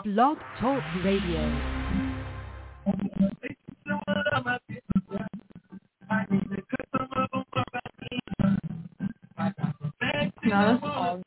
Blog Talk Radio. No, that's all.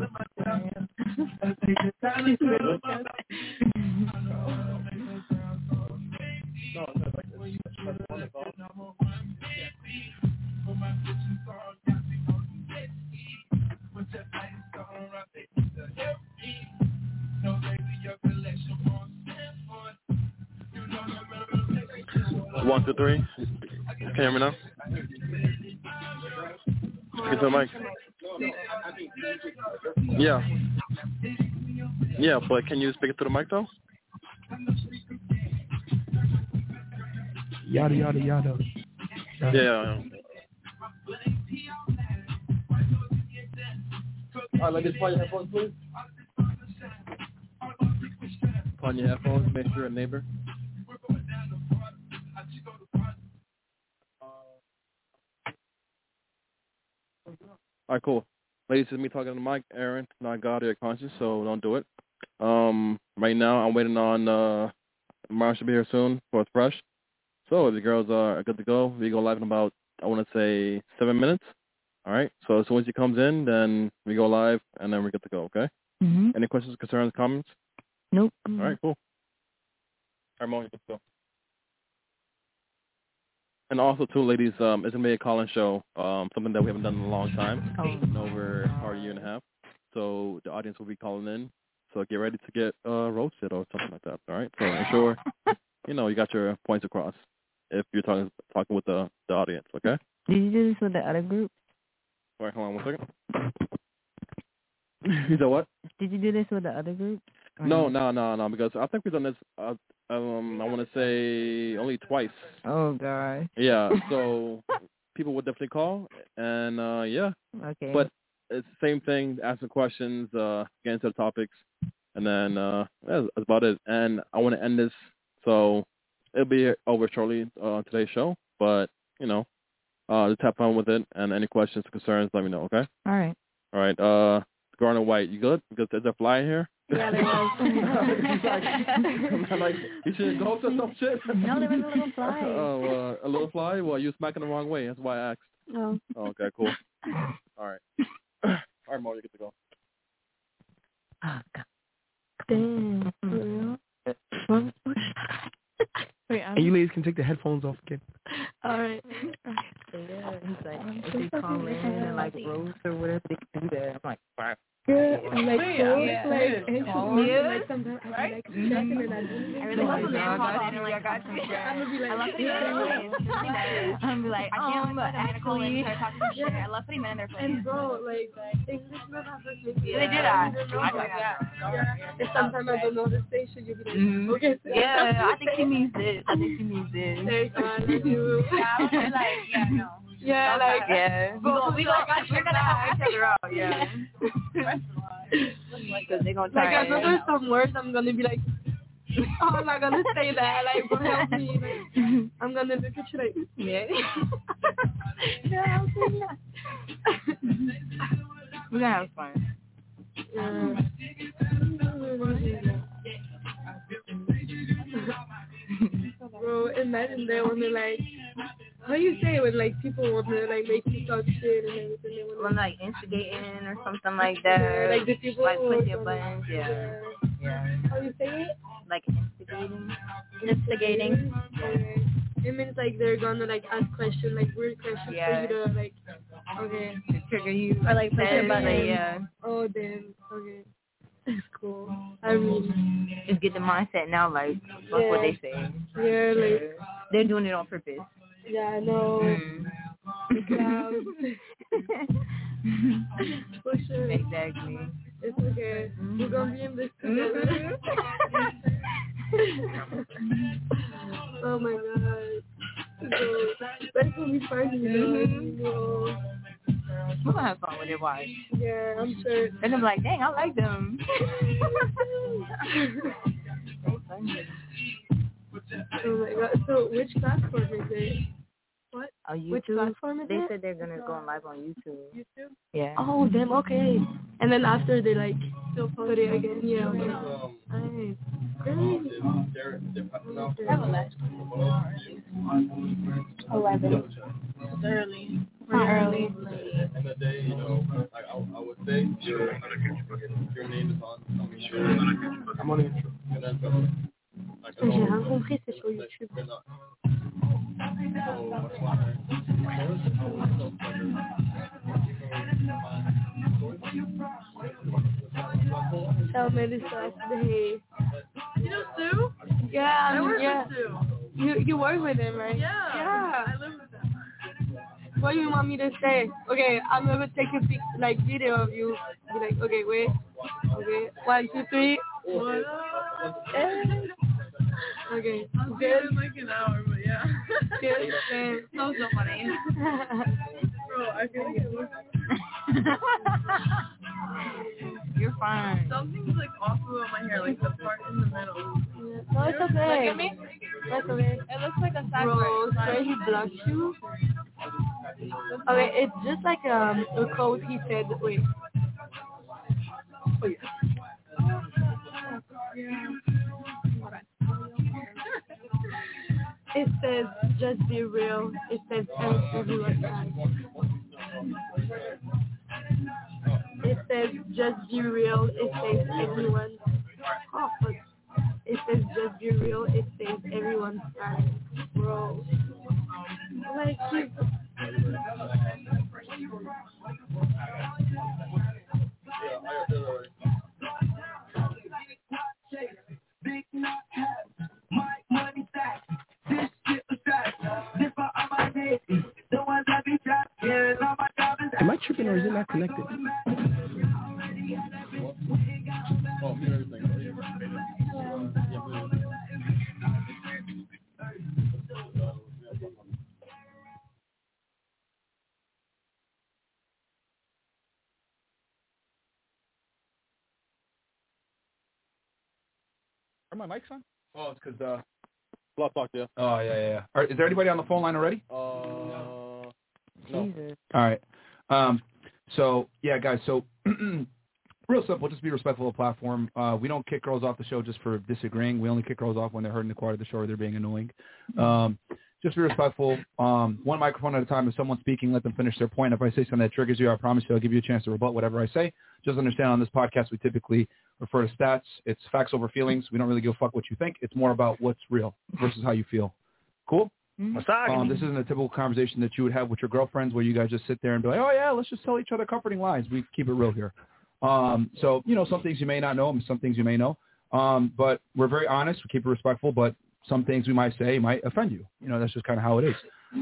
One, two, three. Can you hear me now? Get to the mic. Yeah. Yeah, but can you speak it to the mic though? Yada yada yada. Yeah. Alright, let me just find your headphones, please. On your headphones, make sure you're a neighbor. All right, cool. Ladies, it's me talking to the mic. Aaron, not God or conscious, so don't do it. Right now, I'm waiting on Mars to be here soon for it's fresh. So the girls are good to go. We go live in about, I want to say, 7 minutes. All right. So as soon as he comes in, then we go live, and then we're good to go. Okay. Mm-hmm. Any questions, concerns, comments? Nope. All right, cool. All right, Mo, good to go. And also, too, ladies, it's going to be a call-in show, something that we haven't done in a long time, in over a year and a half. So the audience will be calling in. So get ready to get roasted or something like that, all right? So ensure, you got your points across if you're talking with the audience, okay? Did you do this with the other group? All right, hold on 1 second. You said what? Did you do this with the other group? No, because I think we've done this, I want to say only twice. Oh, God. Yeah, so people would definitely call, and yeah. Okay. But it's the same thing, asking questions, getting into the topics, and then that's about it. And I want to end this, so it'll be over shortly today's show, but, just have fun with it, and any questions, concerns, let me know, okay? All right. All right, Garner White, you good? Because there's a fly here? Yeah, there was. Like, you should go to some shit. No, there was a little fly. Oh, a little fly? Well, you smacking the wrong way. That's why I asked. Oh. Okay, cool. All right. All right, Mo, you get to go. Oh, God. Damn. Wait, And you ladies can take the headphones off again. all right. Yeah, he's like, if they call in and like roast or whatever, they can do that. I'm like, wow. Good. I'm like, cool. Yeah. Like, it's Yeah. like sometimes I'm like checking and I do. I really love when they call in and like talk some shit. I'm gonna be like, I love putting men in their place. I'm gonna be like, I can't wait for them to call in and actually. start talking some shit. I love putting men in their place. and bro, like, Englishmen have this big They do that. Yeah. And sometimes I don't know the station, you'll be like, okay. Yeah, I think she means this. I think she means this. There's one, you. Yeah, I was like, yeah, no. Yeah, like, Yeah. We're gonna help each other out, yeah. Because they're going to like, try I know there's some words I'm gonna be like, oh, I'm not gonna say that. Like, bro, help me. Like, I'm gonna look at you like, Yeah. yeah, We're going to have fun. Bro, imagine they want to like, how you say it when like people want to like make you talk shit and everything. They When want like instigating or something like that. yeah, like the people like who push are your from- buttons, yeah. How you say it? Like instigating. Instigating. Okay. It means like they're gonna like ask questions, like weird questions Yeah. for you to like, okay. To trigger you. Or like push your button. Yeah. Oh damn. Okay. That's cool. I mean, Just get the mindset now, like, fuck what they say. yeah, like, They're doing it on purpose. yeah, I know. Mm. For sure. Exactly. It's okay. We're gonna be in this together. Oh my god. So, that's gonna be funny, you know. We're gonna have fun with it, watch. Yeah, I'm sure. They're gonna be like, dang, I like them. Oh my god. So which platform is it? What? Oh, YouTube? Which platform is They it? said they're gonna go live on YouTube. YouTube? Yeah. Oh, damn, okay. And then after they like still put it again. Yeah, okay. Nice. Girl, 11. It's early. Not early. And the day, like I would say, your name is on. I'm on the intro. And then, like, J'ai rien compris, c'est sur YouTube. Tell Melissa today. You know Sue? Yeah, I work yeah. with Sue. You work with him, right? Yeah. Yeah. I live with him. What do you want me to say? Okay, I'm gonna take a video of you. Be like, okay, wait. Okay, 1, 2, 3. What up? Okay. I'll see you in like an hour, but yeah. Good. That was so funny. Bro, I feel like it looks... You're fine. Something's like off about my hair, like the part in the middle. No, it's okay. Look at me. That's okay. It looks like a side Bro, swear he blushed you. Okay, it's just like a quote he said. Wait. Oh, yeah. It says, just be real. It says, everyone dies. It says, just be real. It says, everyone. Oh, fuck. It says, just be real. It says, everyone's fine. Bro. Like, you. Am I tripping or is it not connected? Oh, everything. Are my mics on? Oh, it's because Block Talk, yeah. Oh, yeah. Is there anybody on the phone line already? No. Jesus. All right. So, yeah, guys, so real simple, just be respectful of the platform. We don't kick girls off the show just for disagreeing. We only kick girls off when they're hurting the quality of the show or they're being annoying. Just be respectful. One microphone at a time. If someone's speaking, let them finish their point. If I say something that triggers you, I promise you I'll give you a chance to rebut whatever I say. Just understand on this podcast we typically refer to stats. It's facts over feelings. We don't really give a fuck what you think. It's more about what's real versus how you feel. Cool? This isn't a typical conversation that you would have with your girlfriends where you guys just sit there and be like, oh, yeah, let's just tell each other comforting lies. We keep it real here. So, some things you may not know and some things you may know. But we're very honest. We keep it respectful, but some things we might say might offend you. That's just kind of how it is.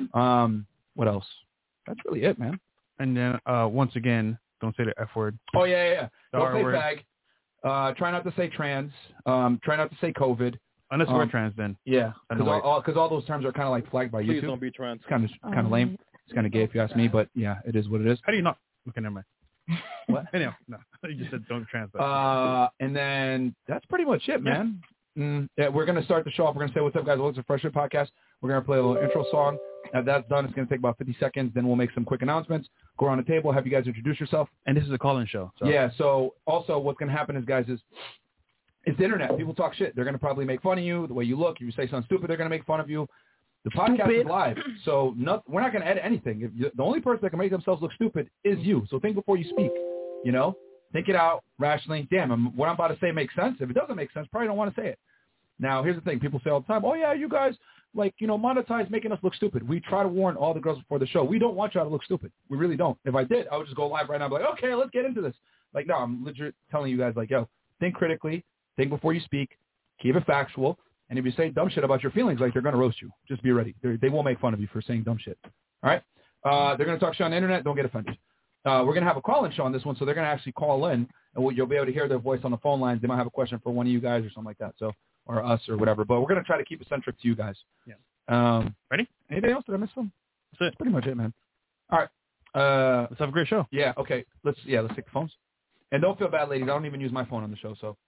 What else? That's really it, man. And then once again, don't say the F word. Oh, yeah. The Don't R say word. fag. Try not to say trans. Try not to say COVID. Unless we're trans, then. Yeah, because all those terms are kind of like flagged by Please YouTube. don't be trans. It's kind of lame. It's kind of gay if you ask me, but yeah, it is what it is. How do you not? Okay, never mind. What? Anyhow, no. You just said don't trans. And then that's pretty much it, man. Yeah, we're going to start the show off. We're going to say, what's up, guys? Welcome to Fresh Fit Podcast. We're going to play a little intro song. If that's done, it's going to take about 50 seconds. Then we'll make some quick announcements, go around the table, have you guys introduce yourself. And this is a call-in show. So. Yeah, so also what's going to happen is, guys, it's the internet. People talk shit. They're going to probably make fun of you, the way you look. If you say something stupid, they're going to make fun of you. The podcast is live, so we're not going to edit anything. The only person that can make themselves look stupid is you. So think before you speak, Think it out rationally. Damn, what I'm about to say makes sense. If it doesn't make sense, probably don't want to say it. Now, here's the thing. People say all the time, oh, yeah, you guys, monetize making us look stupid. We try to warn all the girls before the show. We don't want y'all to look stupid. We really don't. If I did, I would just go live right now and be like, okay, let's get into this. No, I'm legit telling you guys, yo, think critically, think before you speak, keep it factual, and if you say dumb shit about your feelings, they're going to roast you. Just be ready. They won't make fun of you for saying dumb shit. All right? They're going to talk shit on the internet. Don't get offended. We're going to have a call-in show on this one, so they're going to actually call in, and you'll be able to hear their voice on the phone lines. They might have a question for one of you guys or something like that, or us or whatever. But we're going to try to keep it centric to you guys. Yeah. Ready? Anything else? Did I miss something? That's pretty much it, man. All right. Let's have a great show. Yeah, okay. Let's take the phones. And don't feel bad, ladies. I don't even use my phone on the show, so.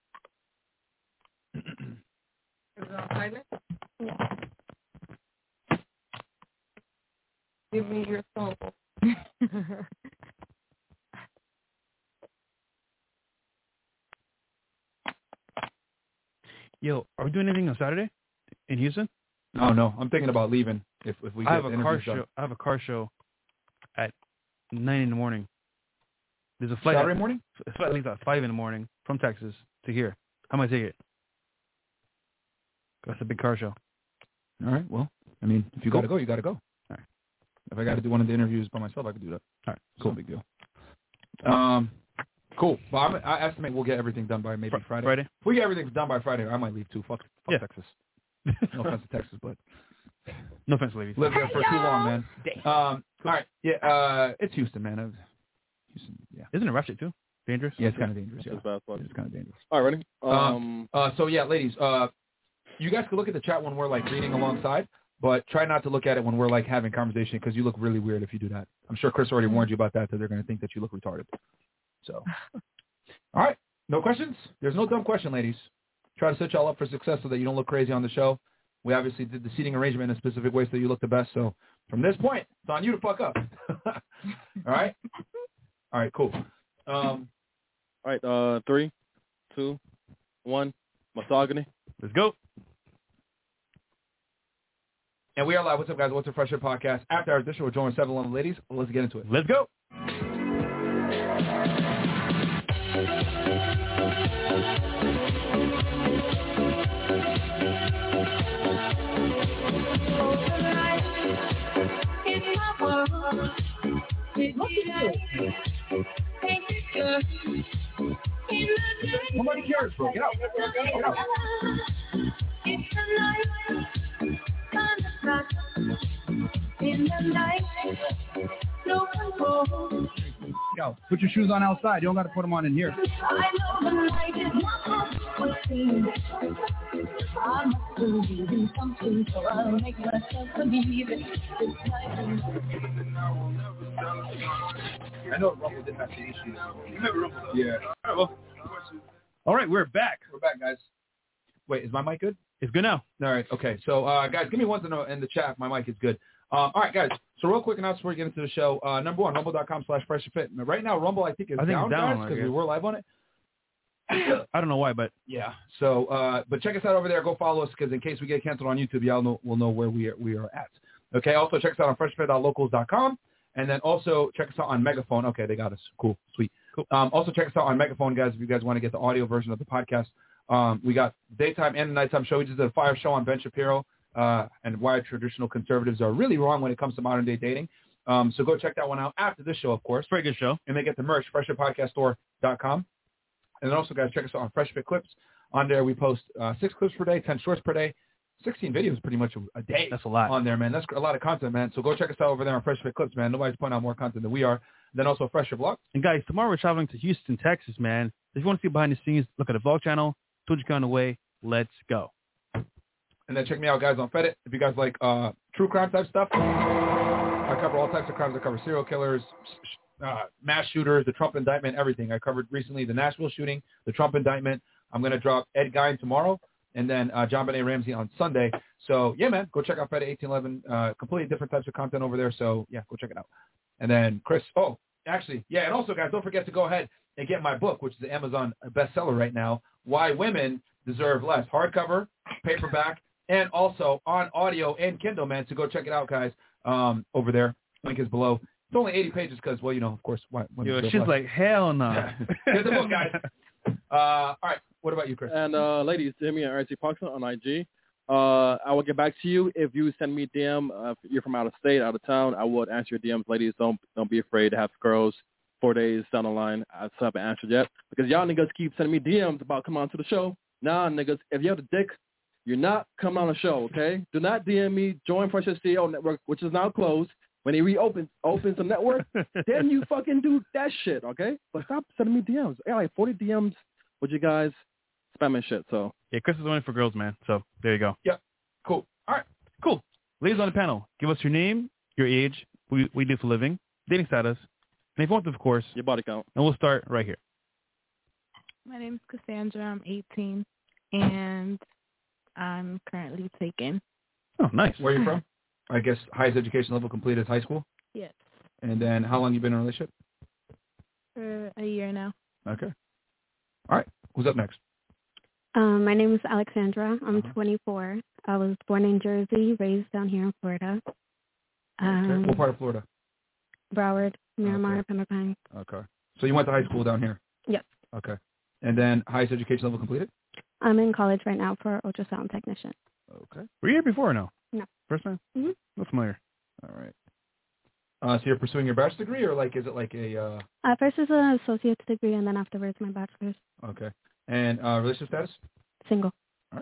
Is it on silent? Yeah. Give me your phone. Yo, are we doing anything on Saturday in Houston? No. I'm thinking about leaving if we get I have a car interviews show. done. I have a car show at 9 in the morning. There's a flight. Saturday morning? A flight leaves at 5 in the morning from Texas to here. How am I take it? That's a big car show. All right. Well, I mean, if you got to go, you got to go. All right. If I got to do one of the interviews by myself, I could do that. All right. Cool. No big deal. Cool. Well, I estimate we'll get everything done by maybe Friday. Friday? If we get everything done by Friday, I might leave too. Fuck Texas. No offense to Texas, but no offense, ladies. Live there for too long, man. All right. Yeah. It's Houston, man. Houston. Yeah. Isn't it Ratchet too? Dangerous? Yeah, it's kind of dangerous. Yeah. It's kind of dangerous. All right, ready? So yeah, ladies, you guys can look at the chat when we're like reading alongside, but try not to look at it when we're like having conversation because you look really weird if you do that. I'm sure Chris already warned you about that they're going to think that you look retarded. So, all right, no questions? There's no dumb question, ladies. Try to set y'all up for success so that you don't look crazy on the show. We obviously did the seating arrangement in a specific way so you look the best. So from this point, it's on you to fuck up. All right? All right, cool. All right, 3, 2, 1, misogyny. Let's go. And we are live. What's up, guys? What's the Fresh Air Podcast? After our edition, we're joining 7 London ladies. Let's get into it. Let's go. Nobody cares, bro. Get out. Get out. Yo, put your shoes on outside. You don't got to put them on in here. I know Rumble didn't have the issues. Yeah. All right, we're back. We're back, guys. Wait, is my mic good? It's good now. All right, okay. So, guys, give me one to know in the chat if my mic is good. All right, guys. So real quick announcement before we get into the show. Number one, rumble.com/freshfit. Right now, Rumble, I think, is down, guys, because we were live on it. I don't know why, but yeah. So, but check us out over there. Go follow us because in case we get canceled on YouTube, we'll know where we are at. Okay. Also, check us out on freshfit.locals.com. And then also check us out on Megaphone. Okay, they got us. Cool. Sweet. Cool. Also check us out on Megaphone, guys, if you guys want to get the audio version of the podcast. We got daytime and the nighttime show. We just did a fire show on Ben Shapiro and why traditional conservatives are really wrong when it comes to modern-day dating. So go check that one out after this show, of course. Very good show. And then get the merch, freshfitpodcaststore.com. And then also, guys, check us out on Fresh Fit Clips. On there, we post 6 clips per day, 10 shorts per day. 16 videos pretty much a day. That's a lot. On there, man. That's a lot of content, man. So go check us out over there on Fresh Fit Clips, man. Nobody's putting out more content than we are. Then also Fresh Fit Vlog. And guys, tomorrow we're traveling to Houston, Texas, man. If you want to see behind the scenes, look at the vlog channel. Told you on the way. Let's go. And then check me out, guys, on Fedit. If you guys like true crime type stuff, I cover all types of crimes. I cover serial killers, mass shooters, the Trump indictment, everything. I covered recently the Nashville shooting, the Trump indictment. I'm going to drop Ed Gein tomorrow. And then John Benet Ramsey on Sunday. So, yeah, man, go check out Fed 1811. Completely different types of content over there. So, yeah, go check it out. And then Chris, and also, guys, don't forget to go ahead and get my book, which is the Amazon bestseller right now, Why Women Deserve Less. Hardcover, paperback, and also on audio and Kindle, man. So go check it out, guys, over there. Link is below. It's only 80 pages because, well, of course, why women deserve she's less. like, hell no. Get the book, guys. All right. What about you, Chris? And ladies, send me an RC Parkson on IG. I will get back to you if you send me a DM. If you're from out of state, out of town, I would answer your DMs. Ladies, don't be afraid to have girls 4 days down the line. I still haven't answered yet because y'all niggas keep sending me DMs about coming on to the show. Nah, niggas, if you have the dick, you're not coming on the show, okay? Do not DM me. Join Fresh CEO Network, which is now closed. When he opens the network, then you fucking do that shit, okay? But stop sending me DMs. I got like 40 DMs with you guys spamming shit, so. Yeah, Chris is only for girls, man. So there you go. Yep. Cool. All right. Cool. Ladies on the panel, give us your name, your age, what we do for a living, dating status, and if you want, of course, your body count. And we'll start right here. My name is Cassandra. I'm 18, and I'm currently taken. Oh, nice. Where are you from? I guess highest education level completed is high school? Yes. And then how long you been in a relationship? For a year now. Okay. All right. Who's up next? My name is Alexandra. I'm 24. I was born in Jersey, raised down here in Florida. Okay. What part of Florida? Broward, Miramar, Pembroke Pines. Okay. So you went to high school down here? Yep. Okay. And then highest education level completed? I'm in college right now for ultrasound technician. Okay. Were you here before or no? No. First time? Mm-hmm. Not familiar. All right. So you're pursuing your bachelor's degree, or like is it like a? First is an associate's degree, and then afterwards my bachelor's. Okay. And relationship status? Single. All right.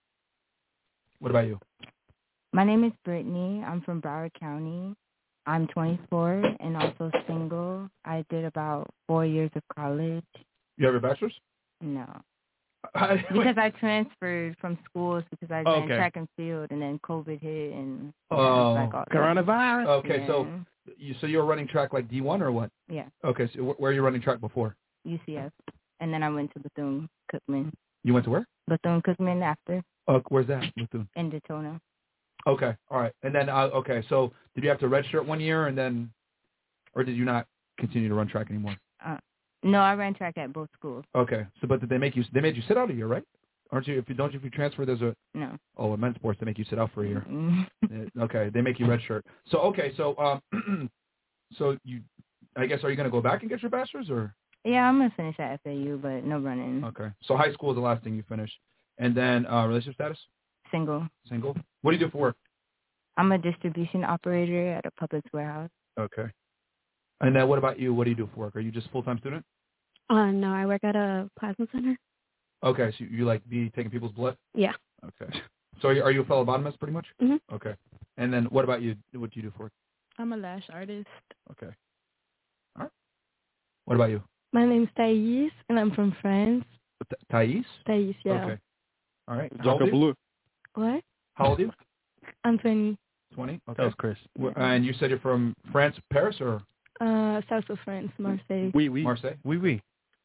What about you? My name is Brittany. I'm from Broward County. I'm 24 and also single. I did about 4 years of college. You have your bachelor's? No. Because I transferred from schools because I ran track and field, and then COVID hit and coronavirus. Okay, so you were running track like D1 or what? Yeah. Okay, so where are you running track before? UCF, and then I went to Bethune-Cookman. You went to where? Bethune-Cookman after. Where's that? Bethune. In Daytona. Okay, all right, and then okay, so did you have to redshirt 1 year and then, or did you not continue to run track anymore? No, I ran track at both schools. Okay, so but did they made you sit out a year, right? Aren't you? If you transfer, there's a no. In men's sports they make you sit out for a year. Mm-hmm. Okay, they make you redshirt. So okay, so so you, I guess, are you gonna go back and get your bachelor's or? Yeah, I'm gonna finish at FAU, but no running. Okay, so high school is the last thing you finish, and then relationship status? Single. Single. What do you do for work? I'm a distribution operator at a Publix warehouse. Okay. And then what about you? What do you do for work? Are you just a full-time student? No, I work at a plasma center. Okay, so you like be taking people's blood? Yeah. Okay. So are you a phlebotomist pretty much? Mm-hmm. Okay. And then what about you? What do you do for work? I'm a lash artist. Okay. All right. What about you? My name's Thais, and I'm from France. Thais? Thais, yeah. Okay. All right. How old are you? What? How old are you? I'm 20. 20? Okay. That was Chris. And you said you're from France, Paris, or? South of France, Marseille. Oui. Marseille? Oui.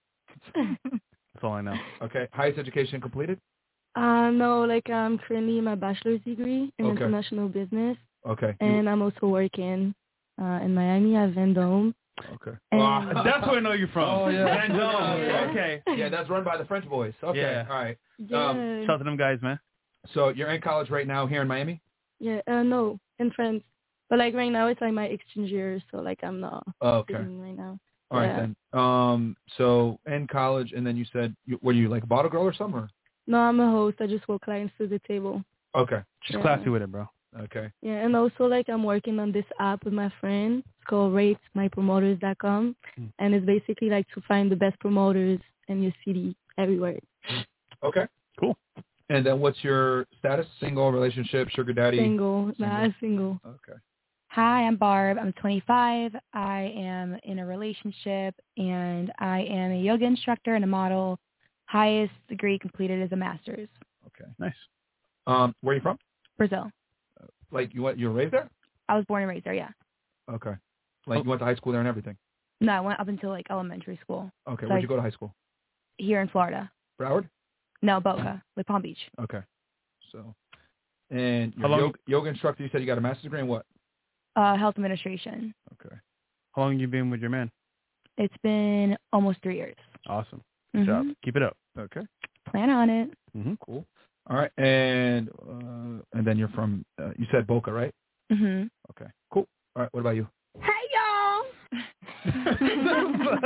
That's all I know. Okay. Highest education completed? No, like I'm currently in my bachelor's degree in international business. Okay. And I'm also working in Miami at Vendôme. Okay. That's where I know you're from. Oh, yeah. Vendôme. Okay. Yeah, that's run by the French boys. Okay. Yeah. All right. Yeah. Shout out to them guys, man. So you're in college right now here in Miami? Yeah. No, in France. But like right now, it's like my exchange year, so like I'm not studying right now. All right then. So in college, and then you said, were you like a bottle girl or something? Or? No, I'm a host. I just walk clients to the table. Okay. She's classy with it, bro. Okay. Yeah, and also like I'm working on this app with my friend. It's called RateMyPromoters.com, and it's basically like to find the best promoters in your city everywhere. Okay. Cool. And then what's your status? Single, relationship, sugar daddy? Single. Single. Okay. Hi, I'm Barb. I'm 25. I am in a relationship, and I am a yoga instructor and a model. Highest degree completed is a master's. Okay. Nice. Where are you from? Brazil. Like you were raised there? I was born and raised there, yeah. Okay. Like you went to high school there and everything? No, I went up until like elementary school. Okay. So Where'd you go to high school? Here in Florida. Broward? No, Boca, like Palm Beach. Okay. So, and your yoga instructor, you said you got a master's degree in what? Health administration. Okay. How long have you been with your man? It's been almost 3 years. Awesome. Good job. Keep it up. Okay. Plan on it. Cool. All right. And then you're from, you said Boca, right? Mhm. Okay. Cool. All right. What about you? Hey, y'all.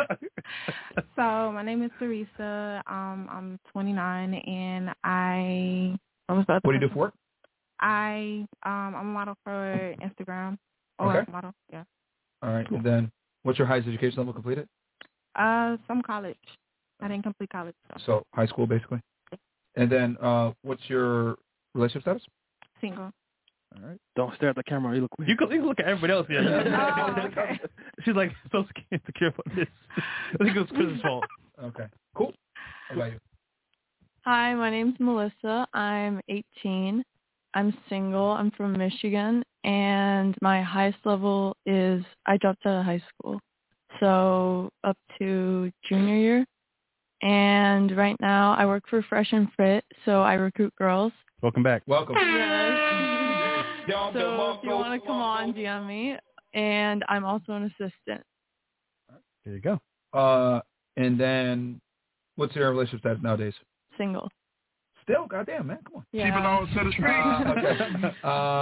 So my name is Teresa. I'm 29, and What do you do for work? I'm a model for Instagram. Okay. Model, yeah. All right. And then what's your highest education level completed? Some college. I didn't complete college. So high school, basically. And then what's your relationship status? Single. All right. Don't stare at the camera. You look weird. You can look at everybody else. Yeah. Oh, okay. She's like so insecure about this. I think it was Chris's fault. Okay. Cool. What about you? Hi, my name's Melissa. I'm 18. I'm single. I'm from Michigan, and my highest level is I dropped out of high school, so up to junior year. And right now I work for Fresh and Fit, so I recruit girls. Welcome back. Welcome. Yes. So if you want to come on, DM me. And I'm also an assistant. There you go. And then what's your relationship status nowadays? Single. Still, goddamn, man, come on. Yeah. She belongs to the streets.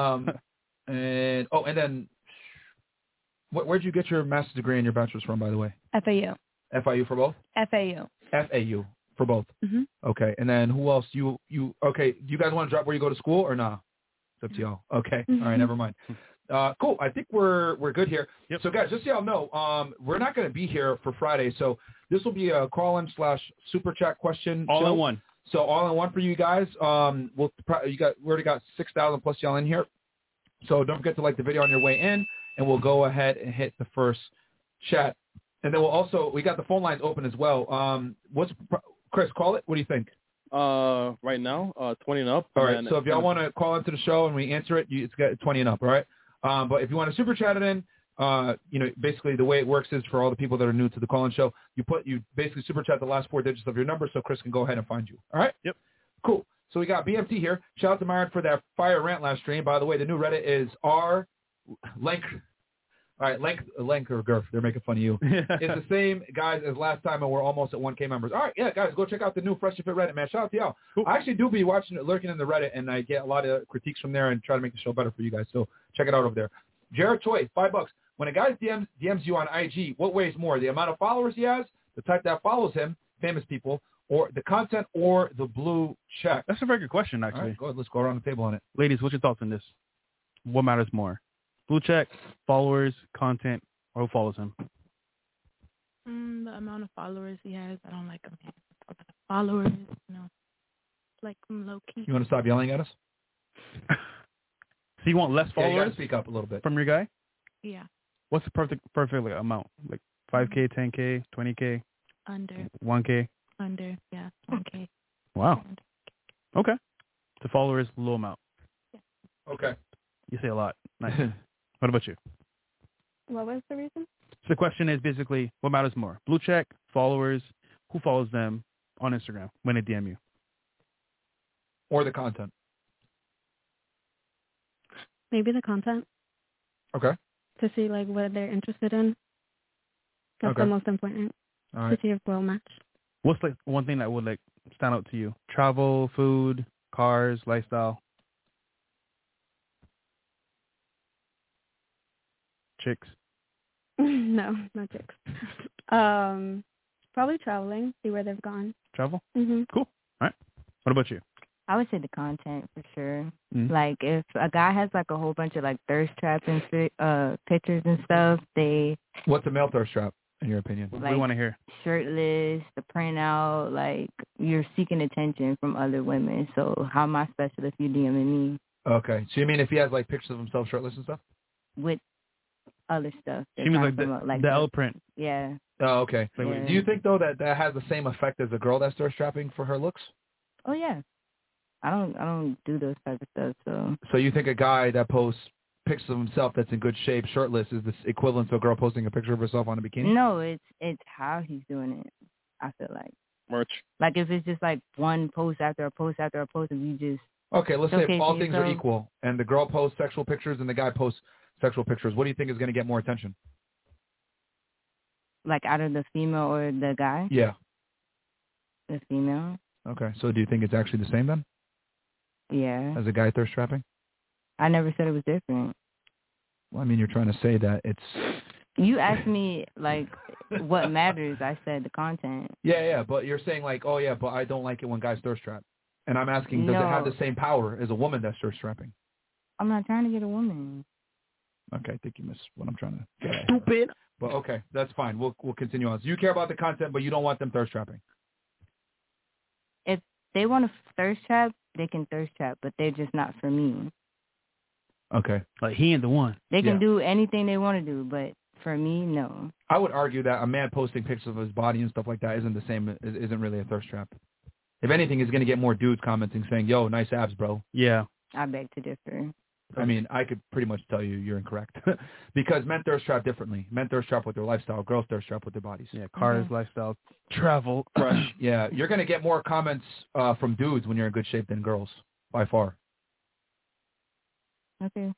Okay. And then, where'd you get your master's degree and your bachelor's from, by the way? FAU. FIU for both? FAU. FAU for both. Mm-hmm. Okay. And then who else? Okay. Do you guys want to drop where you go to school or nah? It's up to y'all. Okay. Mm-hmm. All right. Never mind. Cool. I think we're good here. Yep. So guys, just so y'all know, we're not going to be here for Friday. So this will be a call-in / super chat question. All show. in one. So all in one for you guys. We already got 6,000 plus y'all in here. So don't forget to like the video on your way in, and we'll go ahead and hit the first chat. And then we got the phone lines open as well. Chris, call it. What do you think? Right now, 20 and up. All right. So if y'all want to call into the show and we answer it, it's got 20 and up. All right. But if you want to super chat it in, basically the way it works is for all the people that are new to the call-in show, you basically super chat the last 4 digits of your number so Chris can go ahead and find you. All right? Yep. Cool. So we got BMT here. Shout out to Myron for that fire rant last stream. By the way, the new Reddit is r-length. All right, length or girth. They're making fun of you. It's the same, guys, as last time, and we're almost at 1K members. All right, yeah, guys, go check out the new Fresh to Fit Reddit, man. Shout out to y'all. Cool. I actually do be lurking in the Reddit, and I get a lot of critiques from there and try to make the show better for you guys. So check it out over there. Jared Choi, $5. When a guy DMs you on IG, what weighs more, the amount of followers he has, the type that follows him, famous people, or the content, or the blue check? That's a very good question, actually. All right, go ahead. Let's go around the table on it. Ladies, what's your thoughts on this? What matters more? Blue check, followers, content, or who follows him? The amount of followers he has, I don't like him. Followers, like him low key. You want to stop yelling at us? So you want less followers? Yeah, you got to speak up a little bit. From your guy? Yeah. What's the perfect amount? Like 5K, 10K, 20K? Under. 1K? Under, yeah, 1K. Wow. Okay. The followers, low amount. Yeah. Okay. You say a lot. Nice. What about you? What was the reason? So the question is basically, what matters more? Blue check, followers, who follows them on Instagram when they DM you? Or the content? Maybe the content. Okay. To see what they're interested in. That's the most important. All right. To see if we'll match. What's one thing that would stand out to you? Travel, food, cars, lifestyle? Chicks? No, not chicks. Probably traveling, see where they've gone. Travel? Mm-hmm. Cool. All right. What about you? I would say the content for sure. Mm-hmm. Like if a guy has a whole bunch of thirst traps and pictures and stuff, What's a male thirst trap in your opinion? What do you want to hear? Shirtless, the printout, you're seeking attention from other women. So how am I special if you DMing me? Okay. So you mean if he has pictures of himself shirtless and stuff? With other stuff. She means the L print. Yeah. Oh, okay. Yeah. Do you think though that has the same effect as a girl that's thirst trapping for her looks? Oh yeah. I don't do those type of stuff. So you think a guy that posts pictures of himself that's in good shape, shirtless, is this equivalent to a girl posting a picture of herself on a bikini? No, it's how he's doing it. I feel like merch. If it's just one post after a post after a post, and you just okay. Let's say if all things are equal, and the girl posts sexual pictures and the guy posts sexual pictures, what do you think is going to get more attention? Out of the female or the guy? Yeah. The female. Okay. So do you think it's actually the same then? Yeah. As a guy thirst trapping? I never said it was different. Well, I mean, you're trying to say that it's... You asked me, what matters. I said the content. Yeah, but you're saying, oh, yeah, but I don't like it when guys thirst trap. And I'm asking, does it have the same power as a woman that's thirst trapping? I'm not trying to get a woman. Okay, I think you missed what I'm trying to get at. Stupid. But okay, that's fine. We'll continue on. So you care about the content, but you don't want them thirst trapping. If they want to thirst trap, they can thirst trap, but they're just not for me. Okay. He ain't the one. They can do anything they want to do, but for me, no. I would argue that a man posting pictures of his body and stuff like that isn't really a thirst trap. If anything, he's going to get more dudes commenting saying, yo, nice abs, bro. Yeah. I beg to differ. I mean, I could pretty much tell you you're incorrect. Because men thirst trap differently. Men thirst trap with their lifestyle. Girls thirst trap with their bodies. Yeah, cars, lifestyle, travel, fresh. Yeah, you're going to get more comments from dudes when you're in good shape than girls, by far. Okay.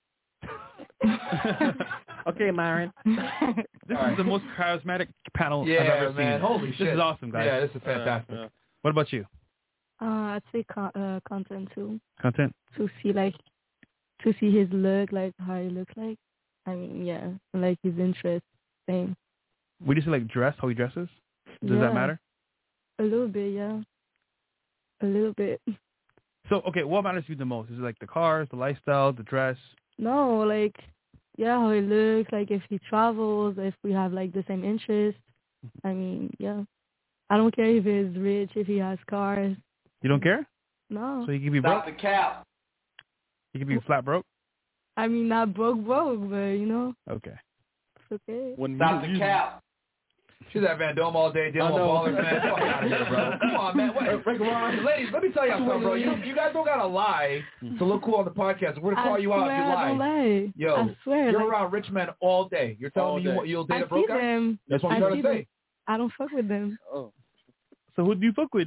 Okay, Myron. This is the most charismatic panel I've ever seen. Holy shit. This is awesome, guys. Yeah, this is fantastic. What about you? I'd say content too. Content? To see his look, like how he looks like. I mean, yeah, and, like his interest, same. Would you say like dress, how he dresses? Does that matter? A little bit, yeah. A little bit. So, okay, what matters to you the most? Is it like the cars, the lifestyle, the dress? No, like, yeah, how he looks, like if he travels, if we have like the same interests. I mean, yeah. I don't care if he's rich, if he has cars. You don't care? No. So he can be broke? Stop the cap. He can be flat broke? I mean, not broke, but, you know. Okay. It's okay. Stop the cap. She's at Van Dome all day dealing with ballers, man. Fuck out of here, bro. Come on, man. Ladies, let me tell you something, bro. You guys don't gotta lie to look cool on the podcast. We're gonna call you out if you lie. I don't lie. Yo, I swear. You're around rich men all day. You're telling me you'll date a broke guy? Them. That's what I'm trying to say. I don't fuck with them. Oh. So who do you fuck with?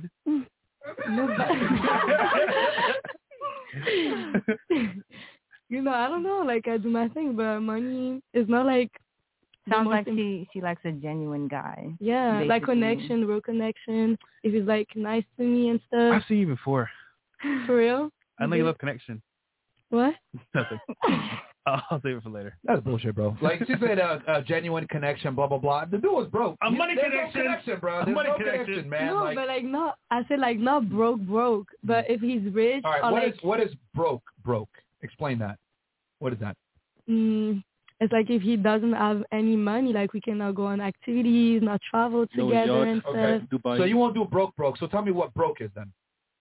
You know, I don't know. Like, I do my thing, but money is not like... Sounds like she likes a genuine guy. Yeah, basically. like connection, real connection. If he's like nice to me and stuff. I've seen you before. For real? I know you love connection. What? Nothing. I'll save it for later. That's bullshit, bro. Like, she said a genuine connection, blah, blah, blah. The dude was broke. A money There's connection. No connection, bro. There's money no connection, man. No, like, but like not. I said like not broke. But if he's rich, all right, or what is broke? Explain that. What is that? It's like if he doesn't have any money, like we cannot go on activities, not travel together and stuff. Okay. So you won't do broke. So tell me what broke is then.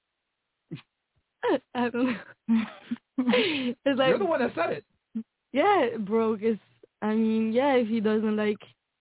I don't know. It's like you're the one that said it. Yeah, broke is. I mean, yeah, if he doesn't like,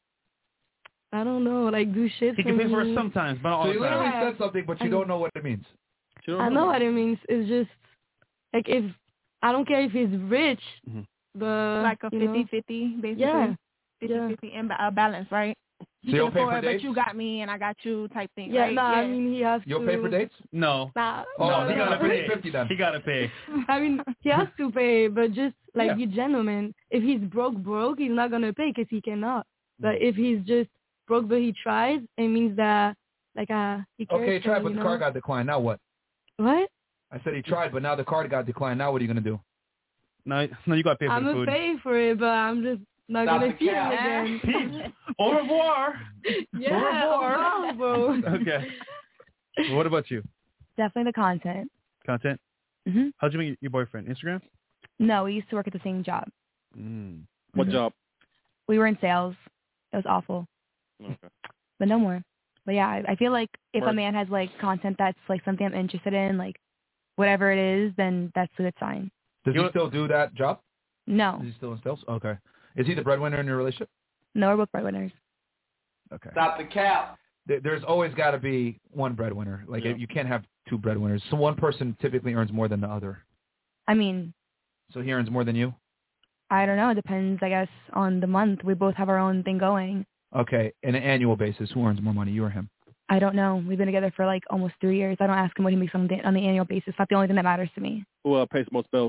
I don't know, like do shit. He can pay for it sometimes, but not all the time. So you literally said something, but you don't know what it means. I know what it means. It's just like if I don't care if he's rich, but like a 50-50, basically. Yeah. 50-50 and a balance, right? So You you'll can pay for afford it, dates? but you got me and I got you type thing, Yeah, right? no, I mean he has You'll to. pay for dates? No. Nah, Oh, no, he gotta pay 50 then. He gotta pay. I mean, he has to pay, but just like be gentleman. If he's broke, he's not gonna pay because he cannot. But if he's just broke but he tries, it means that like he cares. Okay, he tried, but you the know? card got declined. Now what? What? I said he tried, but now the card got declined. Now what are you gonna do? No, you gotta pay for I'm the gonna food. pay for it, but I'm just not Stop gonna the see him cap. again. Peace. Au revoir. Yeah, Au revoir. bro. Okay. What about you? Definitely the content. Content? Mm-hmm. How'd you meet your boyfriend? Instagram? No, we used to work at the same job. What job? We were in sales. It was awful. Okay. But no more. But yeah, I feel like if a Work. man has like content that's like something I'm interested in, like whatever it is, then that's a good sign. Does he still do that job? No. Is he still in sales? Okay. Is he the breadwinner in your relationship? No, we're both breadwinners. Okay. Stop the cap. There's always got to be one breadwinner. Like you can't have two breadwinners. So one person typically earns more than the other. I mean, So he earns more than you? I don't know. It depends, I guess, on the month. We both have our own thing going. Okay. On an annual basis, who earns more money, you or him? I don't know. We've been together for like almost 3 years. I don't ask him what he makes on the annual basis. It's not the only thing that matters to me. Who pays most bills?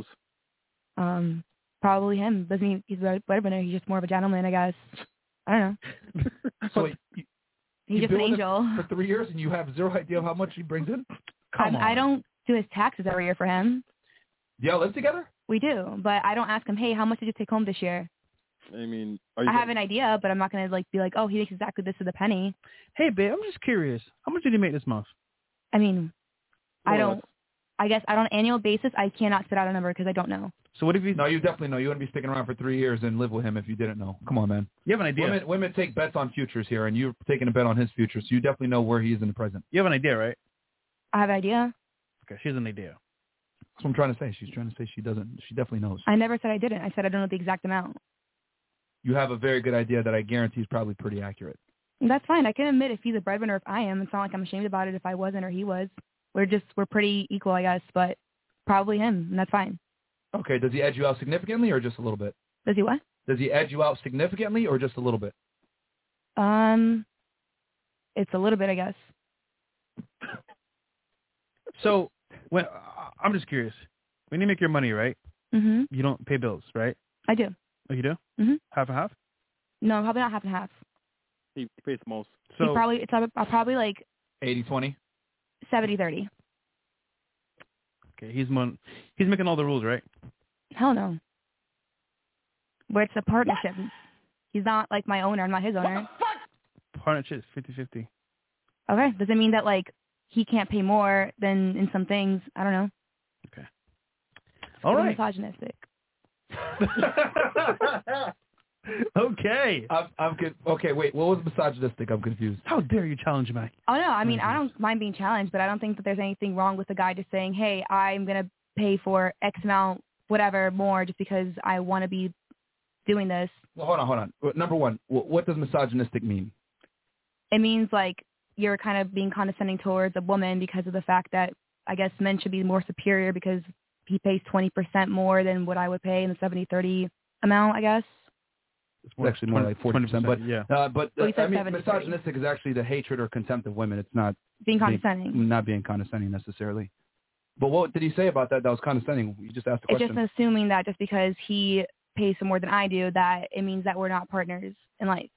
Probably him. Doesn't mean he's a breadwinner. He's just more of a gentleman, I guess. I don't know. So He's just an angel. For 3 years, and you have zero idea of how much he brings in? Come on. I don't do his taxes every year for him. Do y'all live together? We do, but I don't ask him, hey, how much did you take home this year? I mean, I have an idea, but I'm not going to be like, oh, he makes exactly this to the penny. Hey, babe, I'm just curious. How much did he make this month? I mean, I guess on an annual basis, I cannot spit out a number because I don't know. So what if you... No, you definitely know. You wouldn't be sticking around for 3 years and live with him if you didn't know. Come on, man. You have an idea. Women take bets on futures here, and you're taking a bet on his future, so you definitely know where he is in the present. You have an idea, right? I have an idea. Okay, she has an idea. That's what I'm trying to say. She's trying to say she doesn't. She definitely knows. I never said I didn't. I said I don't know the exact amount. You have a very good idea that I guarantee is probably pretty accurate. That's fine. I can admit if he's a breadwinner or if I am. It's not like I'm ashamed about it if I wasn't or he was. We're pretty equal, I guess, but probably him, and that's fine. Okay, does he edge you out significantly or just a little bit? Does he what? Does he edge you out significantly or just a little bit? It's a little bit, I guess. So, I'm just curious. When you make your money, right? Mm-hmm. You don't pay bills, right? I do. Oh, you do? Mm-hmm. Half and half? No, probably not half and half. He pays most. So probably like 80-20? 70-30. Okay, he's making all the rules, right? Hell no. But it's a partnership. He's not like my owner. I'm not his owner. Partnership is 50-50. Okay. Does it mean that like he can't pay more than in some things? I don't know. Okay. All right. Misogynistic. Okay. I'm good. Okay, wait. What was misogynistic? I'm confused. How dare you challenge me? Oh no, I mean I don't mind being challenged, but I don't think that there's anything wrong with the guy just saying, "Hey, I'm gonna pay for X amount, whatever more, just because I want to be doing this." Well, hold on. Number one, what does misogynistic mean? It means like you're kind of being condescending towards a woman because of the fact that I guess men should be more superior because he pays 20% more than what I would pay in the 70-30 amount, I guess. It's actually more like 40%, but yeah. I mean, misogynistic is actually the hatred or contempt of women. It's not being condescending. Not being condescending necessarily. But what did he say about that? That was condescending. You just asked the question. It's just assuming that just because he pays for more than I do, that it means that we're not partners in life.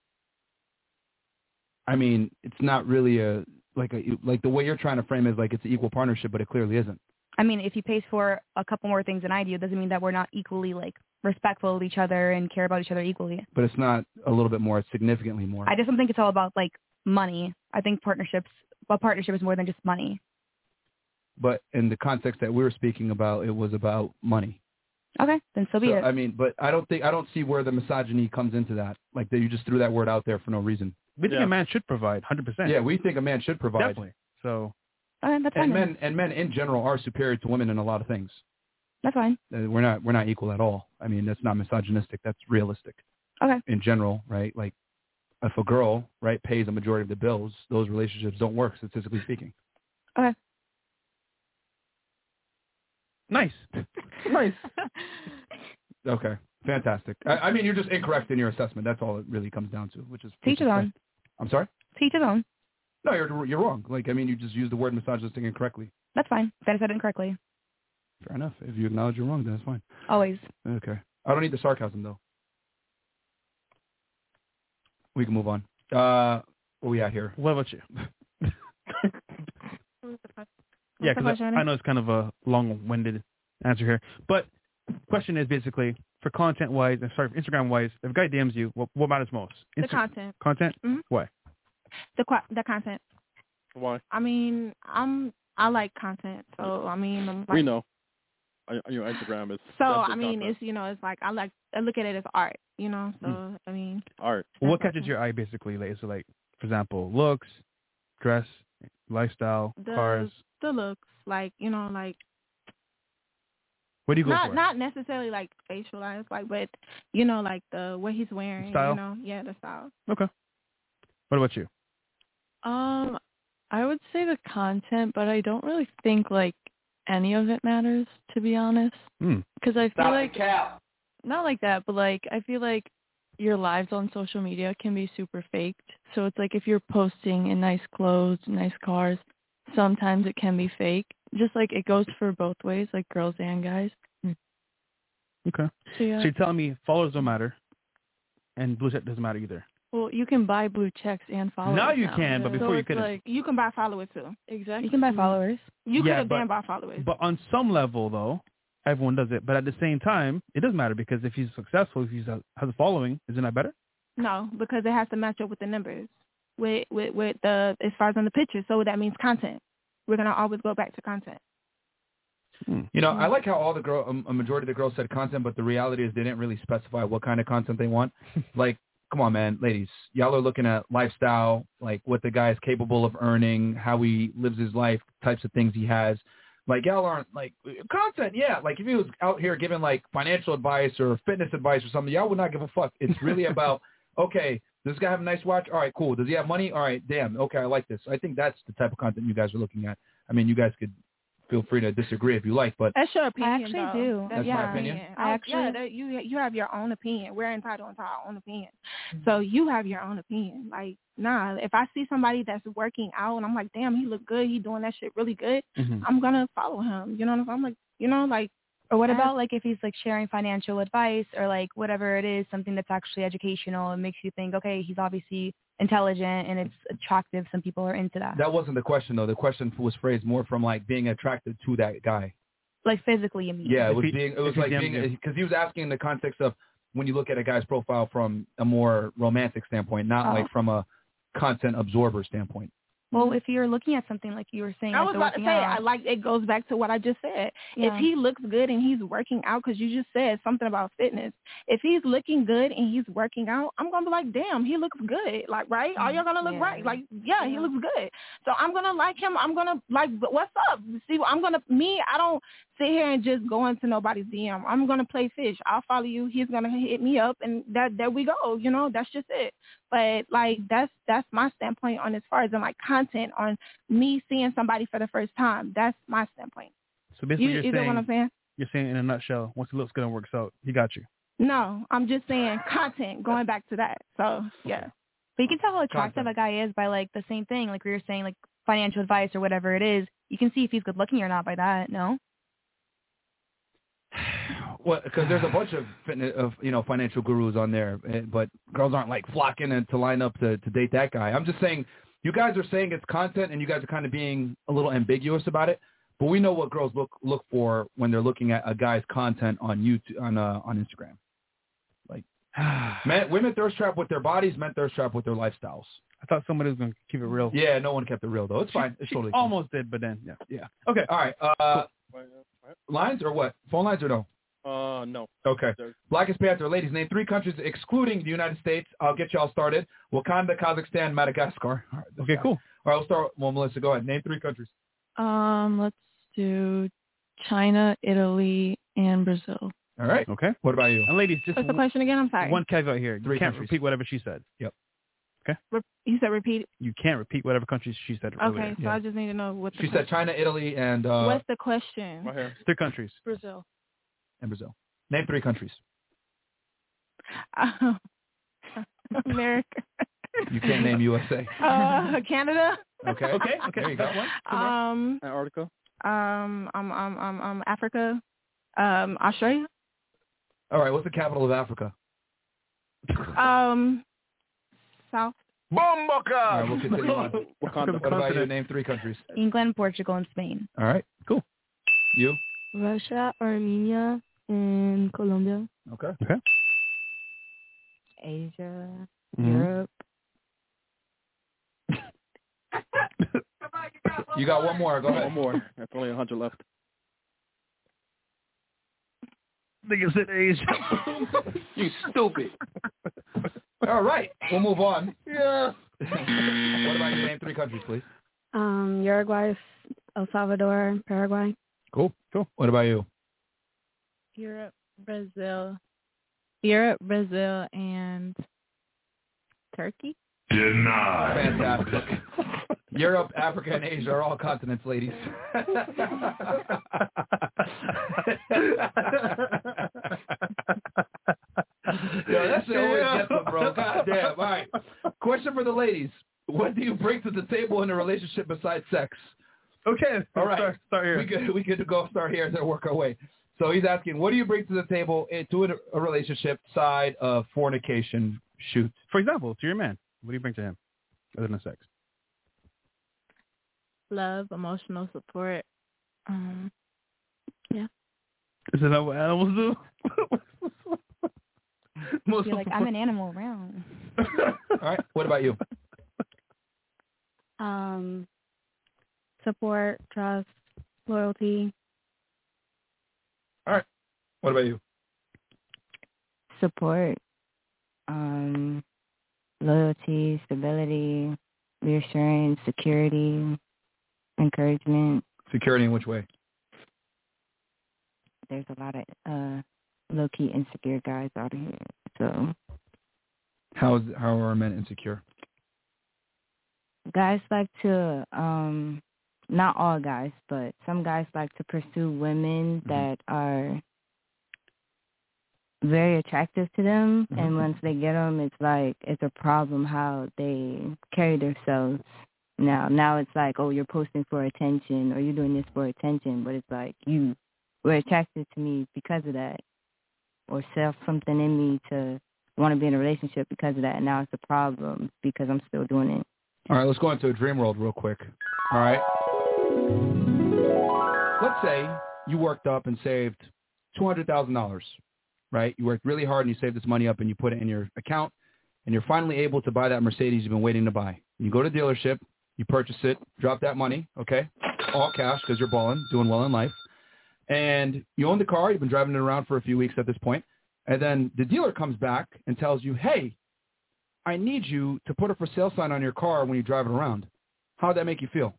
I mean, it's not really like the way you're trying to frame it is like it's an equal partnership, but it clearly isn't. I mean, if he pays for a couple more things than I do, it doesn't mean that we're not equally like respectful of each other and care about each other equally. But it's not a little bit more, it's significantly more. I just don't think it's all about like money. I think partnership is more than just money. But in the context that we were speaking about, it was about money. Okay, then so be it. I mean, but I don't see where the misogyny comes into that. Like that you just threw that word out there for no reason. We think a man should provide 100%. Yeah, we think a man should provide. Definitely. So. That's fine. Men in general are superior to women in a lot of things. That's fine. We're not equal at all. I mean, that's not misogynistic. That's realistic. Okay. In general, right? Like, if a girl, right, pays a majority of the bills, those relationships don't work, statistically speaking. Okay. Nice. Nice. Okay. Fantastic. I mean, you're just incorrect in your assessment. That's all it really comes down to, which is. Teach his own. I'm sorry? Teach his own. No, you're wrong. Like, I mean, you just used the word misogynistic incorrectly. That's fine. I said it incorrectly. Fair enough. If you acknowledge you're wrong, then that's fine. Always. Okay. I don't need the sarcasm, though. We can move on. Where we at here? What about you? Yeah, because I know it's kind of a long-winded answer here. But question is basically, for content-wise, for Instagram-wise, if a guy DMs you, what matters most? The content. Content? Mm-hmm. Why? The content. Why? I mean, I like content, so I mean, I'm like, we know. Your Instagram is. So I mean, content. It's like I look at it as art, So I mean. Art. Well, what catches your eye basically? Like, is it like, for example, looks, dress, lifestyle, cars? The looks, like like. What do you go for? Not necessarily like facialized, like, but like the what he's wearing, style? Yeah, the style. Okay. What about you? I would say the content, but I don't really think like any of it matters, to be honest. Because I feel like not like that, but like I feel like your lives on social media can be super faked. So it's like if you're posting in nice clothes, nice cars, sometimes it can be fake. Just like it goes for both ways, like girls and guys. Okay. So, yeah. So you're telling me followers don't matter, and blue check doesn't matter either. Well, you can buy blue checks and followers. Now you can, but before so you couldn't. Like, you can buy followers too. Exactly. You can buy followers. You could have been buy followers. But on some level, though, everyone does it. But at the same time, it does matter because if he's successful, if he has a following, isn't that better? No, because it has to match up with the numbers, with the as far as on the picture. So that means content. We're gonna always go back to content. I like how all a majority of the girls said content, but the reality is they didn't really specify what kind of content they want. Like, come on, man, ladies, y'all are looking at lifestyle, like what the guy is capable of earning, how he lives his life, types of things he has. Like, y'all aren't like content. Yeah. Like if he was out here giving like financial advice or fitness advice or something, y'all would not give a fuck. It's really about, okay, does this guy have a nice watch? All right, cool. Does he have money? All right, damn. Okay, I like this. I think that's the type of content you guys are looking at. I mean, you guys could feel free to disagree if you like, but that's your opinion. I actually do. That's my opinion. You have your own opinion. We're entitled to our own opinion. So you have your own opinion. Like, nah, if I see somebody that's working out and I'm like, damn, he look good, he doing that shit really good, I'm gonna follow him. You know what I'm like, like. Or what about like if he's like sharing financial advice or like whatever it is, something that's actually educational and makes you think, okay, he's obviously intelligent and it's attractive. Some people are into that. That wasn't the question, though. The question was phrased more from, like, being attracted to that guy. Like physically, you mean? Yeah, it was because he was asking in the context of when you look at a guy's profile from a more romantic standpoint, not like from a content absorber standpoint. Well, if you're looking at something like you were saying, I like was about to say, it goes back to what I just said. Yeah. If he looks good and he's working out, because you just said something about fitness. If he's looking good and he's working out, I'm going to be like, damn, he looks good. Like, right? Are you going to look right? Like, yeah, he looks good. So I'm going to like him. I'm going to like, what's up? See, I don't sit here and just go into nobody's DM. I'm going to play fish. I'll follow you. He's going to hit me up, and there we go. You know, that's just it. But, like, that's my standpoint on as far as in, like, content on me seeing somebody for the first time. That's my standpoint. So basically you're saying, what I'm saying? You're saying in a nutshell, once he looks good and works out, he got you. No, I'm just saying content, going back to that. So, yeah. But you can tell how attractive a guy is by, like, the same thing. Like we were saying, like, financial advice or whatever it is. You can see if he's good looking or not by that, no? Well, because there's a bunch of financial gurus on there, but girls aren't like flocking in to line up to date that guy. I'm just saying, you guys are saying it's content, and you guys are kind of being a little ambiguous about it. But we know what girls look for when they're looking at a guy's content on YouTube on Instagram. Like, women thirst trap with their bodies, men thirst trap with their lifestyles. I thought somebody was going to keep it real. Yeah, no one kept it real though. It's fine. It's totally fine. Almost did, but then yeah. Okay, all right. Lines or what? Phone lines or no? No. Okay. Blackest Panther, ladies, name 3 countries excluding the United States. I'll get y'all started. Wakanda, Kazakhstan, Madagascar. All right, okay, cool. All right, we'll start. Well, Melissa, go ahead. Name 3 countries. Let's do China, Italy, and Brazil. All right. Okay. What about you? And ladies, just what's the question again? I'm sorry. One caveat here. You 3 can't countries. repeat whatever she said. Yep. Okay. You said repeat. You can't repeat whatever countries she said earlier. Okay, so I just need to know what she said. China, Italy, and what's the question? Right here. 3 countries. Brazil. And Brazil. Name 3 countries. America. You can't name USA. Canada. Okay. There you go. Antarctica. Africa. Australia. All right. What's the capital of Africa? South. Bomboka! All right, we'll continue on. What about you? Name 3 countries. England, Portugal, and Spain. All right, cool. You? Russia, Armenia, and Colombia. Okay. Asia, Europe. You got one more. Go ahead. One more. That's only 100 left. Nigga said Asia. You stupid. All right, we'll move on. Yeah. What about you? Name 3 countries, please. Uruguay, El Salvador, Paraguay. Cool. What about you? Europe, Brazil, and Turkey. Fantastic. Europe, Africa, and Asia are all continents, ladies. Yo, that shit always gets them, bro. God damn. All right. Question for the ladies. What do you bring to the table in a relationship besides sex? Okay. All right. Start here. We could go start here and then work our way. So he's asking, what do you bring to the table to a relationship side of fornication shoot? For example, to your man, what do you bring to him other than sex? Love, emotional support. Yeah. Is that what animals do? You're like, I'm an animal around. All right. What about you? Support, trust, loyalty. All right. What about you? Support, loyalty, stability, reassurance, security, encouragement. Security in which way? There's a lot of low-key insecure guys out here. So how are men insecure? Guys like to, not all guys, but some guys like to pursue women that are very attractive to them. Mm-hmm. And once they get them, it's like it's a problem how they carry themselves. Now it's like, oh, you're posting for attention or you're doing this for attention. But it's like you were attracted to me because of that, or saw something in me to want to be in a relationship because of that, and now it's a problem because I'm still doing it. All right, let's go into a dream world real quick. All right. Let's say you worked up and saved $200,000, right? You worked really hard and you saved this money up and you put it in your account, and you're finally able to buy that Mercedes you've been waiting to buy. You go to dealership, you purchase it, drop that money, okay, all cash because you're balling, doing well in life, and you own the car. You've been driving it around for a few weeks at this point, and then the dealer comes back and tells you, hey, I need you to put a for sale sign on your car when you drive it around. How would that make you feel?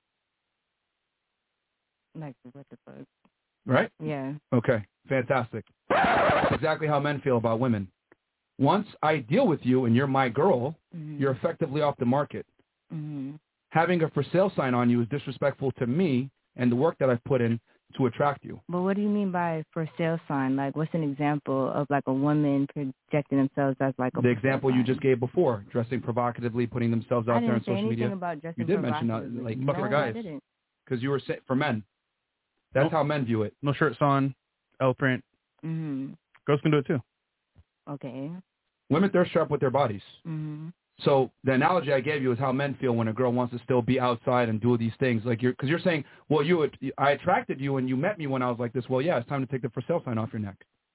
Like, what the fuck? Right? Yeah. Okay, fantastic. That's exactly how men feel about women. Once I deal with you and you're my girl, you're effectively off the market. Having a for sale sign on you is disrespectful to me and the work that I've put in to attract you. But what do you mean by for sale sign? Like, what's an example of like a woman projecting themselves as like a... The example you just gave before, dressing provocatively, putting themselves out there on social media. I didn't say anything about dressing You did mention that, like, no, for guys. I didn't. Because you were saying for men. That's how men view it. No shirts on, L print. Girls can do it too. Okay. Women thirst trap with their bodies. So the analogy I gave you is how men feel when a girl wants to still be outside and do these things. Like because you're saying, well, I attracted you and you met me when I was like this. Well, yeah, it's time to take the for sale sign off your neck.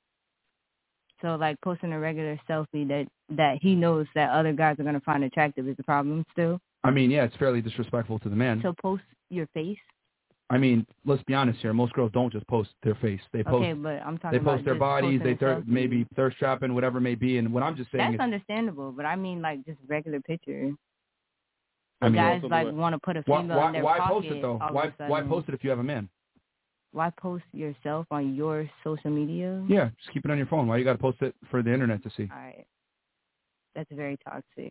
So like posting a regular selfie that he knows that other guys are going to find attractive is the problem still? I mean, yeah, it's fairly disrespectful to the man. So post your face? I mean, let's be honest here. Most girls don't just post their face. They post. Okay, but I'm talking They post about their just bodies. They posting a selfie. maybe thirst trapping, whatever it may be. And what I'm just saying That's is understandable, but I mean like just regular picture. I mean, guys like want to put a female in their why pocket. post it though? Why post it if you have a man? Why post yourself on your social media? Yeah, just keep it on your phone. Why you got to post it for the internet to see? All right, that's very toxic.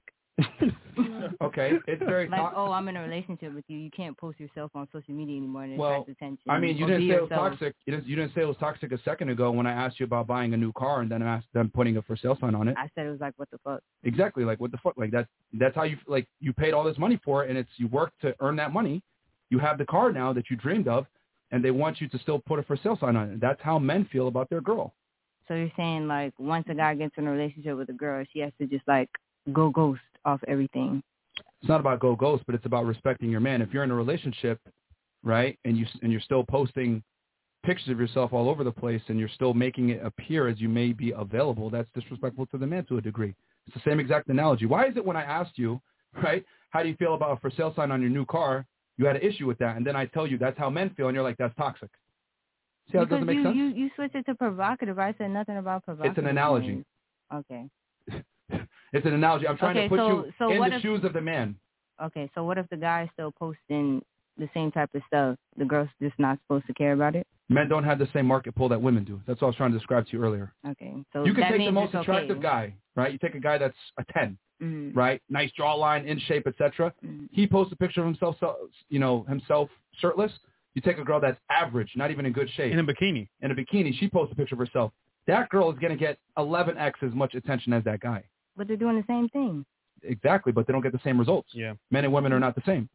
Okay, it's very like, oh, I'm in a relationship with you. You can't post yourself on social media anymore and it attracts attention. I mean, you Or didn't be say it was yourself. toxic. You didn't say it was toxic a second ago when I asked you about buying a new car and then asked them putting a for sale sign on it. I said it was like, what the fuck? Exactly, like what the fuck? Like that's how you like you paid all this money for it, and you worked to earn that money. You have the car now that you dreamed of, and they want you to still put a for sale sign on it. That's how men feel about their girl. So you're saying like once a guy gets in a relationship with a girl, she has to just like go ghost off everything. It's not about go ghost, but it's about respecting your man. If you're in a relationship, right, and you're still posting pictures of yourself all over the place and you're still making it appear as you may be available, that's disrespectful to the man to a degree. It's the same exact analogy. Why is it when I asked you, right, how do you feel about a for sale sign on your new car, you had an issue with that, and then I tell you that's how men feel, and you're like, that's toxic. See how it doesn't make sense? You switched it to provocative. I said nothing about provocative. It's an analogy. Okay. It's an analogy. I'm trying to put you in the shoes of the man. Okay, so what if the guy is still posting the same type of stuff? The girl's just not supposed to care about it? Men don't have the same market pull that women do. That's what I was trying to describe to you earlier. Okay. So you can that take means the most it's attractive okay. guy, right? You take a guy that's a 10, right? Nice jawline, in shape, etc. He posts a picture of himself, himself shirtless. You take a girl that's average, not even in good shape. In a bikini. In a bikini. She posts a picture of herself. That girl is going to get 11x as much attention as that guy. But they're doing the same thing. Exactly, but they don't get the same results. Yeah. Men and women are not the same.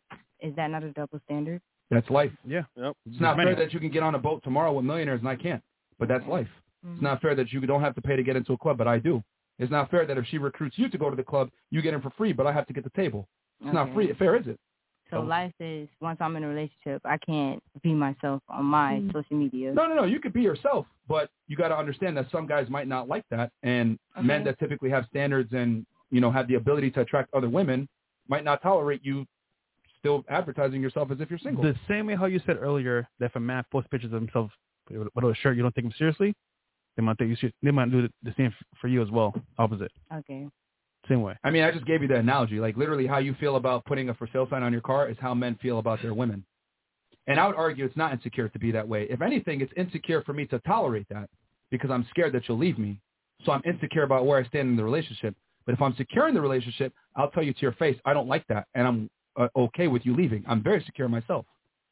Is that not a double standard? That's life. Yeah. Yep. It's not fair that you can get on a boat tomorrow with millionaires and I can't, but that's life. It's not fair that you don't have to pay to get into a club, but I do. It's not fair that if she recruits you to go to the club, you get in for free, but I have to get the table. It's not free. Fair, is it? So life is, once I'm in a relationship, I can't be myself on my social media. No. You could be yourself, but you got to understand that some guys might not like that, and men that typically have standards and have the ability to attract other women might not tolerate you still advertising yourself as if you're single. The same way how you said earlier that if a man posts pictures of himself with a shirt, you don't take him seriously. They might think they might do the same for you as well. Opposite. Okay. Same way. I mean, I just gave you the analogy. Like literally, how you feel about putting a for sale sign on your car is how men feel about their women. And I would argue it's not insecure to be that way. If anything, it's insecure for me to tolerate that because I'm scared that you'll leave me. So I'm insecure about where I stand in the relationship. But if I'm secure in the relationship, I'll tell you to your face, I don't like that, and I'm okay with you leaving. I'm very secure myself.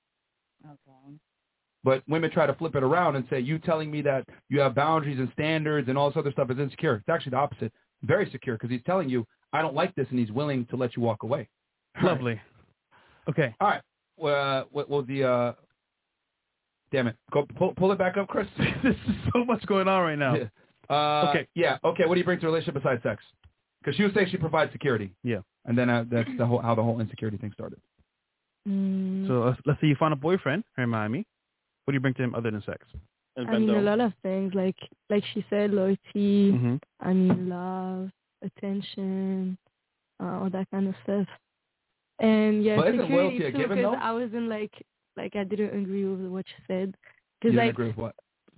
Okay. But women try to flip it around and say, you telling me that you have boundaries and standards and all this other stuff is insecure. It's actually the opposite. Very secure because he's telling you, I don't like this, and he's willing to let you walk away. Lovely. Okay. All right. What was the damn it. Go pull it back up, Chris. There's so much going on right now. Yeah. Okay. Yeah. Okay. What do you bring to a relationship besides sex? Because she was saying she provides security. Yeah. And then that's how the whole insecurity thing started. So let's say you found a boyfriend here in Miami. What do you bring to him other than sex? I mean, a lot of things, like she said, loyalty, I mean, love, attention, all that kind of stuff. And yeah, but isn't loyalty security a too, given, because though? I wasn't like I didn't agree with what you said. You Because didn't agree with what?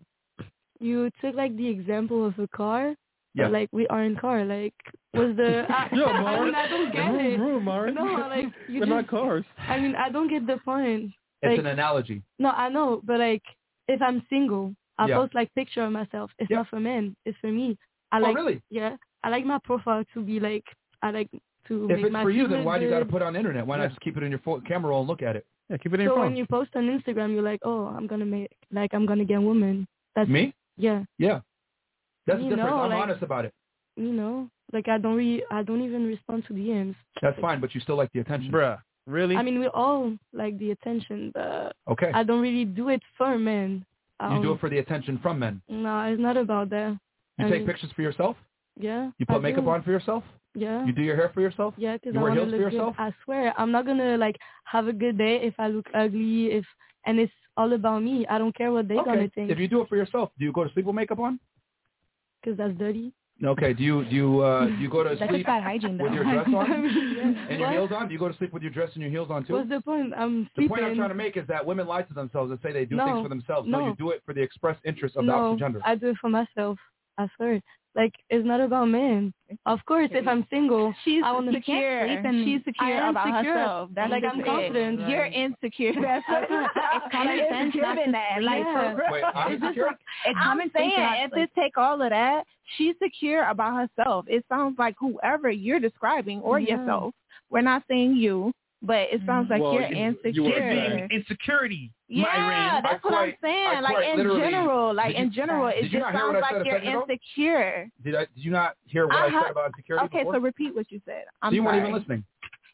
You took like the example of a car. Yeah. But, like, we aren't car. Like, was the... I mean, I don't get it. No, like, we're not cars. I mean, I don't get the point. It's Like, an analogy. no, I know, but, like, if I'm single, I Yeah. post, like, picture of myself. It's not for men. It's for me. I Oh, like, really? Yeah. I like my profile to be, like, I like to If make it's my for you, feed then look why do you got to good. put it on the internet? Why not just keep it in your camera roll and look at it? Yeah, keep it in So your when phone. you post on Instagram, you're like, oh, I'm going to get women. That's Me? Yeah. Yeah. That's the You difference. know, I'm like- honest about it. You know, like I don't even respond to DMs. That's fine, but you still like the attention. Bruh, really? I mean, we all like the attention, but Okay. I don't really do it for men. You do it for the attention from men. No, it's not about that. You take pictures for yourself? Yeah. You put I makeup do. on for yourself? Yeah. You do your hair for yourself? Yeah, because You I wear want to heels for look good. yourself? I swear, I'm not gonna like have a good day if I look ugly. And it's all about me. I don't care what they're gonna Okay. think. If you do it for yourself, do you go to sleep with makeup on? Because that's dirty. Okay. Do you go to That's sleep just bad hygiene, though. with your dress on Yeah. and your What? heels on? Do you go to sleep with your dress and your heels on too? What's the point? I'm The sleeping. point I'm trying to make is that women lie to themselves and say they do No. things for themselves. No, No. you do it for the express interest of the No, opposite gender. I do it for myself. I swear. Like, it's not about men. Of course, if I'm single, She's I want to secure. She's secure I am about secure. herself. That's like, just I'm it. confident. You're insecure. That's what It's common you're sense insecure not in to- that. Like, Yeah. for real. Wait, I'm It's just insecure? like, It's I'm common sense saying, not if to- it take all of that, she's secure about herself. It sounds like whoever you're describing or Yeah. yourself. We're not saying you, but it sounds like Well, you're you insecure. were Insecurity, Yeah, Myron. that's what I'm saying. Like in literally- general, Did it you just not hear what sounds I said like a you're second ago? insecure. Did you not hear what I said about insecurity Okay, before? so repeat what you said. I'm So you sorry. weren't even listening.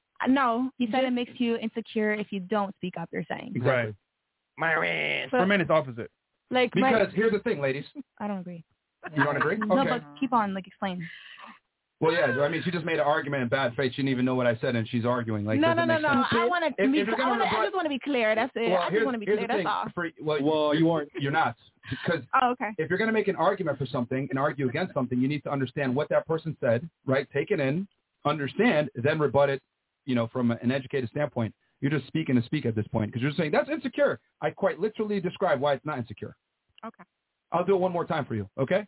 No, He said it makes you insecure if you don't speak up, you're saying. Exactly. Myron. For men, it's opposite. Like, Because here's the thing, ladies. I don't agree. You don't agree? No, Okay. but keep on, like, explain. Well, yeah. I mean, she just made an argument in bad faith. She didn't even know what I said, and she's arguing. Like, no. doesn't make sense. I want to. If you're gonna I just want to be clear. That's it. Well, I just here's- want to be here's clear. the That's thing. all. Well, you aren't. You're not. Because Oh, okay. if you're going to make an argument for something and argue against something, you need to understand what that person said, right? Take it in, understand, then rebut it, from an educated standpoint. You're just speaking to speak at this point because you're saying that's insecure. I quite literally describe why it's not insecure. Okay. I'll do it one more time for you, okay?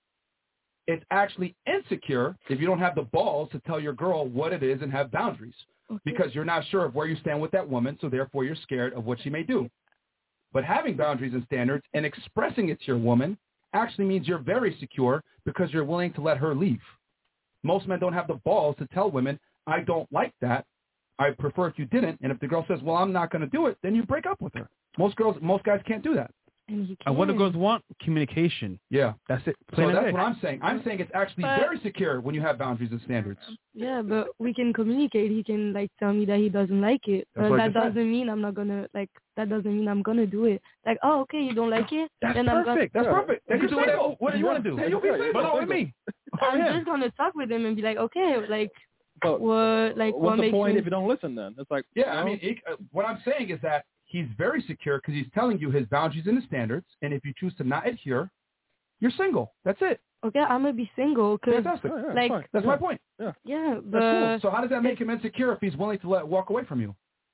It's actually insecure if you don't have the balls to tell your girl what it is and have boundaries because you're not sure of where you stand with that woman, so therefore you're scared of what she may do. But having boundaries and standards and expressing it to your woman actually means you're very secure because you're willing to let her leave. Most men don't have the balls to tell women, I don't like that. I prefer if you didn't. And if the girl says, well, I'm not going to do it, then you break up with her. Most guys can't do that. And what the girls want? Communication. Yeah. That's it. So Plain and that's big. what I'm saying. I'm saying it's actually But- very secure when you have boundaries and standards. Yeah, but we can communicate. He can tell me that he doesn't like it. That's But what I that just said. doesn't mean I'm not gonna that doesn't mean I'm gonna do it. Like, oh, okay, you don't like it? That's then I'm perfect. gonna, That's perfect. Then You you're do single. what do you want to do? Then you'll be single. But not with me. I'm just gonna talk with him and be like, okay, like But what what's the makes point you... if you don't listen then? It's like, Yeah, I mean, what I'm saying is that he's very secure because he's telling you his boundaries and his standards. And if you choose to not adhere, you're single. That's it. Okay, I'm gonna be single because Fantastic. like That's my point. yeah, but That's cool. So how does that make him insecure if he's willing to walk away from you?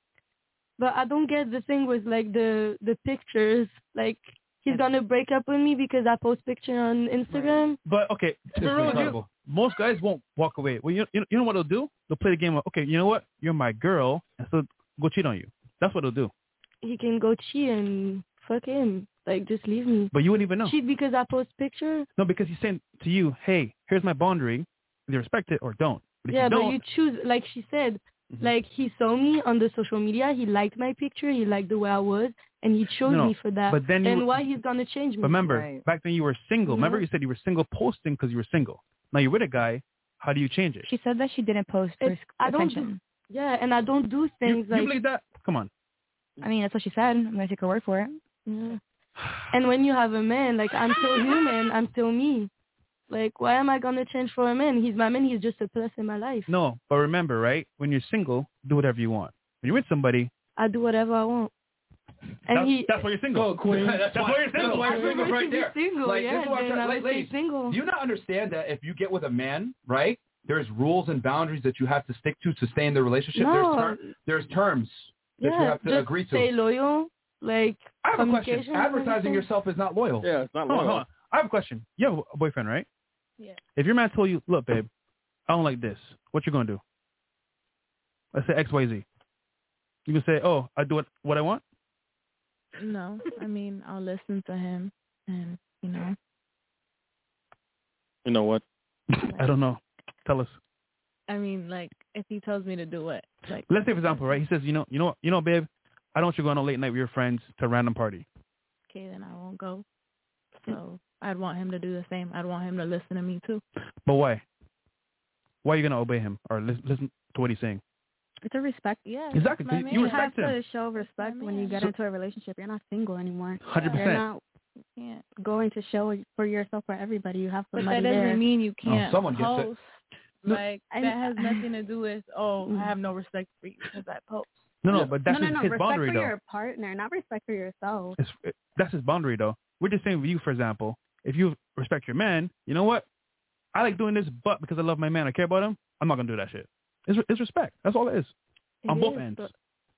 but I don't get the thing with like the pictures. Like he's gonna break up with me because I post picture on Instagram. But okay, This is for real, incredible. most guys won't walk away. Well, you know what they'll do? They'll play the game of, okay, you know what? You're my girl, and so go cheat on you. That's what they'll do. He can go cheat and fuck him. Like just leave me. But you wouldn't even know. Cheat because I post picture. No, because he's saying to you, hey, here's my boundary. You respect it or don't. But if Yeah, you but don't, you choose. Like she said, like he saw me on the social media. He liked my picture. He liked the way I was, and he chose No, me for that. but then you- and why he's gonna change me? remember, back then you were single. Remember you said you were single posting because you were single. Now you're with a guy. How do you change it? She said that she didn't post for I don't attention. do. Yeah, and I don't do things You like. believe that? Come on. I mean, that's what she said. I'm going to take her word for it. Yeah. And when you have a man, like I'm still human. I'm still me. Like, why am I gonna change for a man? He's my man. He's just a plus in my life. No, but remember, right? When you're single, do whatever you want. When you're with somebody, I do whatever I want. And that's why you're single. Go, Queen. That's why you're single. That's why you're single right there. Single, like, yeah, this is what I'm then I trying, would ladies, stay single. do you not understand that if you get with a man, right, there's rules and boundaries that you have to stick to sustain the relationship? No. There's terms that you have to just agree to. Stay loyal. Like, I have a question. communication, Advertising everything. yourself is not loyal. Yeah, it's not Hold loyal. on. I have a question. You have a boyfriend, right? Yeah. If your man told you, look, babe, I don't like this, what you going to do? Let's say XYZ. You can say, oh, I do what I want? No, I mean, I'll listen to him and, you know. You know what? I don't know. Tell us. I mean, like, if he tells me to do it, like. Let's say, for example, right? He says, you know, babe, I don't want you to go on a late night with your friends to a random party. Okay, then I won't go. So I'd want him to do the same. I'd want him to listen to me too. But why? Why are you going to obey him or listen to what he's saying? It's a respect. Yeah. Exactly. You respect have him. to show respect when you get into a relationship. You're not single anymore. 100%. You're not going to show for yourself for everybody. You have But somebody that doesn't there. mean you can't someone gets it. post. Like, that has nothing to do with, I have no respect for you because I post. No, but that's his respect boundary, for though. your partner, not respect for yourself. That's his boundary, though. We're just saying with you, for example, if you respect your man, you know what? I like doing this, but because I love my man, I care about him, I'm not going to do that shit. It's respect. That's all it is. On both ends. But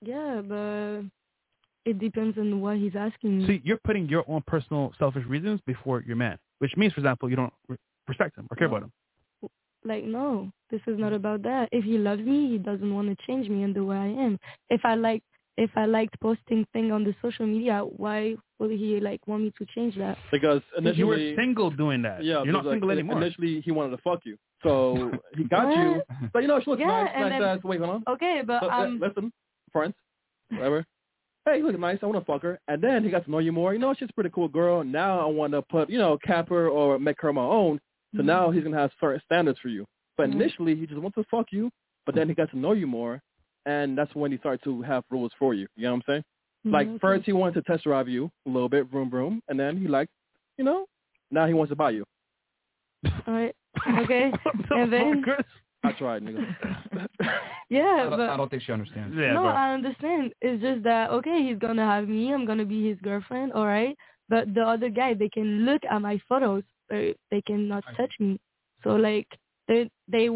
it depends on what he's asking. See, you're putting your own personal selfish reasons before your man, which means, for example, you don't respect him or care about him. Like, no, this is not about that. If he loves me, he doesn't want to change me and the way I am. If I liked posting things on the social media, why would he want me to change that? Because initially you were single doing that. Yeah, you're not single anymore. Initially, he wanted to fuck you, so he got you. But she looks nice. Wait, hold on. Okay, but listen, friends, whatever. Hey, you look nice. I want to fuck her. And then he got to know you more. She's a pretty cool girl. Now I want to put, cap her or make her my own. So now he's gonna have certain standards for you. But initially, he just wants to fuck you. But then he got to know you more. And that's when he started to have rules for you. You know what I'm saying? Like, first he wanted to test drive you a little bit, vroom, vroom. And then he liked, now he wants to buy you. All right. Okay. And then... I tried, nigga. Yeah, I don't think she understands. Yeah, no, I understand. It's just that, okay, he's going to have me. I'm going to be his girlfriend, all right? But the other guy, they can look at my photos. They cannot touch me. So, they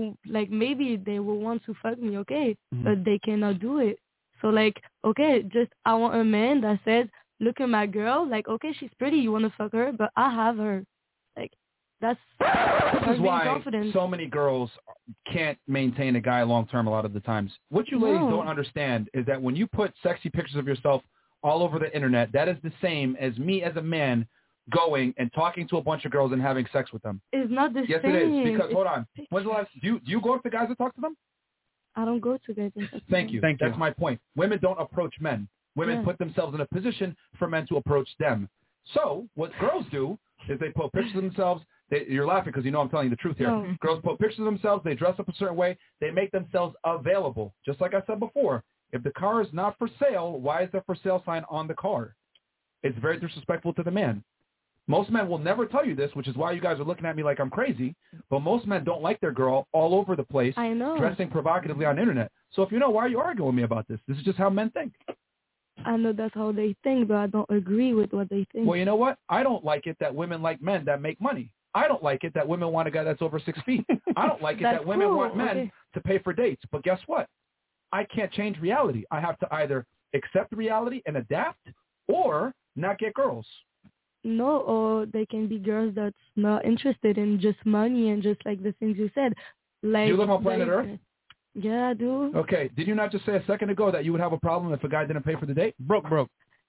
maybe they will want to fuck me, okay, but they cannot do it. So okay, just I want a man that says, look at my girl, okay, she's pretty, you want to fuck her, but I have her. This is why so many girls can't maintain a guy long term a lot of the times. What you ladies don't understand is that when you put sexy pictures of yourself all over the internet, that is the same as me as a man going and talking to a bunch of girls and having sex with them. It's not the same. Yes, it is. Because, hold on. When's the last, do you go up to guys and talk to them? I don't go to guys and talk to them. Thank you. That's my point. Women don't approach men. Women put themselves in a position for men to approach them. So what girls do is they put pictures of themselves. You're laughing because I'm telling you the truth here. No. Girls put pictures of themselves. They dress up a certain way. They make themselves available. Just like I said before, if the car is not for sale, why is there for sale sign on the car? It's very disrespectful to the man. Most men will never tell you this, which is why you guys are looking at me like I'm crazy. But most men don't like their girl all over the place, I know, dressing provocatively on the internet. So if why are you arguing with me about this? This is just how men think. I know that's how they think, but I don't agree with what they think. Well, you know what? I don't like it that women like men that make money. I don't like it that women want a guy that's over 6 feet. I don't like it that women want men to pay for dates. But guess what? I can't change reality. I have to either accept reality and adapt or not get girls. No, or they can be girls that's not interested in just money and just the things you said. Do you live on planet Earth? Yeah, I do. Okay. Did you not just say a second ago that you would have a problem if a guy didn't pay for the date? Broke. Broke.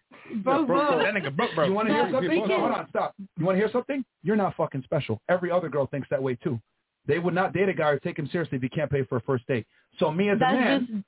That nigga broke. You want to hear something? No, hold on, stop. You want to hear something? You're not fucking special. Every other girl thinks that way too. They would not date a guy or take him seriously if he can't pay for a first date. So me as a man,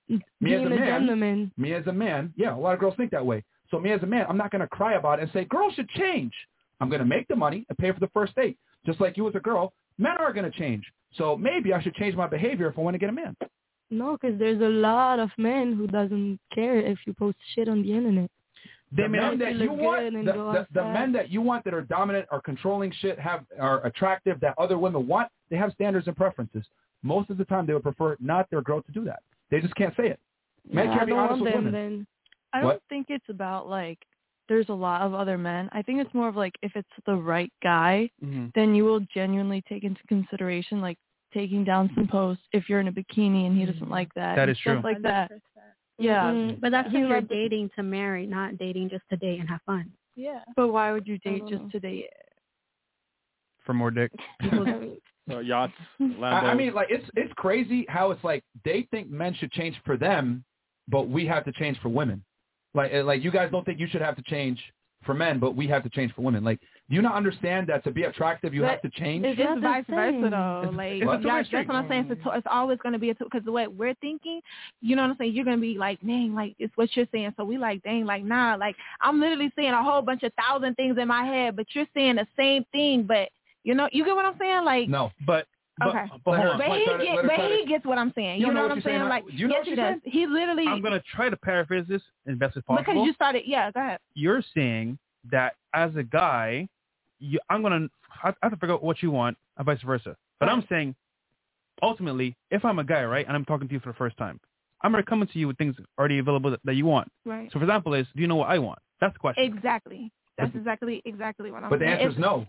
yeah, a lot of girls think that way. So me as a man, I'm not going to cry about it and say, girls should change. I'm going to make the money and pay for the first date. Just like you as a girl, men are going to change. So maybe I should change my behavior if I want to get a man. No, because there's a lot of men who doesn't care if you post shit on the internet. The men that you want, the men that you want that are dominant, are controlling shit, are attractive, that other women want, they have standards and preferences. Most of the time, they would prefer not their girl to do that. They just can't say it. Men can't be honest with women. I don't think it's about like there's a lot of other men. I think it's more of like if it's the right guy, then you will genuinely take into consideration like taking down some posts if you're in a bikini and he doesn't like that. That is true. Stuff like that. Yeah. But that's if you're dating to marry, not dating just to date and have fun. Yeah. But why would you date just to date? For more dick. Yachts, Lambos. I mean, like it's crazy how it's like they think men should change for them, but we have to change for women. Like you guys don't think you should have to change for men, but we have to change for women. Like, do you not understand that to be attractive, you have to change? It's just vice versa, though. That's what I'm saying. It's always going to be because the way we're thinking, you know what I'm saying? You're going to be like, dang, like, it's what you're saying. So we like, dang, like, nah. Like, I'm literally saying a whole bunch of 1,000 things in my head, but you're saying the same thing. But, you know, you get what I'm saying? Like, no, but okay. But hold on. He gets what I'm saying. You know what I'm saying? Like, you know yes, he does. He literally. I'm going to try to paraphrase this as best as possible. Because you started, yeah, go ahead. You're saying that as a guy, I have to figure out what you want and vice versa. But I'm saying, ultimately, if I'm a guy, right, and I'm talking to you for the first time, I'm going to come to you with things already available that you want. Right. So, for example, do you know what I want? That's the question. Exactly. That's exactly what I'm saying. But the answer is no.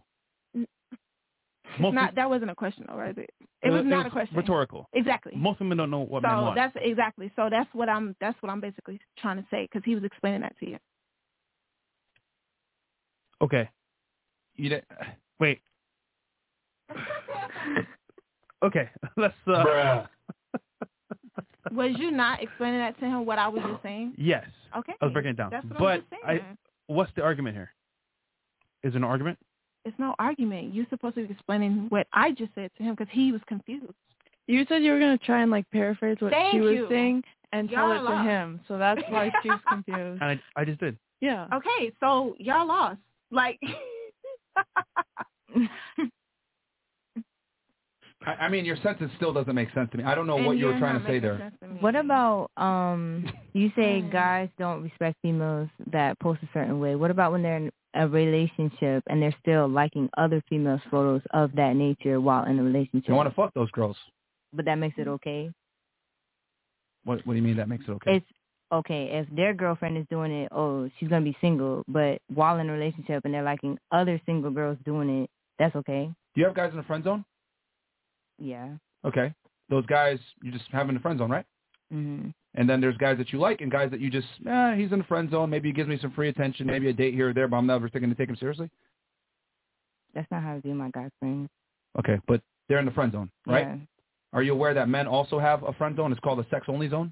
That wasn't a question, though, right? It was not a question. Rhetorical. Exactly. Most women don't know what men want. That's exactly. So that's what I'm basically trying to say because he was explaining that to you. Okay. Wait. Okay. Let's. Bruh. Was you not explaining that to him? What I was just saying? Yes. Okay. I was breaking it down. That's what I'm just saying. What's the argument here? Is it an argument? It's no argument. You're supposed to be explaining what I just said to him because he was confused. You said you were going to try and like paraphrase what she was saying and tell it to him. So that's why she's confused. And I just did. Yeah. Okay, so y'all lost. Like, I mean, your sentence still doesn't make sense to me. I don't know what you were trying to say there. What about you say guys don't respect females that post a certain way. What about when they're in a relationship and they're still liking other females' photos of that nature while in a relationship? You want to fuck those girls. But that makes it okay? What do you mean that makes it okay? It's okay if their girlfriend is doing it, she's going to be single, but while in a relationship and they're liking other single girls doing it, that's okay? Do you have guys in the friend zone? Yeah. Okay. Those guys you just have in the friend zone, right? Mm-hmm. And then there's guys that you like and guys that you just, he's in the friend zone. Maybe he gives me some free attention, maybe a date here or there, but I'm never thinking to take him seriously. That's not how I view my guy friends. Okay, but they're in the friend zone, right? Yeah. Are you aware that men also have a friend zone? It's called a sex-only zone.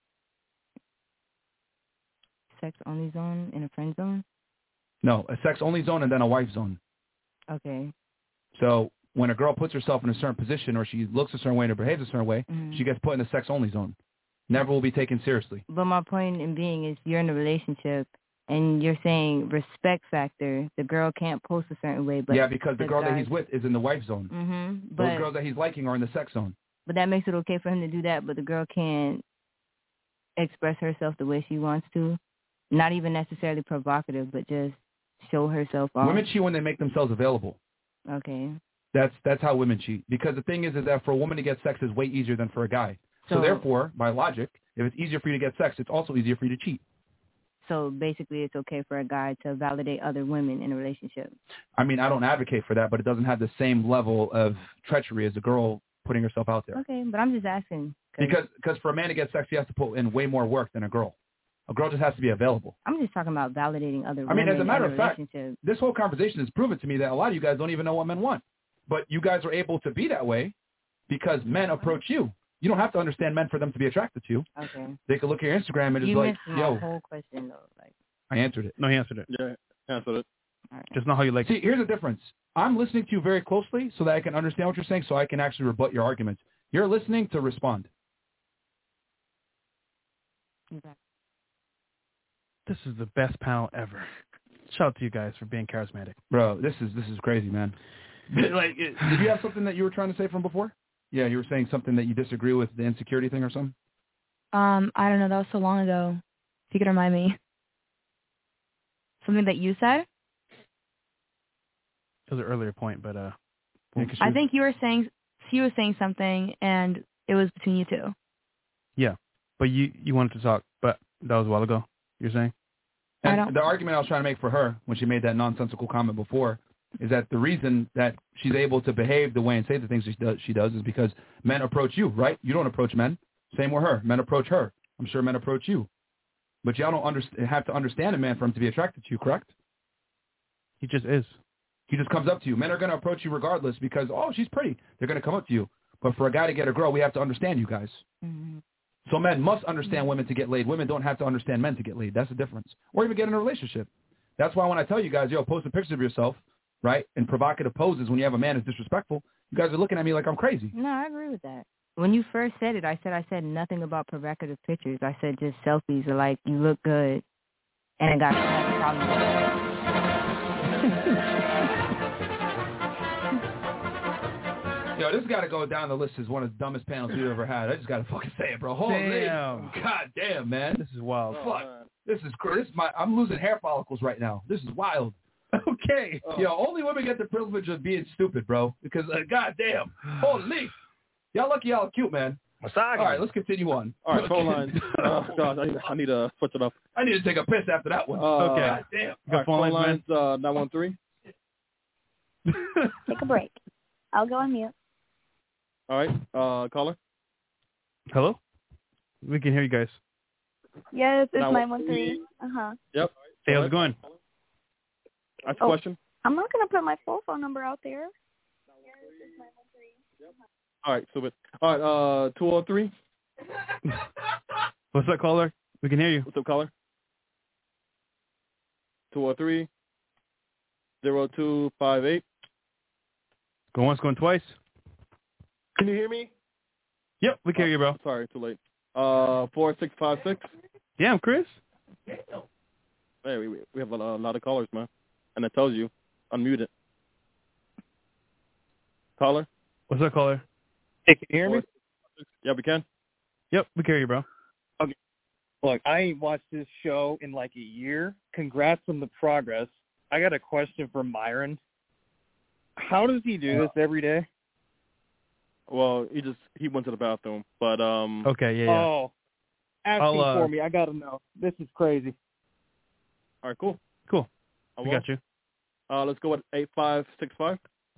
Sex-only zone in a friend zone? No, a sex-only zone and then a wife zone. Okay. So when a girl puts herself in a certain position or she looks a certain way and behaves a certain way, she gets put in the sex-only zone. Never will be taken seriously. But my point in being is you're in a relationship and you're saying respect factor. The girl can't post a certain way. But yeah, because the girl that he's with is in the wife zone. Mm-hmm. Those girls that he's liking are in the sex zone. But that makes it okay for him to do that, but the girl can't express herself the way she wants to. Not even necessarily provocative, but just show herself off. Women cheat when they make themselves available. Okay. That's how women cheat. Because the thing is that for a woman to get sex is way easier than for a guy. So therefore, by logic, if it's easier for you to get sex, it's also easier for you to cheat. So basically it's okay for a guy to validate other women in a relationship. I mean, I don't advocate for that, but it doesn't have the same level of treachery as a girl putting herself out there. Okay, but I'm just asking. Because for a man to get sex, he has to put in way more work than a girl. A girl just has to be available. I'm just talking about validating other women. I mean, as a matter in of fact, relationship. this whole conversation has proven to me that a lot of you guys don't even know what men want. But you guys are able to be that way because men approach you. You don't have to understand men for them to be attracted to you. Okay. They could look at your Instagram and just you like, missed my whole question, though. Like, I answered it. No, he answered it. Yeah, answered it. Right. Just not how you like See, it. here's the difference. I'm listening to you very closely so that I can understand what you're saying so I can actually rebut your arguments. You're listening to respond. exactly. This is the best panel ever. Shout out to you guys for being charismatic. Bro, this is crazy, man. Did you have something that you were trying to say from before? Yeah, you were saying something that you disagree with the insecurity thing or something? I don't know. That was so long ago. If you could remind me. something that you said? It was an earlier point, but I think you were saying she was saying something, and it was between you two. yeah. But you wanted to talk, but that was a while ago. You're saying? And the argument I was trying to make for her when she made that nonsensical comment before is that the reason that she's able to behave the way and say the things she does is because men approach you, right? You don't approach men. Same with her. Men approach her. I'm sure men approach you. But y'all don't have to understand a man for him to be attracted to you, correct? He just is. He just comes up to you. Men are going to approach you regardless because, oh, she's pretty. They're going to come up to you. But for a guy to get a girl, we have to understand you guys. Mm-hmm. So men must understand women to get laid. Women don't have to understand men to get laid. That's the difference. Or even get in a relationship. That's why when I tell you guys, post a picture of yourself, right, in provocative poses when you have a man who's disrespectful, you guys are looking at me like I'm crazy. No, I agree with that. When you first said it, I said nothing about provocative pictures. I said just selfies are like, you look good, and I got a problem with that. Yo, this got to go down the list as one of the dumbest panels we've ever had. I just got to fucking say it, bro. Holy Damn. God damn, man. This is wild. Fuck. This is crazy. I'm losing hair follicles right now. This is wild. Okay. Yo, only women get the privilege of being stupid, bro. Because, God damn. Holy. Y'all lucky y'all are cute, man. Masagi. All right, let's continue on. All right, phone lines. Gosh, I need to switch it up. I need to take a piss after that one. Okay. God damn. All right, phone lines, 913. Take a break. I'll go on mute. All right, caller. Hello? We can hear you guys. Yes, it's 913. Yep. Hey, how's it going? Ask a question. I'm not going to put my full phone number out there. All right, stupid. All right, 203. What's up, caller? We can hear you. What's up, caller? 203 0258. Go once, going twice. Can you hear me? Yep, we can hear you, bro. Sorry, too late. 4656. Yeah, I'm Chris. Hey, we have a lot of callers, man. And it tells you, unmute it. Caller? What's up, caller? Hey, can you hear me? Yeah, we can. Yep, we can hear you, bro. Okay. Look, I ain't watched this show in like a year. Congrats on the progress. I got a question for Myron. How does he do this every day? Well, he went to the bathroom, but Okay, yeah. Oh, asking for me. I gotta know. This is crazy. All right, cool. We got you. Let's go with 8565.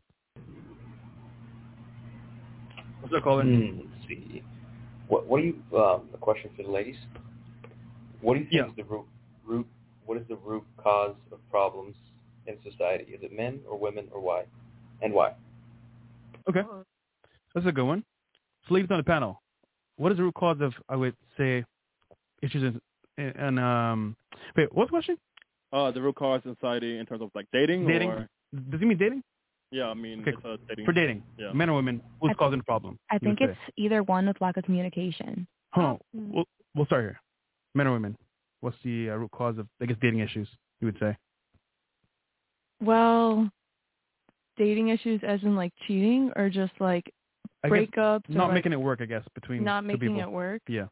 What's up, caller? Let's see. What do you? A question for the ladies. What do you think is the root? What is the root cause of problems in society? Is it men or women or why? And why? Okay, that's a good one. So, ladies on the panel, what is the root cause of, I would say, issues in wait, what's the question? The root cause in society in terms of like dating. Dating. Or? Does he mean dating? Yeah, I mean it's dating. For dating. Yeah. Men or women, who's causing the problem? I think it's either one with lack of communication. Hold on. We'll start here. Men or women? What's the root cause of, I guess, dating issues, you would say? Well, dating issues as in like cheating or just like breakups? Not or making it work, I guess, between not two making people. it work? Yeah.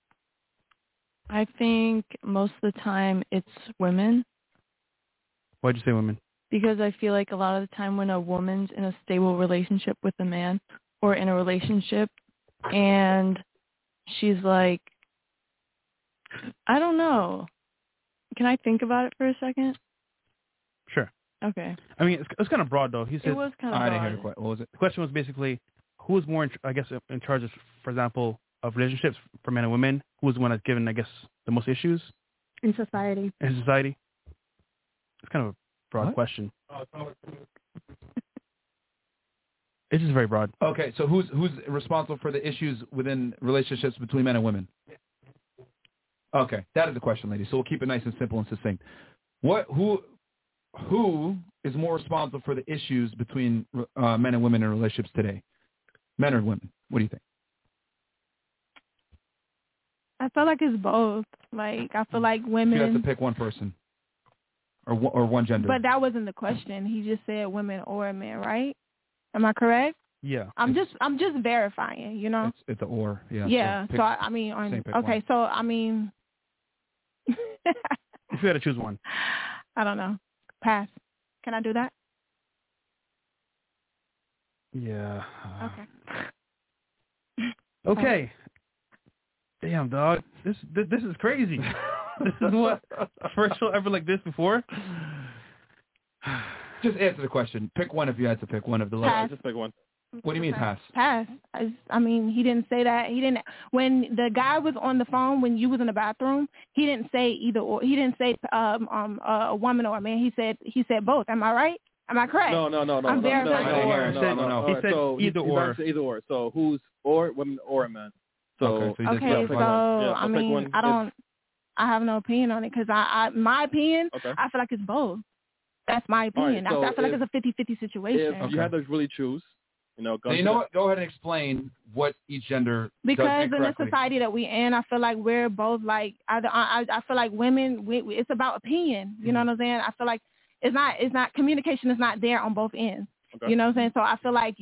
I think most of the time it's women. Why'd you say women? Because I feel like a lot of the time when a woman's in a stable relationship with a man or in a relationship and she's like, I don't know. Can I think about it for a second? Sure. Okay. I mean, it's kind of broad, though. He said, It was kind of I didn't broad. hear the question. What was it? The question was basically, who is more, I guess, in charge of, for example, of relationships for men and women? Who is the one that's given, I guess, the most issues In society. in society? It's kind of a broad question. It's just very broad. Okay, so who's responsible for the issues within relationships between men and women? Okay, that is the question, ladies. So we'll keep it nice and simple and succinct. Who is more responsible for the issues between men and women in relationships today? Men or women? What do you think? I feel like it's both. Like, I feel like women. You have to pick one person or one gender. But that wasn't the question. He just said women or men, right? Am I correct? Yeah. I'm just verifying, you know. It's a or, yeah. Yeah. So So I mean, pick okay. one. So I mean, If you had to choose one. I don't know. Pass. Can I do that? Yeah. Okay. Okay. Damn, dog. This is crazy. This is what first show ever like this before. Just answer the question. Pick one if you had to pick one of the levels. Just pick one. What do you mean pass? Pass. I mean, he didn't say that. He didn't. When the guy was on the phone, when you was in the bathroom, he didn't say either or. He didn't say a woman or a man. He said both. Am I right? Am I correct? No. I'm very No. He said either or. Either or. So who's or women or a man? So okay. So I mean, I have no opinion on it because my opinion, I feel like it's both. That's my opinion. Right, so I feel like it's a 50-50 situation. If you had to really choose, so you know what? Go ahead and explain what each gender because does in the society that we in, I feel like we're both like I feel like women. It's about opinion. You know what I'm saying? I feel like it's not communication is not there on both ends. Okay. You know what I'm saying? So I feel like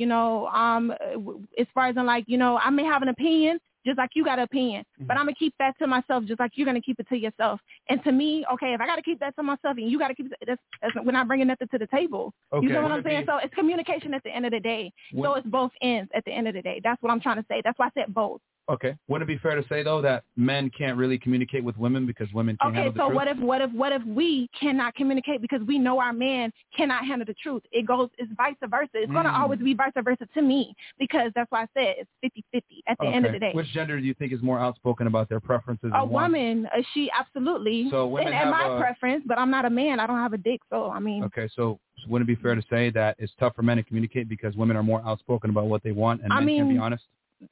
as far as in like I may have an opinion. Just like you got an opinion, but I'm going to keep that to myself just like you're going to keep it to yourself. And to me, okay, if I got to keep that to myself and you got to keep it, we're not bringing nothing to the table. Okay. You know what I'm saying? So it's communication at the end of the day. So it's both ends at the end of the day. That's what I'm trying to say. That's why I said both. Okay. Wouldn't it be fair to say, though, that men can't really communicate with women because women can't handle the truth? Okay, so what if we cannot communicate because we know our man cannot handle the truth? It's vice versa. It's going to always be vice versa to me because that's why I said it's 50-50 at the end of the day. Which gender do you think is more outspoken about their preferences? A woman. She absolutely. So women have my preference, but I'm not a man. I don't have a dick, so I mean. Okay, so wouldn't it be fair to say that it's tough for men to communicate because women are more outspoken about what they want and men can't be honest?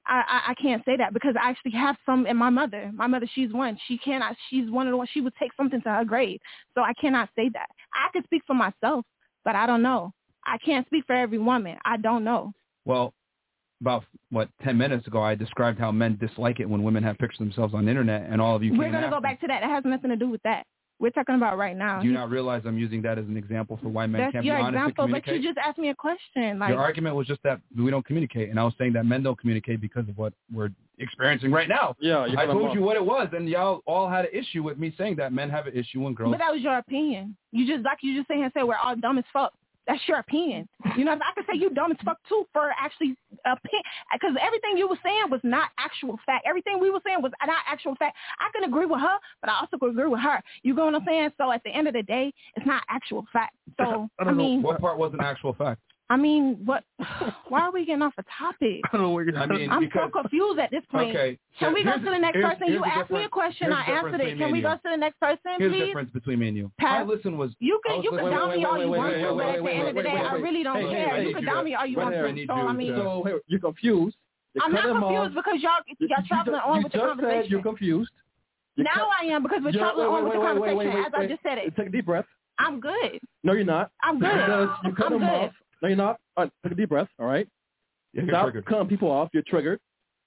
I can't say that because I actually have some in my mother. My mother, she's one. She's one of the ones, she would take something to her grave. So I cannot say that. I can speak for myself, but I don't know. I can't speak for every woman. I don't know. Well, about 10 minutes ago, I described how men dislike it when women have pictures of themselves on the internet, and all of you. We're going to go back to that. That has nothing to do with that. We're talking about right now. Do you not realize I'm using that as an example for why men can't be honest and communicate? That's your example, but you just asked me a question. Your argument was just that we don't communicate, and I was saying that men don't communicate because of what we're experiencing right now. Yeah, I told you what it was, and y'all all had an issue with me saying that men have an issue when girls. But that was your opinion. You just sit here and say we're all dumb as fuck. That's your opinion. You know, I could say you dumb as fuck too for actually because everything you were saying was not actual fact. Everything we were saying was not actual fact. I can agree with her, but I also could agree with her. You know what I'm saying? So at the end of the day, it's not actual fact. So I mean, what part wasn't actual fact? I mean, what? Why are we getting off a topic? I don't know what you're saying. I'm so confused at this point. Okay. Can we go to the next person? You asked me a question. I answered it. Can we go to the next person, please? Here's the difference between me and you. Pat, I listen was. You can down me all you want to, but at the end of the day, I really don't care. You can down me all you want to. So I mean, you're confused. I'm not confused because y'all traveling on with the conversation. You're confused. Now I am because we're traveling on with the conversation. As I just said it. Take a deep breath. I'm good. No, you're not. I'm good. Because you cut them off. No, you're not. Take a deep breath, all right? Stop cutting people off. You're triggered.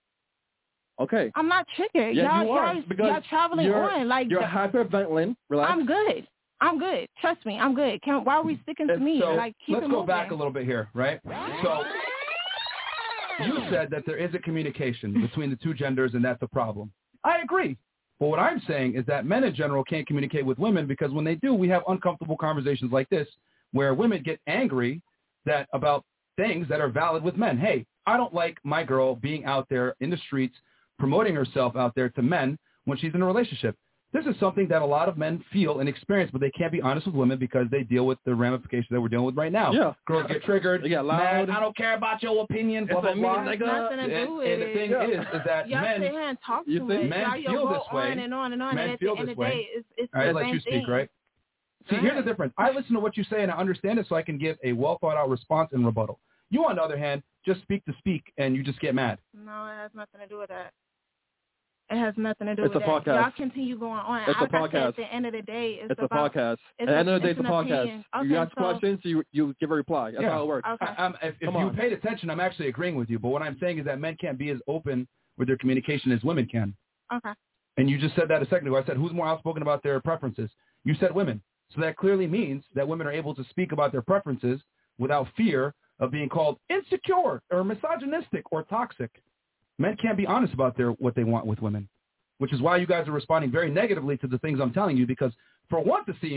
Okay. I'm not triggered. Yeah, y'all traveling on. Like, you're hyperventilating. Relax. I'm good. Trust me, I'm good. Why are we sticking to me? So, keep let's go back a little bit here, right? So you said that there is a communication between the two genders, and that's a problem. I agree. But what I'm saying is that men in general can't communicate with women because when they do, we have uncomfortable conversations like this where women get angry about things that are valid with men. Hey, I don't like my girl being out there in the streets promoting herself out there to men when she's in a relationship. This is something that a lot of men feel and experience, but they can't be honest with women because they deal with the ramifications that we're dealing with right now. Yeah. Girls get triggered. They get loud. Man, I don't care about your opinion. Blah, blah, blah. Nothing to do with it. And the thing is that men feel this way. On and on and on. Men and at feel the end this of the way. day, it's all right, the let same you speak, thing. right? See, here's the difference. I listen to what you say and I understand it so I can give a well-thought-out response and rebuttal. You, on the other hand, just speak to speak and you just get mad. No, it has nothing to do with that. It has nothing to do with that. Podcast. Y'all continue going on. It's a podcast. At the end of the day, it's a podcast. At the end of the day, it's a podcast. Okay, you ask questions, you give a reply. That's how it works. Okay. If you paid attention, I'm actually agreeing with you. But what I'm saying is that men can't be as open with their communication as women can. Okay. And you just said that a second ago. I said, who's more outspoken about their preferences? You said women. So that clearly means that women are able to speak about their preferences without fear of being called insecure or misogynistic or toxic. Men can't be honest about what they want with women, which is why you guys are responding very negatively to the things I'm telling you, because for once it seems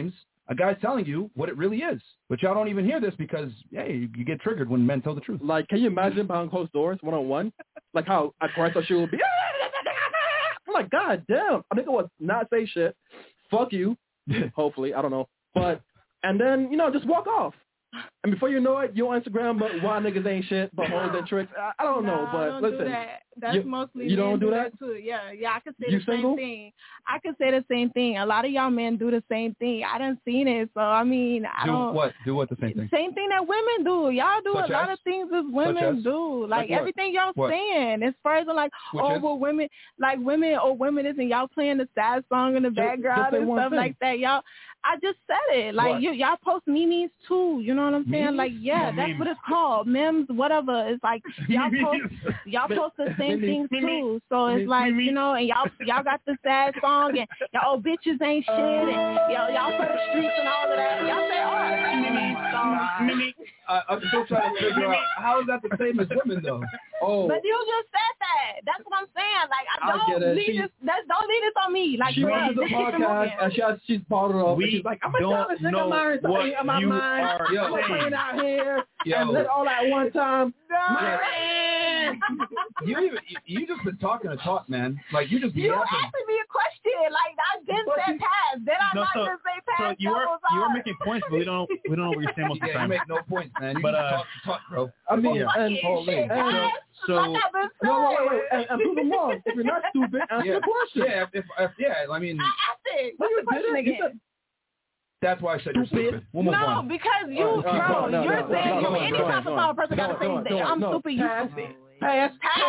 a guy's telling you what it really is. But y'all don't even hear this because, hey, you get triggered when men tell the truth. Like, can you imagine behind closed doors, one-on-one? Like how aggressive she would be. I'm like, God damn. I think it was not say shit. Fuck you. Hopefully. I don't know. But, and then, just walk off. And before you know it, you're on Instagram, but why niggas ain't shit, but hoes and tricks. I don't know, but I don't listen. do that. That's mostly you don't men do that too. Yeah, I could say you the single? same thing. I could say the same thing. A lot of y'all men do the same thing. I done seen it, so I mean, I don't. Do what the same thing? Same thing that women do. Y'all do Such a lot as? of things as women do. Like what? everything y'all What? saying, as far as like, Which is? well, women, like women or women isn't y'all playing the sad song in the background say and one stuff thing. like that. Y'all, I just said it. Like What? y'all post memes too. You know what I'm saying? Memes? Like that's what it's called. Memes, whatever. It's like y'all post the same things too. So it's like, and y'all got the sad song and y'all bitches ain't shit and y'all for the streets and all of that. Y'all say all that. I'm still trying to figure out how is that the same as women though? Oh. But you just said that. That's what I'm saying. Like I get it. Don't leave this on me. Like she went to the podcast and she's bottled up. And she's like, I'm don't know what you are I'm playing out here Yo. and let all at one time. Man. You just been talking to talk, man. Like you just be You yapping. asking me a question. Like I didn't say pass. Did I not just say pass? So you are making points, but we don't know what you're saying most of the Yeah, time. you make no points, man. You But, just talk, bro. I mean, Yeah. and Holy. So wait. And prove them wrong. If you're not stupid, answer the question. I mean, I asked it. No, What's you the question didn't. You again? said, that's why I said you're stupid. We'll move No, on. because you, All right, bro, no, you're saying no, any type of tall person gotta say that I'm stupid, you stupid. Pass.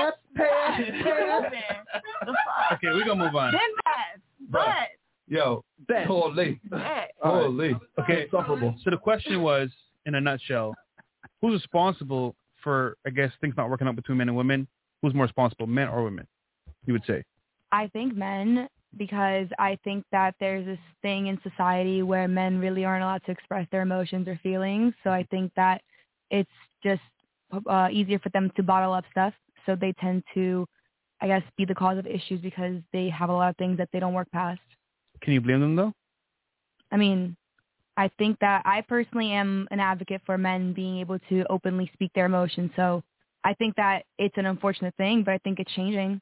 Okay, we're gonna move on. Then pass. But Yo, holy. Okay, insufferable. So the question was, in a nutshell, who's responsible for, I guess, things not working out between men and women? Who's more responsible, men or women? You would say. I think men, because I think that there's this thing in society where men really aren't allowed to express their emotions or feelings. So I think that it's just easier for them to bottle up stuff. So they tend to, I guess, be the cause of issues because they have a lot of things that they don't work past. Can you blame them, though? I mean, I think that I personally am an advocate for men being able to openly speak their emotions. So I think that it's an unfortunate thing, but I think it's changing.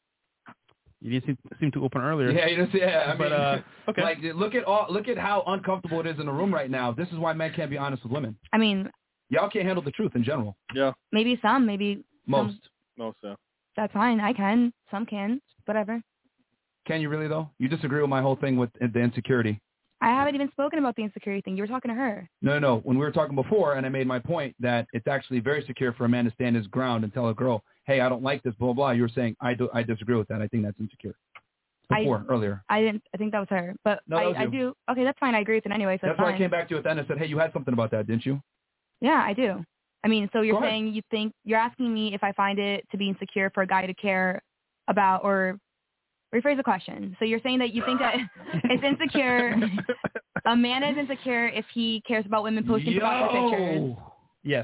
You didn't seem too open earlier. Yeah, I mean, okay. Like, look at how uncomfortable it is in the room right now. This is why men can't be honest with women. I mean, y'all can't handle the truth in general. Yeah. Maybe some, maybe most. Yeah. That's fine. I can. Some can. Whatever. Can you really though? You disagree with my whole thing with the insecurity. I haven't even spoken about the insecurity thing. You were talking to her. No. When we were talking before, and I made my point that it's actually very secure for a man to stand his ground and tell a girl, "Hey, I don't like this." Blah blah. You were saying I disagree with that. I think that's insecure. Earlier. I didn't. I think that was her. But no, that was I do. Okay, that's fine. I agree with it anyway. So that's why I came back to you at the end and said, "Hey, you had something about that, didn't you?" Yeah, I do. I mean, so you're Go ahead. saying you think you're asking me if I find it to be insecure for a guy to care about, or rephrase the question. So you're saying that you think that it's insecure. A man is insecure if he cares about women posting provocative pictures. Yes.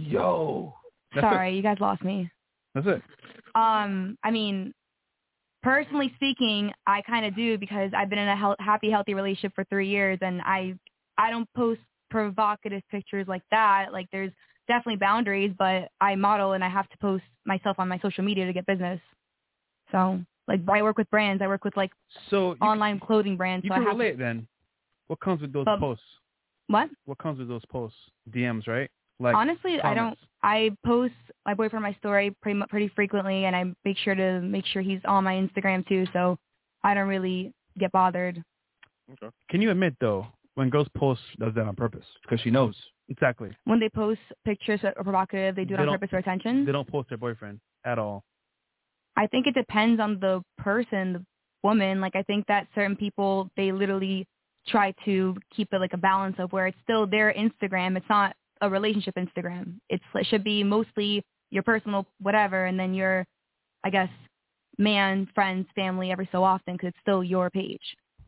Sorry, you guys lost me. That's it. I mean, personally speaking, I kind of do because I've been in a happy, healthy relationship for 3 years, and I don't post provocative pictures like that. Like, there's definitely boundaries, but I model and I have to post myself on my social media to get business. So, like, I work with brands. I work with online clothing brands. You so can I have relate then. What comes with those posts? What? What comes with those posts? DMs, right? Like, honestly, comments. I don't. I post my boyfriend my story pretty frequently, and I make sure he's on my Instagram too. So I don't really get bothered. Okay. Can you admit though, when girls post, does that on purpose because she knows exactly. When they post pictures that are provocative, they do it on purpose for attention. They don't post their boyfriend at all. I think it depends on the person, the woman. Like, I think that certain people, they literally try to keep it like a balance of where it's still their Instagram. It's not a relationship Instagram. It should be mostly your personal whatever, and then your, I guess, man, friends, family every so often, because it's still your page.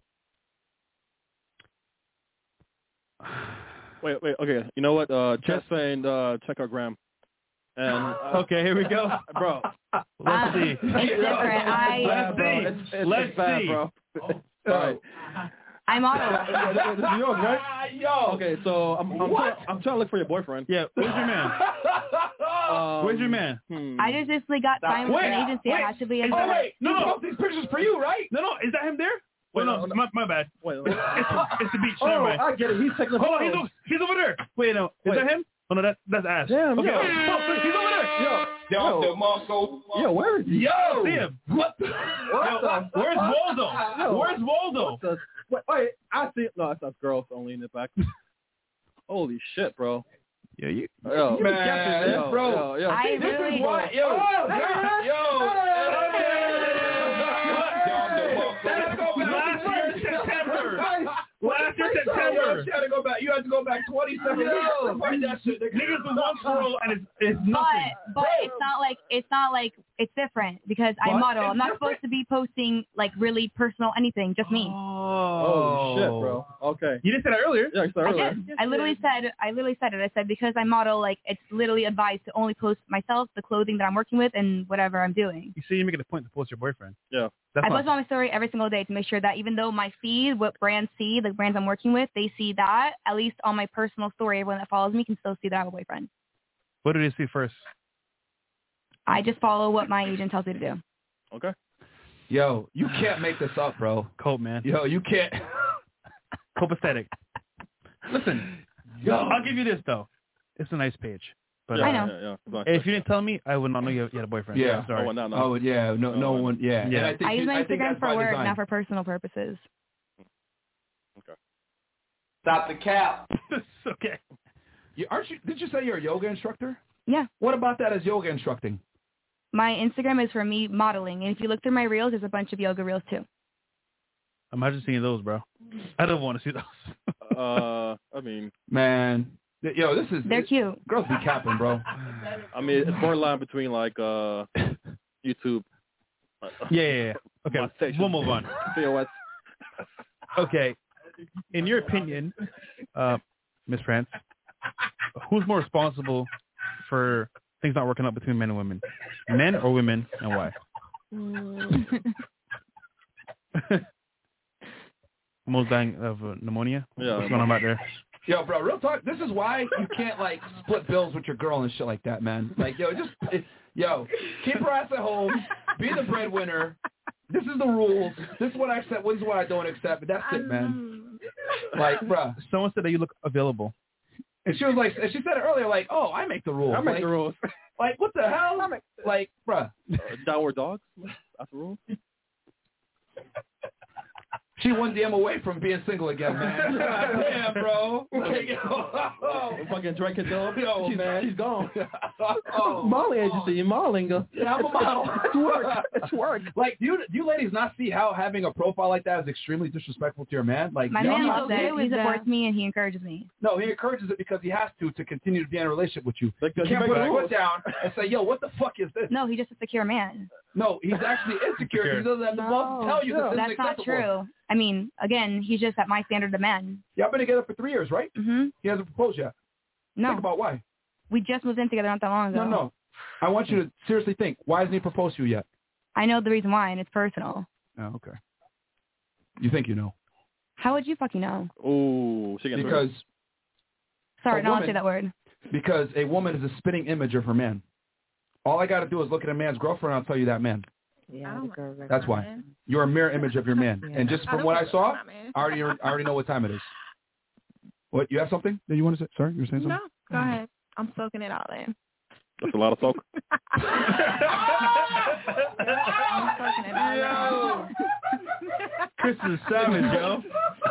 Wait. Okay. You know what? Chet's saying check our gram. And okay, here we go, bro. Let's see. It's different. It's bad, bro. It's bad, bro. All right. I model. This is New York, right? Yo. Okay, so I'm trying to look for your boyfriend. Yeah, where's your man? Where's your man? I just recently got signed with an agency. I had to be. Oh wait, no, these pictures for you, right? No, is that him there? Wait, no, my bad. Wait, it's the beach. Oh, Never mind. I get it. He's taking the Hold photos. on, he's over there. Wait, no, is that him? Oh no, that's Ash. Damn, okay. yo. Oh, he's over there. Yo, where is he? Yo, see him. What? Where's Waldo? Yo. Where's Waldo? Wait, I see it. No, that's girls only in the back. Holy shit, bro. Yeah, you. Yo, man, bro. Yo. I This really. is why, yo. Last year September. You had to go back. You had to go back 27 years to find that shit. Niggas do one twirl and it's nothing. But it's not like it's different because I model. I'm not supposed to be posting like really personal anything. Just me. Oh shit, bro. Okay. You didn't say that earlier. Yeah, you said earlier. I did. I literally said it. I said because I model, like it's literally advised to only post myself, the clothing that I'm working with, and whatever I'm doing. You see, you're making a point to post your boyfriend. Yeah. I post on my story every single day to make sure that even though my feed, what brands see, the brands I'm working with, they see that, at least on my personal story, everyone that follows me can still see that I have a boyfriend. What did they see first? I just follow what my agent tells me to do. Okay. Yo, you can't make this up, bro. Cold, man. Yo, you can't. Copacetic. Listen, I'll give you this, though. It's a nice page. But, I know. Yeah. If you didn't tell me, I would not know you had a boyfriend. Yeah. I'm sorry. No. Oh, yeah. No one. Yeah. Yeah. And I use my Instagram that's for by work, design. not for personal purposes. Okay. Stop the cap. Okay. Did you say you're a yoga instructor? Yeah. What about that as yoga instructing? My Instagram is for me modeling, and if you look through my reels, there's a bunch of yoga reels too. Imagine seeing those, bro. I don't want to see those. I mean, man, yo, they're cute. Girls be capping, bro. I mean, it's borderline between like YouTube. Yeah. Okay, we'll move on. COS. Okay, in your opinion, Miss France, who's more responsible for things not working out between men and women? Men or women, and why? Most dying of pneumonia? Yeah. What's going on out there? Yo, bro, real talk. This is why you can't like split bills with your girl and shit like that, man. Like, keep her ass at home. Be the breadwinner. This is the rules. This is what I accept. This is what I don't accept. But that's it, man. Like, bro. Someone said that you look available. And she was like, and she said it earlier, like, oh, I make the rules. I make the rules. Like, what the hell? Like, bruh. Downward dogs? That's the rule? She one DM away from being single again, man. Damn, bro. Fucking Drake and Dub. Yo, man. She's gone. Molly agency, modeling. Yeah, I'm a model. It's work. Like, do you ladies not see how having a profile like that is extremely disrespectful to your man? Like, my man loves it. He supports me and he encourages me. No, he encourages it because he has to continue to be in a relationship with you. Like, you can't put his foot down and say, yo, what the fuck is this? No, he's just a secure man. No, he's actually insecure. He doesn't have the balls to tell you this that's not true. I mean, again, he's just at my standard of men. Y'all been together for 3 years, right? Mm-hmm. He hasn't proposed yet. No. Think about why. We just moved in together not that long ago. No. I want you to seriously think. Why hasn't he proposed to you yet? I know the reason why, and it's personal. Oh, okay. You think you know? How would you fucking know? Oh, because. Sorry, no, I'll say that word. Because a woman is a spitting image of her man. All I got to do is look at a man's girlfriend, and I'll tell you that man. Yeah, that's why. You're a mirror image of your man. Yeah. And just from what I saw, I already know what time it is. What, you have something that you want to say? Sorry, you were saying something? No, go ahead. I'm soaking it all in. That's a lot of soak. I'm soaking it all in. Chris is savage, yo.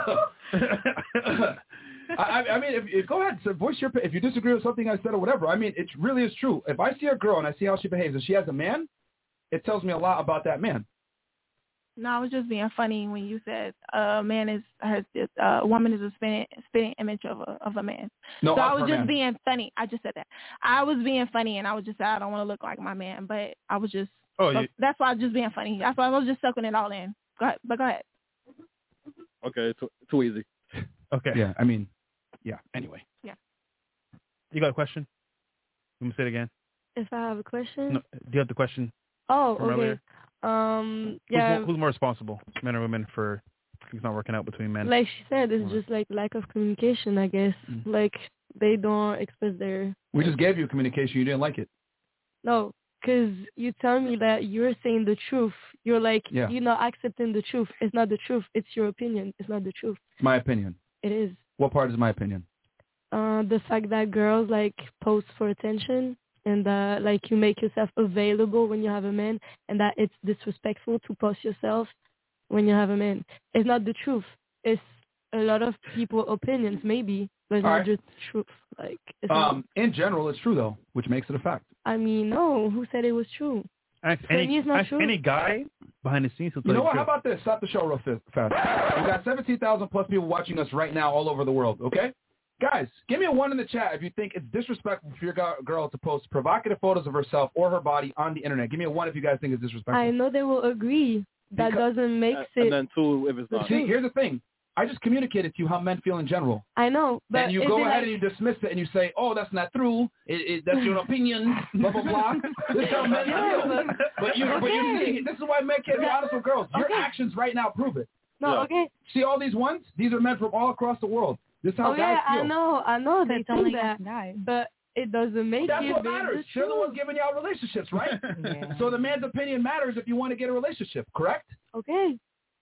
I mean, if go ahead, so voice your. If you disagree with something I said or whatever, I mean, it really is true. If I see a girl and I see how she behaves, and she has a man, it tells me a lot about that man. No, I was just being funny when you said a woman is a spitting image of a man. No, so I was just man. being funny. I just said that. I was being funny, and I was just saying I don't want to look like my man, but I was just. That's why I was just being funny. That's why I was just soaking it all in. Go ahead. Okay, too easy. Okay. Yeah, I mean, yeah. Anyway. Yeah. You got a question? You want me to say it again? If I have a question? No, do you have the question? Oh, from okay. Earlier? Yeah. Who's more responsible, men or women, for It's not working out between men. Like she said, it's just like lack of communication, I guess. Like they don't express their. We just gave you communication. You didn't like it. No, because you tell me that you're saying the truth. You're like, Yeah. you're not accepting the truth. It's not the truth. It's your opinion. It's not the truth. It's my opinion. It is. What part is my opinion? The fact that girls like post for attention and like you make yourself available when you have a man, and that it's disrespectful to post yourself when you have a man. It's not the truth. It's a lot of people's opinions, maybe, but it's All not right. just truth. Like, it's not, In general, it's true though, which makes it a fact. I mean, no. Who said it was true? Ask For me, it's not true. any guy behind the scenes will tell You know what? the How truth. about this? Stop the show real fast. We got 17,000 plus people watching us right now all over the world. Okay, guys, give me a 1 in the chat if you think it's disrespectful for your girl to post provocative photos of herself or her body on the internet. Give me a 1 if you guys think it's disrespectful. I know they will agree. That doesn't make it. And then 2 if it's not. See, here's the thing. I just communicated to you how men feel in general. I know, but and you is go it ahead like, and you dismiss it and you say, "Oh, that's not true. That's your opinion." Blah blah blah. This is how men Yeah, feel. But you're seeing. This is why men can't be honest with girls. Your actions right now prove it. No, okay. See all these ones? These are men from all across the world. This is how Oh guys yeah, feel. I know they It's do only that, guys. but it doesn't make That's it what be matters. the They're the truth. ones giving y'all relationships, right? Yeah. So the man's opinion matters if you want to get a relationship, correct? Okay.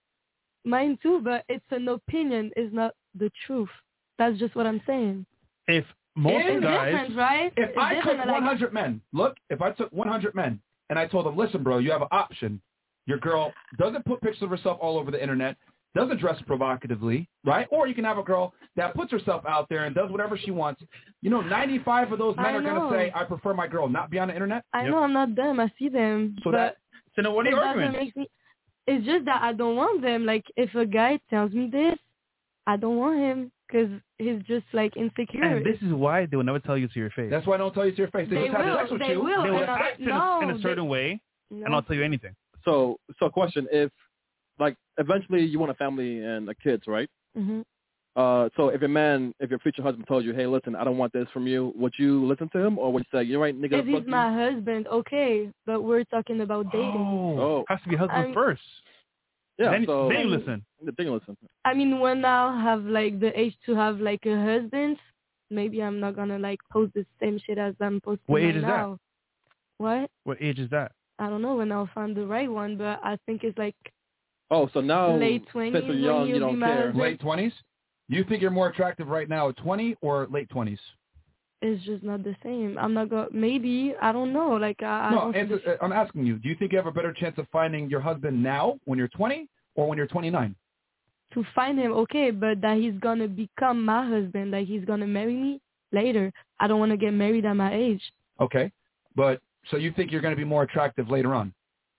Mine too, but it's an opinion, it's not the truth. That's just what I'm saying. If most It's guys, different, right? If It's I took different, like- 100 men, look, if I took 100 men and I told them, listen, bro, you have an option. Your girl doesn't put pictures of herself all over the internet, doesn't dress provocatively, right? Or you can have a girl that puts herself out there and does whatever she wants. You know, 95 of those men I are going know. to say, I prefer my girl not be on the internet. I know I'm not them. I see them. So but so then what are it you doesn't arguing? make me. It's just that I don't want them. Like, if a guy tells me this, I don't want him because he's just, like, insecure. And this is why they will never tell you to your face. That's why I don't tell you to your face. They, They just have will. sex with They you. will. They will and I- act in no, a certain way, no. and I'll tell you anything. So question: if like eventually you want a family and kids, right? Mhm. So if your future husband told you, hey, listen, I don't want this from you, would you listen to him, or would you say, you're right, nigga? If he's my husband, okay, but we're talking about dating. Oh, has to be husband I'm- first. Yeah, Then, so then you listen. Then you listen. I mean, when I have, like, the age to have, like, a husband, maybe I'm not going to, like, post the same shit as I'm posting What right age is that? now. What? What age is that? I don't know when I'll find the right one, but I think it's, like, Oh, so now late since 20s you're young, when you you'll don't be my care. husband. Late 20s? You think you're more attractive right now at 20 or late 20s? It's just not the same. I'm not going to, maybe, I don't know. Like, I No, don't I'm asking you, do you think you have a better chance of finding your husband now when you're 20 or when you're 29? to find him, okay, but that he's going to become my husband, like he's going to marry me later. I don't want to get married at my age. Okay. But so you think you're going to be more attractive later on?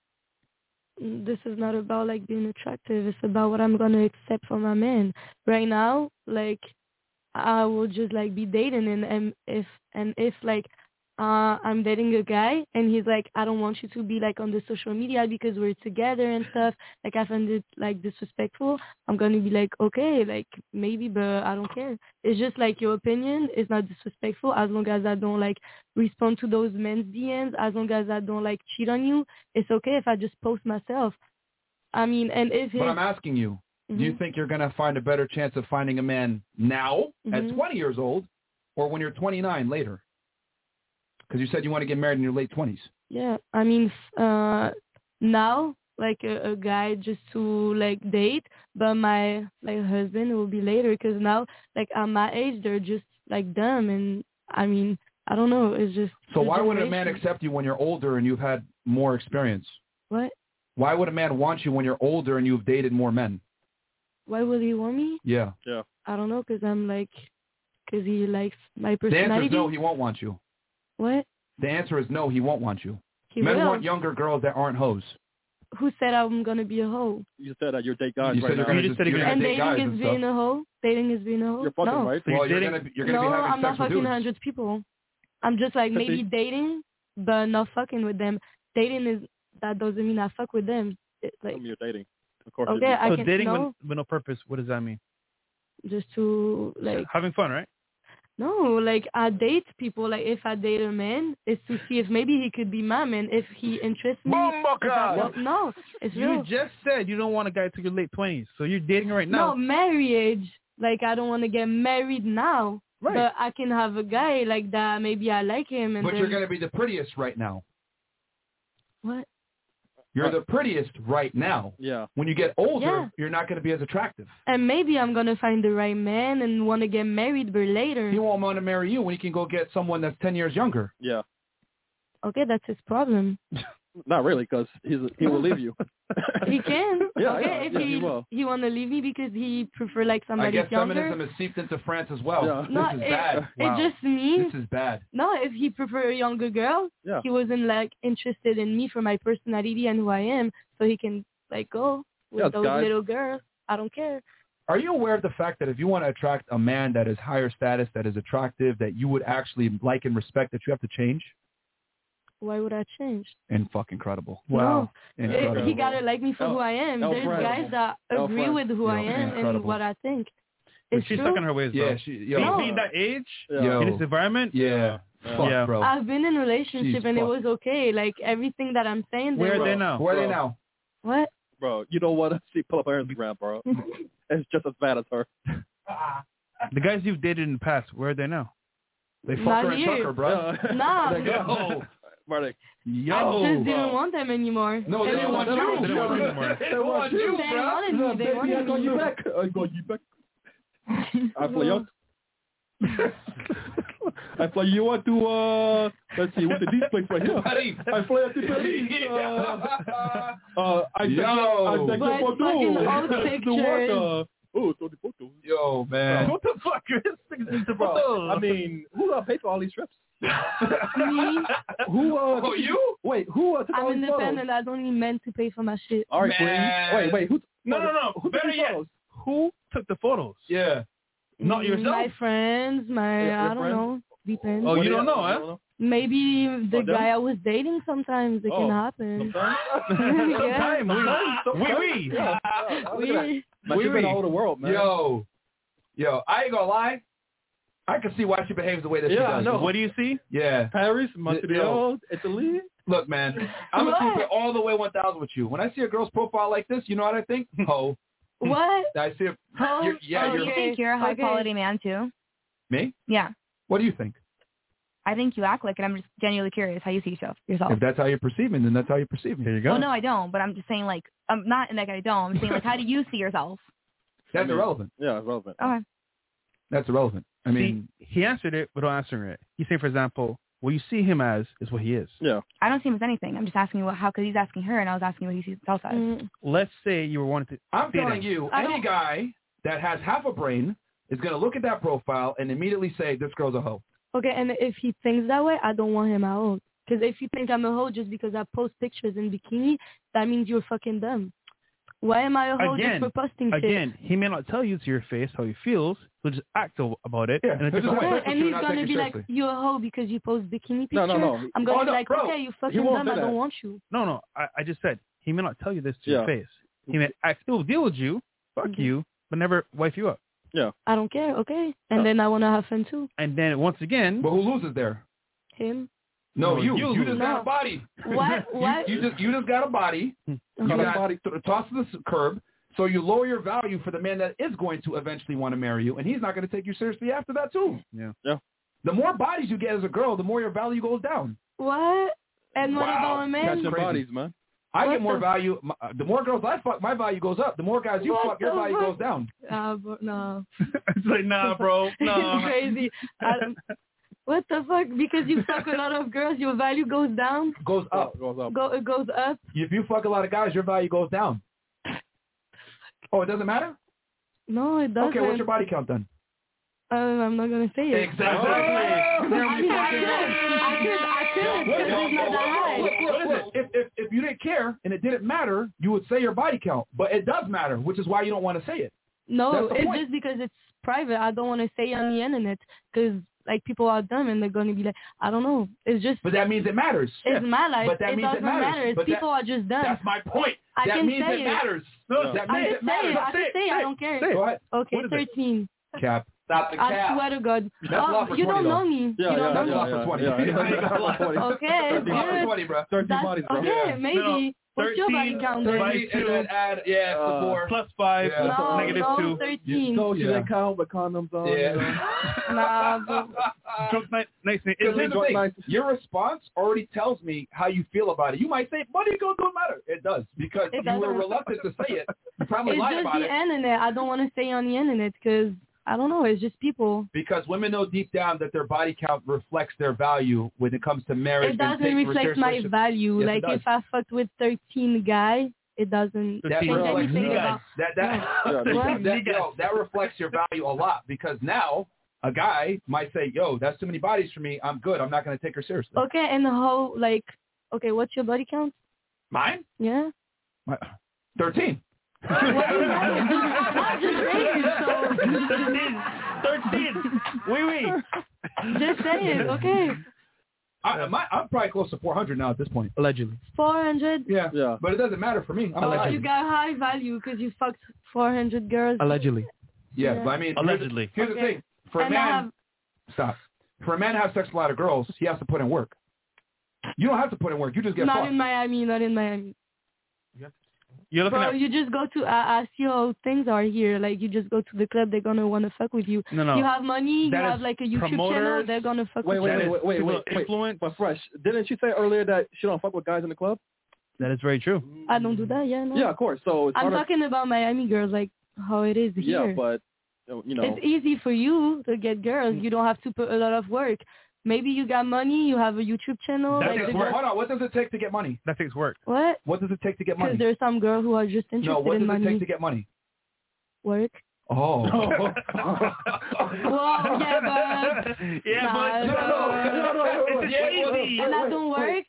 This is not about, like, being attractive. It's about what I'm going to accept from my man. Right now, like, I will just, like, be dating, and if like, I'm dating a guy, and he's like, I don't want you to be, like, on the social media because we're together and stuff. Like, I find it, like, disrespectful. I'm going to be like, okay, like, maybe, but I don't care. It's just, like, your opinion is not disrespectful as long as I don't, like, respond to those men's DMs, as long as I don't, like, cheat on you. It's okay if I just post myself. I mean, and if But I'm asking you, do you think you're going to find a better chance of finding a man now at 20 years old or when you're 29 later? Because you said you want to get married in your late 20s. Yeah, I mean, now, like, a guy just to, like, date, but my, like, husband will be later because now, like, at my age, they're just, like, dumb. And, I mean, I don't know. It's just... So the why would a man generation. accept you when you're older and you've had more experience? What? Why would a man want you when you're older and you've dated more men? Why would he want me? Yeah. Yeah. I don't know, because I'm, like, because he likes my The answer personality. is no, he won't want you. What? The answer is no, he won't want you. He Men will. want younger girls that aren't hoes. Who said I'm going to be a hoe? You said that you're date guys You right said now. you're gonna You just said you're gonna And date guys dating and is stuff. being a hoe? Dating is being a hoe? You're fucking, no. right? So Well, you're you're dating, gonna No, be having I'm not sex with fucking dudes. 100 people. I'm just, like, maybe 50? dating, but not fucking with them. Dating is, that doesn't mean I fuck with them. Like, You're dating. Of course. okay, you I so can, dating no, with no purpose, what does that mean? just to, like, Having fun, right? No, like I date people. Like if I date a man, it's to see if maybe he could be my man. If he interests me. No, it's real. You just said you don't want a guy to your late 20s, so you're dating right now. No, marriage. Like I don't want to get married now. Right. But I can have a guy like that. Maybe I like him. And But then... you're going to be the prettiest right now. What? You're the prettiest right now. Yeah. When you get older, Yeah. you're not going to be as attractive. And maybe I'm going to find the right man and want to get married, but later. He won't want to marry you when he can go get someone that's 10 years younger. Yeah. Okay, that's his problem. Not really, because he will leave you. He can. Yeah, okay, yeah, he will. he want to leave me because he prefer like somebody I guess younger. feminism has seeped into France as well. Yeah. No, This is bad. It just means. This is bad. No, if he prefer a younger girl, Yeah. he wasn't like interested in me for my personality and who I am, so he can like go with Yeah, those guys. little girls. I don't care. Are you aware of the fact that if you want to attract a man that is higher status, that is attractive, that you would actually like and respect, that you have to change? Why would I change? And fucking incredible. No. Incredible. He gotta like me for who I am. There's guys that agree with who I am and what I think. It's She's true. stuck in her ways, bro. Yeah, being that age, Yo. in this environment, Yeah. Fuck, bro. I've been in a relationship She's and it fucked. was okay. Like everything that I'm saying. Where are were- they now? Where are they now? What? Bro, you know what? She pull up her Instagram, bro. It's just as bad as her. The guys you've dated in the past, where are they now? They fuck Not her and here. chuck her, bro. Nah. Yo. Marty. I just didn't want them anymore. No, they didn't want you. They didn't want you anymore. They didn't want you, They bro. wanted me. They wanted I got me. you back. I got you back. I fly out. I fly you out to let's see, what's the deep place right here? Paris. I fly out to Paris. I Yo. take But a photo. fucking old The pictures. water. Oh, so the photo. Yo, man. What the fuck? I mean, who gonna pay for all these trips? Me? Who? Oh, you? Wait, who took all I'm these photos? independent. I don't need men to pay for my shit. All right, Man. Queen. Wait, who? No. Who took Better these yet, photos? who took the photos? Yeah. Not yourself? My friends, Your I don't friends? know. Depends. Oh, What you do don't know, you huh? don't know? Maybe the Oh, them? guy I was dating sometimes it Oh, can happen. Sometimes? Yeah. Oui. Yeah. Look at that. Oui. Man, she's been all over the world, man. Yo, I ain't gonna lie. I can see why she behaves the way that she Yeah, does. I know. What do you see? Yeah. Paris, Montreal, Italy. Look, man, I'm gonna keep it all the way 1,000 with you. When I see a girl's profile like this, you know what I think? Ho. What? I see. Oh, You're, yeah, Do you're you think you're a high quality man too? me. Yeah. What do you think? I think you act like it. I'm just genuinely curious how you see yourself. If that's how you perceive me, then that's how you perceive me. There you Well, no, I don't. But I'm just saying, like, I'm not like I don't. I'm saying, like, how do you see yourself? That's irrelevant. Yeah, it's relevant. Okay. That's irrelevant. I mean, he answered it without answering it. He said, for example, what you see him as is what he is. Yeah. I don't see him as anything. I'm just asking you how, because he's asking her, and I was asking what he sees himself as. Let's say you were wanting to. I'm telling you, any guy that has half a brain is going to look at that profile and immediately say, this girl's a hoe. Okay, and if he thinks that way, I don't want him at all. Because if you think I'm a hoe just because I post pictures in bikini, that means you're fucking dumb. Why am I a hoe just for posting shit? Again, he may not tell you to your face how he feels. He'll just act about it in a different way. Yeah, and he's going to be like, you're a hoe because you post bikini pictures. No. I'm going to be like, bro. okay, you fucking dumb, I don't want you. No, I just said, he may not tell you this to your face. He may still deal with you, fuck you, but never wife you up. Yeah. I don't care, okay? And then I want to have fun too. And then once again. But who loses there? Him. No, you. you You just got a body. What? You just got a body. You got tossed to the curb. So you lower your value for the man that is going to eventually want to marry you, and he's not going to take you seriously after that too. Yeah. The more bodies you get as a girl, the more your value goes down. What? And what about a man? Catching bodies, man. I What get more the- value. The more girls I fuck, my value goes up. The more guys you What fuck, your the value fuck? goes down. No. It's like, nah, bro. No. It's crazy. What the fuck? Because you fuck a lot of girls, your value goes down? Goes up. It goes up? If you fuck a lot of guys, your value goes down. Oh, it doesn't matter? No, it doesn't. Okay, what's your body count then? I'm not going to say it. Exactly. I could, because it's not that high. Look, if you didn't care and it didn't matter, you would say your body count. But it does matter, which is why you don't want to say it. No, That's the it's point. just because it's private. I don't want to say it on the internet because, like, people are dumb and they're going to be like, I don't know. It's just. But that means it matters. It's my life. But that it means doesn't it matters. matter. But People are just dumb. That's my point. I that can means say it matters. That I means can it matters. say it. I can say it. I don't care. Say it. Go ahead. Okay, What is it? 13. Cap. Stop the I cap. swear to God. That's law for You 20, don't know though. me. Yeah, you don't That's know law me. for 20. Okay, Law for good. 20, bro. 13 That's, bodies, bro. okay, maybe. No, What's your body 13, count then? 30 and then add, the 4. Plus 5, Yeah. No, negative no, 2. 13. So she didn't count with condoms on. Yeah. You know? Nah, but Drunk night, nice and Because Italy. here's the thing, your response already tells me how you feel about it. You might say, money don't matter. It does, because It you were doesn't. reluctant to say it. You probably it's lied just about the it. internet. I don't want to say on the internet because, I don't know, it's just people. Because women know deep down that their body count reflects their value when it comes to marriage. It doesn't reflect my value. Yes, like, it does. if I fucked with 13 guys, it doesn't That change reflects anything about... that reflects your value a lot, because now a guy might say, yo, that's too many bodies for me. I'm good. I'm not going to take her seriously. Okay, and how, like, okay, what's your body count? Mine? Yeah. 13. I'm just saying, so... 13. Wait. Just saying, okay. I'm probably close to 400 now at this point. Allegedly. 400? Yeah. But it doesn't matter for me. I'm Oh, alive. you got high value because you fucked 400 girls. Allegedly. Yeah, but I mean, allegedly. Here's the thing. For a And I man, stop. For a man to have sex with a lot of girls, he has to put in work. You don't have to put in work. You just get Not fucked. in Miami, not in Miami. You're looking Bro, at... you just go to, I see how things are here. Like, you just go to the club, they're going to want to fuck with you. No. You have money, That you have is like a YouTube channel, promoters. they're going to fuck with you. Wait. Influence. But Fresh, didn't she say earlier that she don't fuck with guys in the club? That is very true. I don't do that, yeah, no. Yeah, of course. So it's I'm harder- talking about Miami girls, like how it is here. Yeah, but you know, It's easy for you to get girls. You don't have to put a lot of work. Maybe you got money, you have a YouTube channel. That like takes work. Hold on. What does it take to get money? That takes work. What? What does it take to get money? Because there's some girls who are just interested No, what in does money. it take to get money? Work. Oh. Well, yeah, but... No. And I don't work,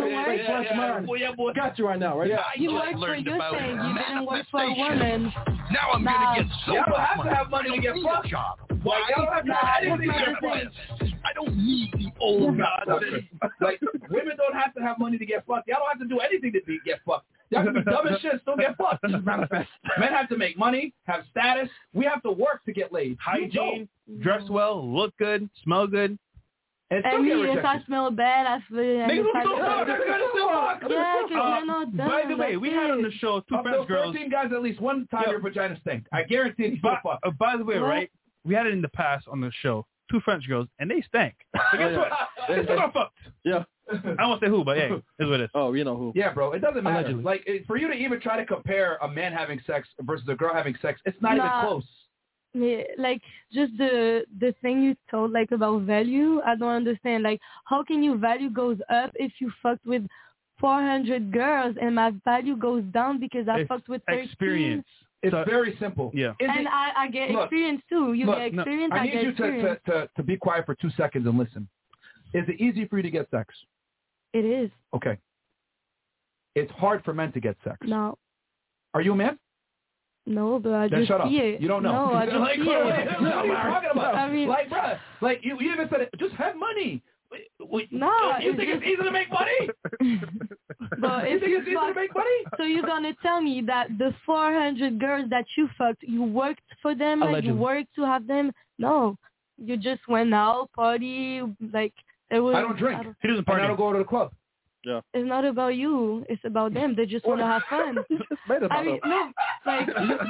Got you right now, right? You work for your thing. You didn't work for a woman. Now I'm gonna get so Y'all don't much have money. to have money to get fucked. Why? Y'all don't have to have anything to get fucked. I don't need the old nonsense. Like, women don't have to have money to get fucked. Y'all don't have to do anything to get fucked. Y'all can be dumb as shit, still get fucked. Men have to make money, have status. We have to work to get laid. Hygiene, dress well, look good, smell good. And And me, if I smell bad, I feel... Niggas will still fuck. They're gonna still fuck. Yeah, because they're not done. By the way, we had on the show two Of French those girls. 13 guys, at least one time your vagina stank. I guarantee you still fuck. By the way, right? We had it in the past on the show. Two French girls, and they stank. So guess what? They still got fucked. Yeah. I won't say who, but hey, it's what it is. Oh, you know who. Yeah, bro. It doesn't matter. Allegedly. Like, for you to even try to compare a man having sex versus a girl having sex, it's not even close. Yeah, like, just the thing you told, like, about value, I don't understand. Like, how can your value goes up if you fucked with 400 girls and my value goes down because I fucked with 13? Experience. It's very simple. Yeah. And I get experience too. You get experience, I I need get you experience. to be quiet for 2 seconds and listen. Is it easy for you to get sex? It is. Okay. It's hard for men to get sex. No. Are you a man? No, but I Then just shut up. see it. You don't know. No, I just like, see what it. are you talking about? I mean, like, bruh, like you even said it. Just have money. No, you think it's easy to make money? But You if think you it's easy to make money? So you're gonna tell me that the 400 girls that you fucked, you worked for them, like you Allegedly. worked to have them? No, you just went out, party, like it was. I don't drink. He doesn't party. I don't go to the club. Yeah. It's not about you. It's about them. They just want to have fun. I mean, no, like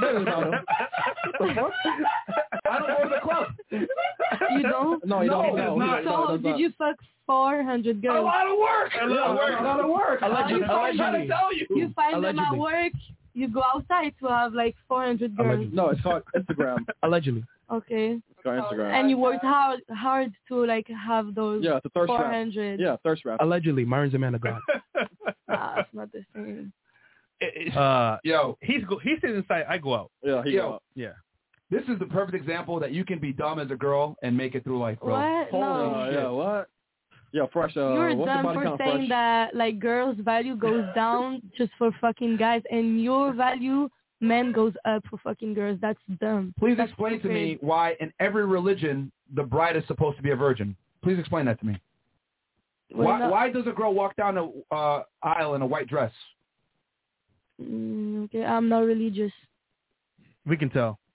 I don't go to the club. you don't. No, you don't. No, not. So did you fuck 400 girls? A lot of work. A lot of work. A lot of work. Allegedly. I'm trying to tell you. You find them at Allegedly. work. You go outside to have like 400 girls. Allegedly. No, it's called Instagram. Allegedly. Okay. It's called Instagram. And you worked hard to like have those Yeah, it's a thirst trap. 400. Yeah, thirst trap. Allegedly, Myron's a man of God. Nah, it's not the same. Yo, he stays inside. I go out. Yeah, he Yo. go out. Yeah. this is the perfect example that you can be dumb as a girl and make it through life, bro. What? No. Holy shit. Yeah, what? Yeah, Fresh. You're what's the dumb body for count, saying Fresh? that like girls' value goes down just for fucking guys, and your value, men, goes up for fucking girls. That's dumb. Please That's explain to stupid. me why in every religion the bride is supposed to be a virgin. Please explain that to me. Why does a girl walk down the aisle in a white dress? Okay, I'm not religious. We can tell.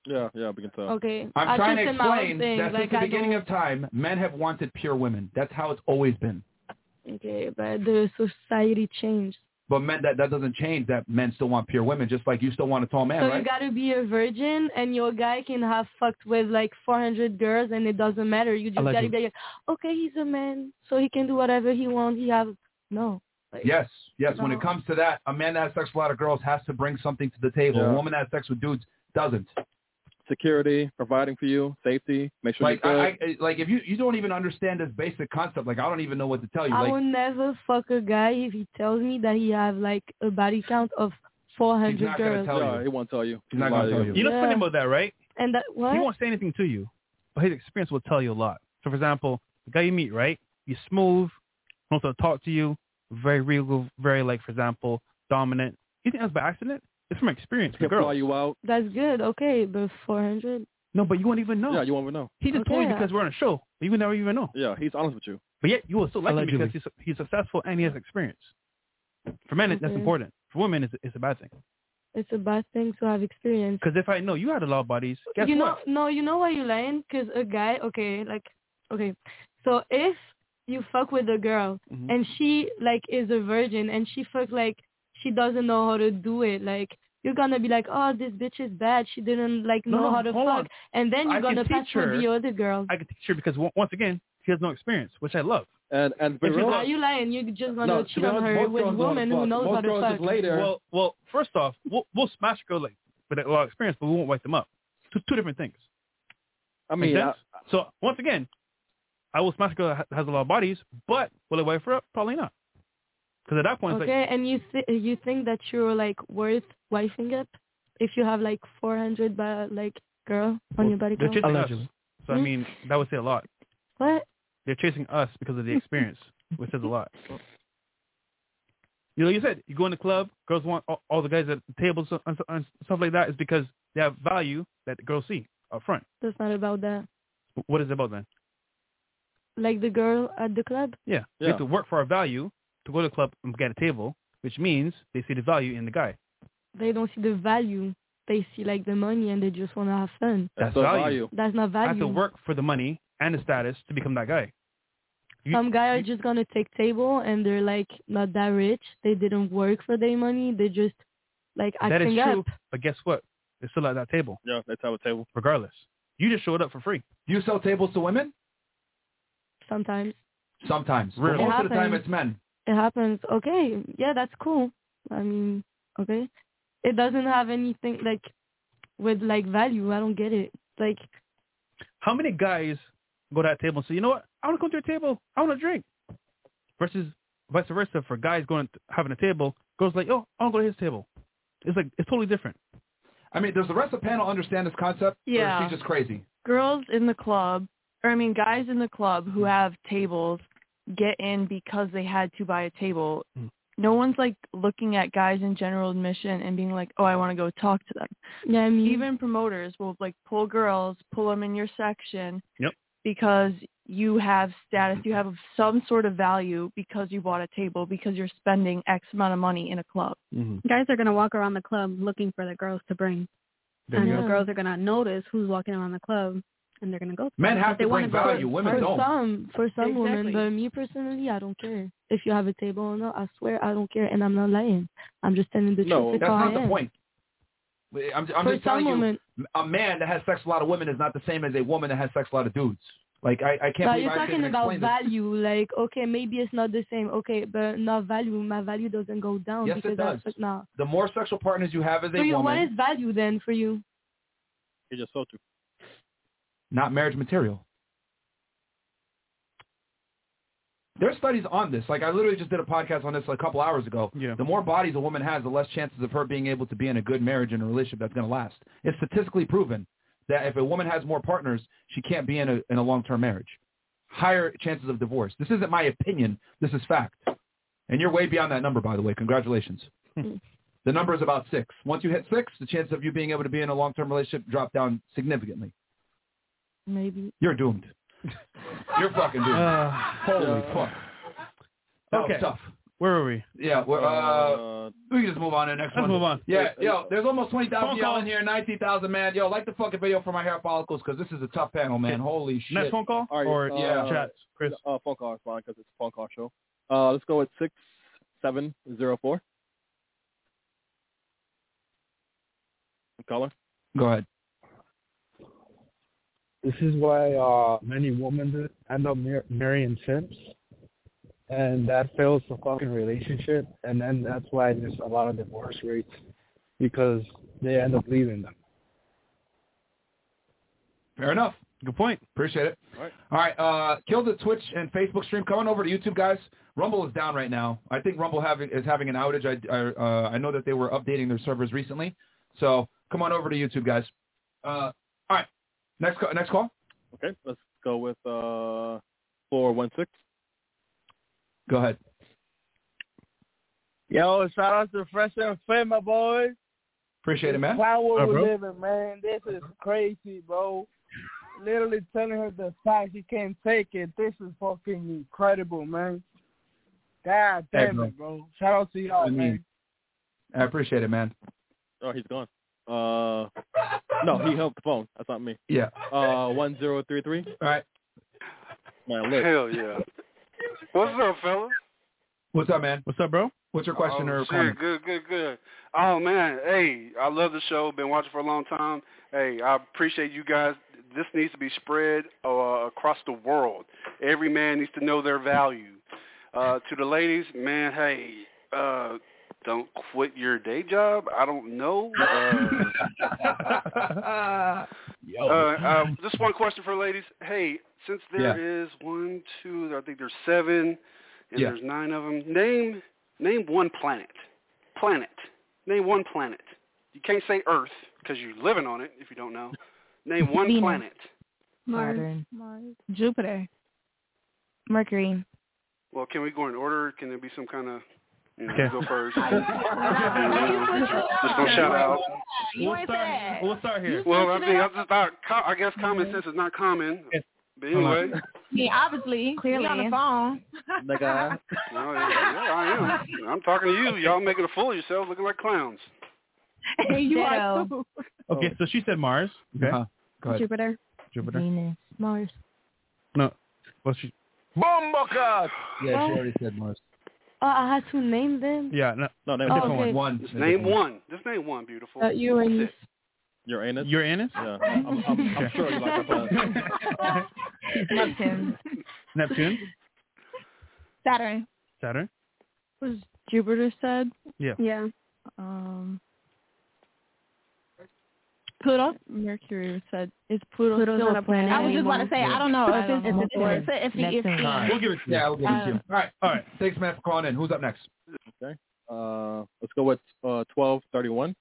Yeah, we can tell. Okay. I'm trying to just in my own explain thing, that like, since the I beginning don't- of time, men have wanted pure women. That's how it's always been. Okay, but the society changed. But men, that doesn't change that men still want pure women, just like you still want a tall man, So right? you gotta be a virgin, and your guy can have fucked with like 400 girls, and it doesn't matter. You just gotta be like, okay, he's a man, so he can do whatever he wants. No. Like, Yes. When No. it comes to that, a man that has sex with a lot of girls has to bring something to the table. Yeah. A woman that has sex with dudes doesn't. Security, providing for you, safety, make sure Like you're good. I like if you don't even understand this basic concept, like I don't even know what to tell you. I Like will never fuck a guy if he tells me that he have like a body count of 400 He's not gonna girls. tell you. Yeah, he won't tell you. He's not gonna tell you. You know what's funny Yeah. about that, right? And that what? He won't say anything to you, but his experience will tell you a lot. So, for example, the guy you meet, right? He's smooth, wants to talk to you, very regal, very like, for example, dominant. You think that's by accident? It's from experience. He'll with girls. fly you out. That's good. Okay, but 400. No, but you won't even know. Yeah, you won't even know. He just told you Okay. because we're on a show. But you would never even know. Yeah, he's honest with you. But yet you will still like him Allegedly. because he's successful and he has experience. For men, that's Okay. important. For women, it's a bad thing. It's a bad thing to have experience. Because if I know you had a lot of bodies, guess you know, what? no, you know why you're lying? Because a guy, okay, so if you fuck with a girl Mm-hmm. and she like is a virgin and she fuck like she doesn't know how to do it, like you're gonna be like, oh, this bitch is bad. She didn't like know how to hold fuck, on. and then you're I can gonna pass teach for her. the other girl. I can teach her because once again, she has no experience, which I love. And If you Are you lying? You're just gonna No, to cheat be on honest, her most with a girls know how to woman who fuck. knows Most how to girls fuck. just lay there. Well, first off, we'll smash a girl like with a lot of experience, but we won't wipe them up. Two different things. I Make mean, sense? So once again, I will smash a girl that has a lot of bodies, but will I wipe her up? Probably not. Because at that point, it's Okay, like, and you think that you're like worth wifing up if you have like 400 like girl on your body they're count? chasing us. So I mean, that would say a lot. What? They're chasing us because of the experience, which says a lot. You know, you said you go in the club, girls want all the guys at the tables and stuff like that is because they have value that the girls see up front. That's not about that. What is it about then? Like the girl at the club? Yeah. We have to work for our value to go to the club and get a table, which means they see the value in the guy. They don't see the value. They see like the money and they just want to have fun. That's value. That's not I have to value. work for the money and the status to become that guy. Some guys are just gonna take table and they're like not that rich. They didn't work for their money. They just like That is acting true, up. but guess what? They're still at that table. Yeah, they have a table. Regardless. You just showed up for free. Do you sell tables to women? Sometimes Sometimes. But Rarely. most of the time, happens. it's men. it happens. Okay, yeah, that's cool. I mean, okay, it doesn't have anything like with like value. I don't get it. Like, How many guys go to that table and say, you know what? I want to go to your table. I want to drink. Versus vice versa for guys going to having a table, girls like, oh, I want to go to his table. It's like, it's totally different. I mean, does the rest of the panel understand this concept? Or Yeah. is she just crazy? Girls in the club, guys in the club who have tables get in because they had to buy a table. No one's like looking at guys in general admission and being like, oh, I want to go talk to them. yeah, I mean, Even promoters will like pull girls, pull them in your section Yep. because you have status, you have some sort of value because you bought a table, because you're spending X amount of money in a club. Guys are going to walk around the club looking for the girls to bring. There And you the go. girls are going to notice who's walking around the club, and they're going to go. Men If have they to bring wanna go- value. Women for don't. some women, Exactly. but me personally, I don't care if you have a table or not. I swear, I don't care, and I'm not lying. I'm just telling the No, truth. That's how not I the am. point. I'm For just telling some women, you, a man that has sex with a lot of women is not the same as a woman that has sex with a lot of dudes. Like, I can't but believe you're I talking can't about explain this. value. Like, okay, maybe it's not the same. Okay, but not value. My value doesn't go down Yes, because it does. that's no. The more sexual partners you have as a So you, what woman, is value then for you? He just sold you. not marriage material. There's studies on this. Like, I literally just did a podcast on this a couple hours ago. Yeah. The more bodies a woman has, the less chances of her being able to be in a good marriage and a relationship that's going to last. It's statistically proven that if a woman has more partners, she can't be in a long-term marriage. Higher chances of divorce. This isn't my opinion. This is fact. And you're way beyond that number, by the way. Congratulations. The number is about 6. Once you hit 6, the chance of you being able to be in a long-term relationship drop down significantly. Maybe. You're doomed. You're fucking doomed. Holy fuck. That was tough. Where were we? Yeah, we can just move on to the next one. Let's move on. Yeah, yo, there's almost 20,000 y'all in here, 19,000, man. Yo, like the fucking video for my hair follicles because this is a tough panel, man. Holy shit. Next phone call? All right, Or chat, Chris? Phone call is fine because it's a phone call show. Let's go with 6704. Caller? Go ahead. This is why many women end up marrying simps, and that fails the fucking relationship, and then that's why there's a lot of divorce rates, because they end up leaving them. Fair enough. Good point. Appreciate it. All right. Kill the Twitch and Facebook stream. Come on over to YouTube, guys. Rumble is down right now. I think Rumble is having an outage. I know that they were updating their servers recently. So come on over to YouTube, guys. All right. Next call. Okay. Let's go with 416. Go ahead. Yo, shout out to Fresh and Fit, my boys. Appreciate it, man. Wow, where bro. we're living, man. This is crazy, bro. Literally telling her the fact she can't take it. This is fucking incredible, man. God damn it, bro. Shout out to y'all, man. I appreciate it, man. Oh, he's gone. No, he held the phone. That's not me. Yeah. 1033. All right. Man, lit. Hell yeah. What's up, fellas? What's up, man? What's up, bro? What's your question or comment? Good. Oh, man. Hey, I love the show. Been watching for a long time. Hey, I appreciate you guys. This needs to be spread across the world. Every man needs to know their value. To the ladies, man, hey, don't quit your day job. I don't know. Just one question for ladies. Hey, since there is 1, 2, I think there's 7, and there's 9 of them. Name one planet. Name one planet. You can't say Earth because you're living on it if you don't know. Name one Venus. planet. Mars. Jupiter. Mercury. Well, can we go in order? Can there be some kind of... Okay. Go first. Just don't shout out. We'll start here. Well, I guess common sense is not common. But anyway. Yeah, obviously. Clearly. On the phone. Nigga. Well, yeah, I am. I'm talking to you. Y'all making a fool of yourselves looking like clowns. You are too. Okay, so she said Mars. Okay. Go ahead. Jupiter. Venus. Mars. No. Well, she... Bumblecast! Yeah, she already said Mars. I had to name them. Yeah, no, name a different okay. one. Just name one. Just name one, beautiful. Uranus. Uranus? Uranus? Yeah. I'm sure you like that. Neptune? Saturn. Was Jupiter said? Yeah. Yeah. Pluto? Mercury said. Is Pluto's still not a planet? I was just about to say, I don't know if it's We'll give it to you. We'll give it to you. All right. Thanks, man, for calling in. Who's up next? Okay. Let's go with 1231.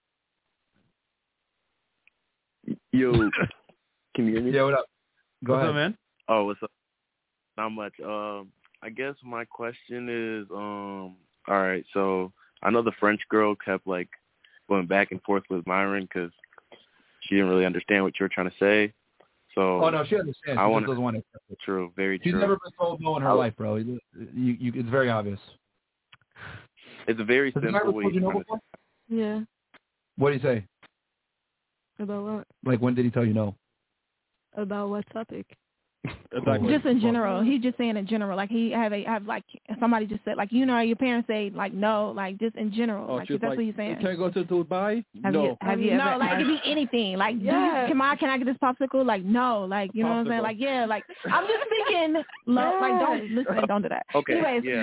Yo, can you hear me? Yeah, what up? Go What's ahead. up, man? Oh, what's up? Not much. I guess my question is, all right, so I know the French girl kept, like, going back and forth with Myron because she didn't really understand what you were trying to say. So Oh, no, she understands. She just doesn't want to accept it. True, very She's true. never been told no in her life, bro. It's very obvious. It's a very Has simple Myron way. told you no before? Yeah. What did he say? About what? Like, when did he tell you no? About what topic? Just in general. He's just saying in general. Like he have like somebody just said like your parents say like no, like just in general. Oh, like she's that's like, what he's saying. Can I go to Dubai? Have No. you ever, like it could be anything. Like can I get this popsicle? Like no. Like you know what I'm saying? Like yeah. Like I'm just thinking. Like don't listen. Don't do that. Okay. Anyways. Yeah.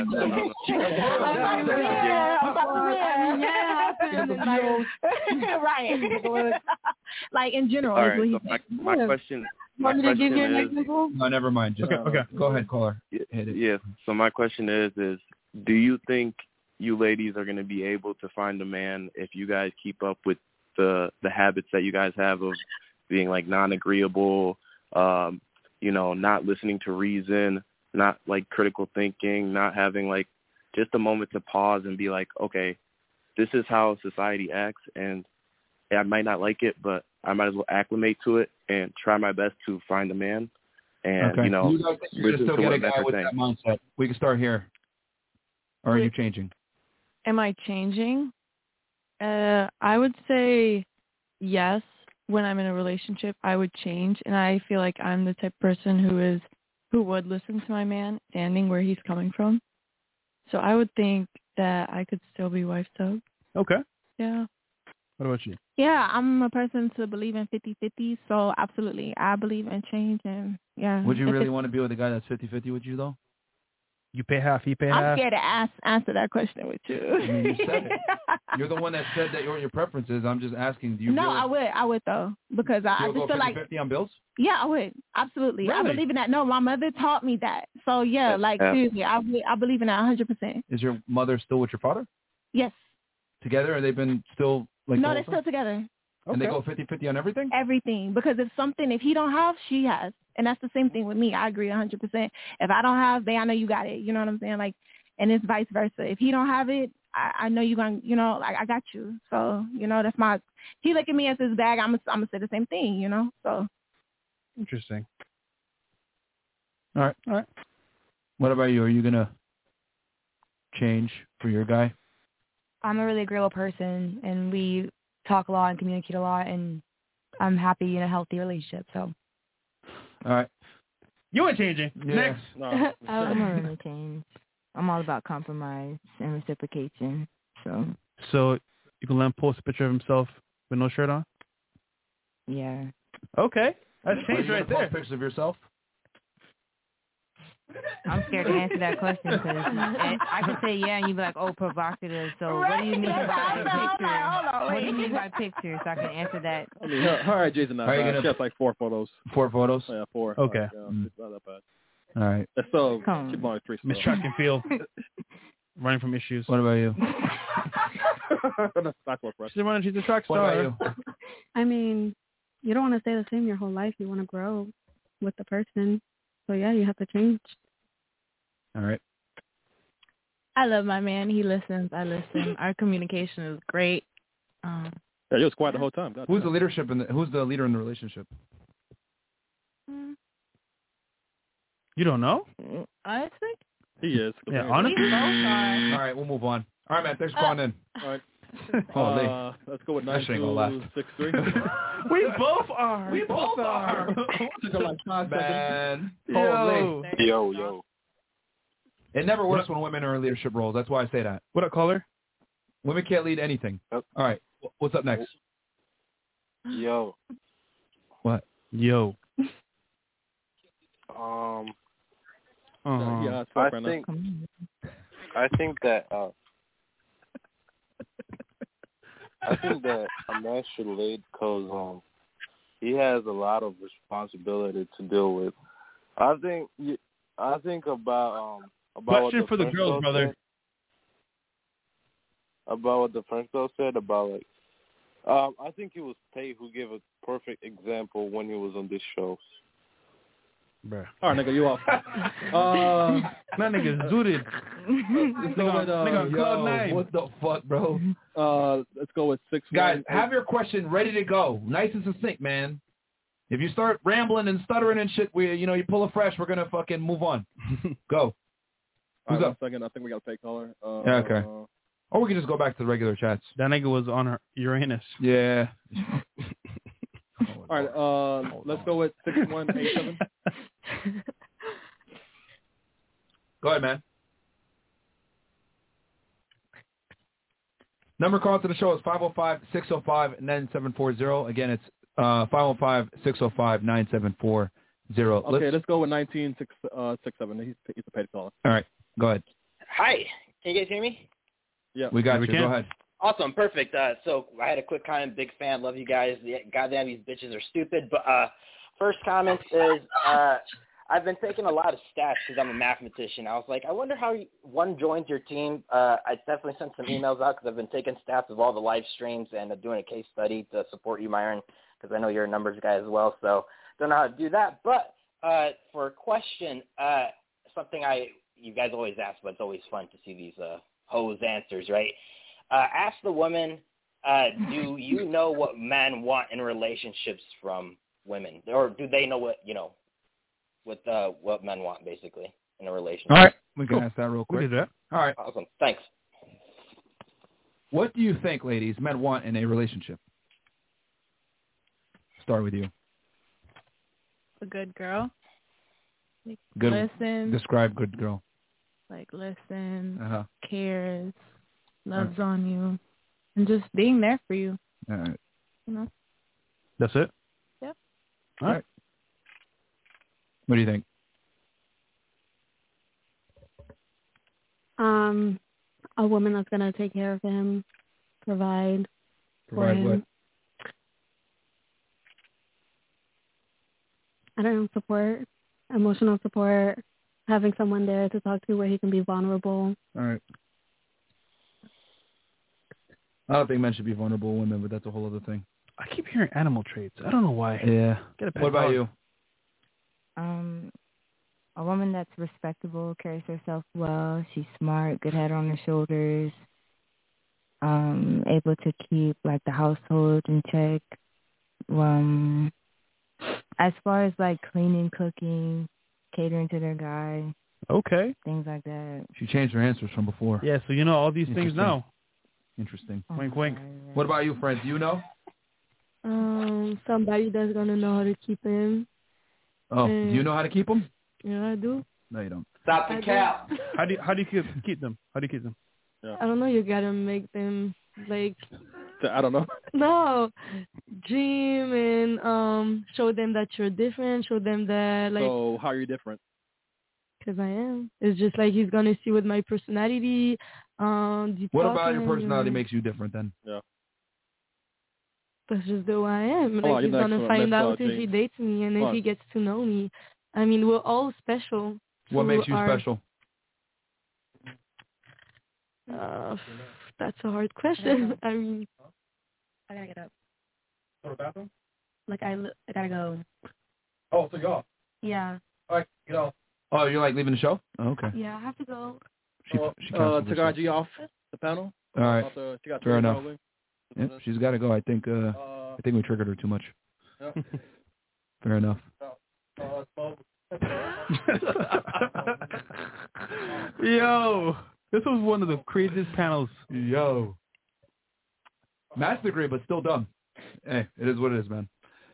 Right. Like in general. All right. So my question. Want me to give you an example? No, never mind. Just, okay. Go ahead, caller. Hit it. Yeah. So my question is do you think you ladies are going to be able to find a man if you guys keep up with the habits that you guys have of being like non-agreeable, not listening to reason, not like critical thinking, not having like just a moment to pause and be like, okay, this is how society acts, and I might not like it, but I might as well acclimate to it and try my best to find a man. And, you guys think you should listen still to get what a guy men are with saying. that mindset. We can start here. Or are you changing? Am I changing? I would say yes. When I'm in a relationship, I would change, and I feel like I'm the type of person who would listen to my man, standing where he's coming from. So I would think that I could still be wife sub. Okay. Yeah. What about you? Yeah, I'm a person to believe in 50-50, so absolutely. I believe in change, and yeah. Would you If really it's- want to be with a guy that's 50-50 with you, though? You pay half, he pay half? I'm scared to answer that question with you. I mean, you said it. You're the one that said that your preference is. I'm just asking, do you No, really, I would though, because I you'll just go feel like 50-50 on bills? yeah, I would absolutely. I Really? believe in that. No, my mother taught me that. So yeah, like seriously, I believe in that 100%. Is your mother still with your father? Yes. Together? Or they've been still like? No, the they're whole still together. time? And they go 50-50 on everything? Everything, because if he don't have, she has, and that's the same thing with me. I agree 100%. If I don't have, I know you got it. You know what I'm saying? Like, and it's vice versa. If he don't have it, I know you're gonna, like I got you. So that's my. He look at me as his bag. I'm gonna say the same thing. So. Interesting. All right. What about you? Are you gonna change for your guy? I'm a really agreeable person, and we talk a lot and communicate a lot, and I'm happy in a healthy relationship. So. All right. You ain't changing. Yeah. Next. I'm not really change. I'm all about compromise and reciprocation. So you can let him post a picture of himself with no shirt on? Yeah. Okay. That's Are change you gonna right there. post pictures of yourself? I'm scared to answer that question because I could say yeah, and you'd be like, oh, provocative. So what do you mean by picture? What do you mean by picture? So I can answer that. I mean, her and Jason Are you gonna- she has like 4 photos. 4 photos? Yeah, 4. Okay. Like, it's not that bad. All right. That's so keep on 3. Miss Track and Field. Running from issues. What about you? She's a track What star. about you? I mean, you don't want to stay the same your whole life. You want to grow with the person. So, yeah, you have to change. All right. I love my man. He listens. I listen. Our communication is great. Yeah, you was quiet the whole time. Who's the leadership who's the leader in the relationship? You don't know? Honestly? He is. Yeah, honestly. All right, we'll move on. All right, man. Thanks for calling in. All right. Holy. Let's go with That shit ain't gonna last. 9263. We both are. We both are. Man. Holy. Yo. It never works when women are in leadership roles. That's why I say that. What up, caller? Women can't lead anything. Yep. All right. What's up next? Yo. What? Yo. Yeah, it's I right think now. I think that a man should lead because he has a lot of responsibility to deal with. I think about what Question the for the French girls, girl brother. said, about what the French girl said about like I think it was Tay who gave a perfect example when he was on this show. Bruh. All right, nigga, you off. That nigga's zooted. Let's go with nigga on Cloud 9. What the fuck, bro? Let's go with 6. Guys, have your question ready to go. Nice and succinct, man. If you start rambling and stuttering and shit, you pull a fresh, we're going to fucking move on. Go. Who's up? 1 second. I think we got a pay caller. Yeah, okay. Or we can just go back to the regular chats. That nigga was on her Uranus. Yeah. All right, let's go with 6187. Go ahead, man. Number call to the show is 505-605-9740. Again, it's 505-605-9740. Okay, let's go with 19667. He's a paid caller. All right, go ahead. Hi, can you guys hear me? Yeah, we got you. can. Go ahead. Awesome, perfect. So I had a quick comment, big fan, love you guys. Goddamn, these bitches are stupid. But first comment is I've been taking a lot of stats because I'm a mathematician. I was like, I wonder how one joins your team. I definitely sent some emails out because I've been taking stats of all the live streams and doing a case study to support you, Myron, because I know you're a numbers guy as well. So don't know how to do that. But for a question, something you guys always ask, but it's always fun to see these hoes answers, right? Ask the woman, do you know what men want in relationships from women? Or do they know what men want, basically? in a relationship. All right, we can ask that real quick. We can do that. All right. Awesome. Thanks. What do you think, ladies, men want in a relationship? Start with you. A good girl. Like, Good. listen. Describe good girl. Like, listen, Uh-huh. cares, loves on you, and just being there for you. All right. You know? That's it? Yep. All right. What do you think? A woman that's gonna take care of him, provide for Provide him. what? I don't know, support, emotional support, having someone there to talk to where he can be vulnerable. All right. I don't think men should be vulnerable women, but that's a whole other thing. I keep hearing animal traits. I don't know why. Yeah. Get a pet What about dog. you? A woman that's respectable, carries herself well. She's smart, good head on her shoulders. Able to keep like the household in check. As far as like cleaning, cooking, catering to their guy. Okay. Things like that. She changed her answers from before. Yeah, so you know all these things Interesting. now. Interesting. Wink, wink. What about you, friends? Do you know? Somebody that's gonna know how to keep him. Oh, do you know how to keep them? Yeah, I do. No, you don't. Stop the I cap. How do you keep them? How do you keep them? I don't know. You gotta make them like I don't know. no dream and show them that you're different. Show them that like So how are you different? because I am. It's just like he's gonna see with my personality. What about your personality makes you different then? Yeah. That's just the way I am. Hold Like on, he's you're next gonna to- find next, out if James. he dates me and if Hold he on. gets to know me. I mean, we're all special. What to makes you our- special? That's a hard question. I mean, I gotta get up. Go to the bathroom? Like I gotta go. Oh, so you off? Yeah. All right, get off. Oh, you're like leaving the show? Oh, okay. Yeah, I have to go. She canceled herself. Tagaji off the panel. All right. She got Fair enough. probably. Yep, she's got to go. I think we triggered her too much. Yeah. Fair enough. Yo, this was one of the craziest panels. Yo. Master's degree, but still dumb. Hey, it is what it is, man.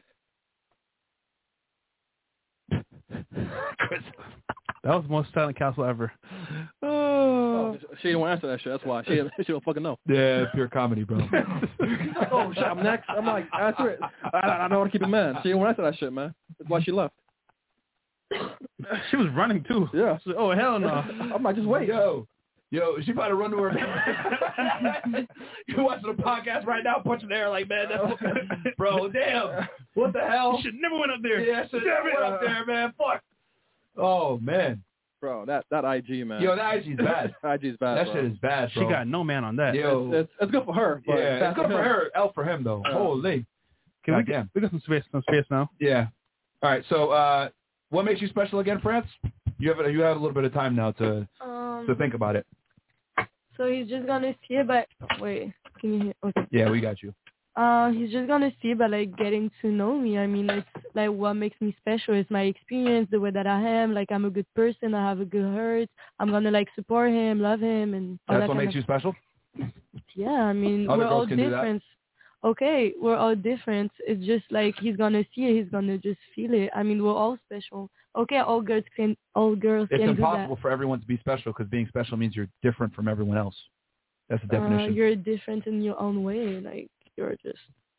That was the most silent castle ever. Oh, she didn't want to answer that shit. That's why she don't fucking know. Yeah, pure comedy, bro. Oh shit, I'm next. I'm like, answer it. I don't want to keep it, man. She didn't want to answer that shit, man. That's why she left. She was running too. Yeah. She, oh hell no. I'm like, just wait. Yo, she about to run to her. You're watching a podcast right now, punching the air like, man, that's bro, damn. What the hell? You should never went up there. Yeah, should never went up there, man. Fuck. Oh man. Bro, that IG, man. Yo, that IG's bad. IG's bad. That bro. shit is bad, bro. She got no man on that. Yo, it's good for her. But yeah, it's good for her. L for him though. Holy. Okay, we got some space now. Yeah. All right. So, what makes you special again, France? You have a little bit of time now to think about it. So he's just gonna see it, but wait, can you hear? Okay. Yeah, we got you. He's just gonna see by like getting to know me. I mean, it's like what makes me special is my experience, the way that I am. Like I'm a good person. I have a good heart. I'm gonna like support him, love him, and all That's that what kind makes of... you special? Yeah, I mean, Other we're all girls can do that. different. Okay, we're all different. It's just like he's gonna see it. He's gonna just feel it. I mean, we're all special. Okay, all girls can It's do that. impossible for everyone to be special because being special means you're different from everyone else. That's the definition. You're different in your own way. Like you're just.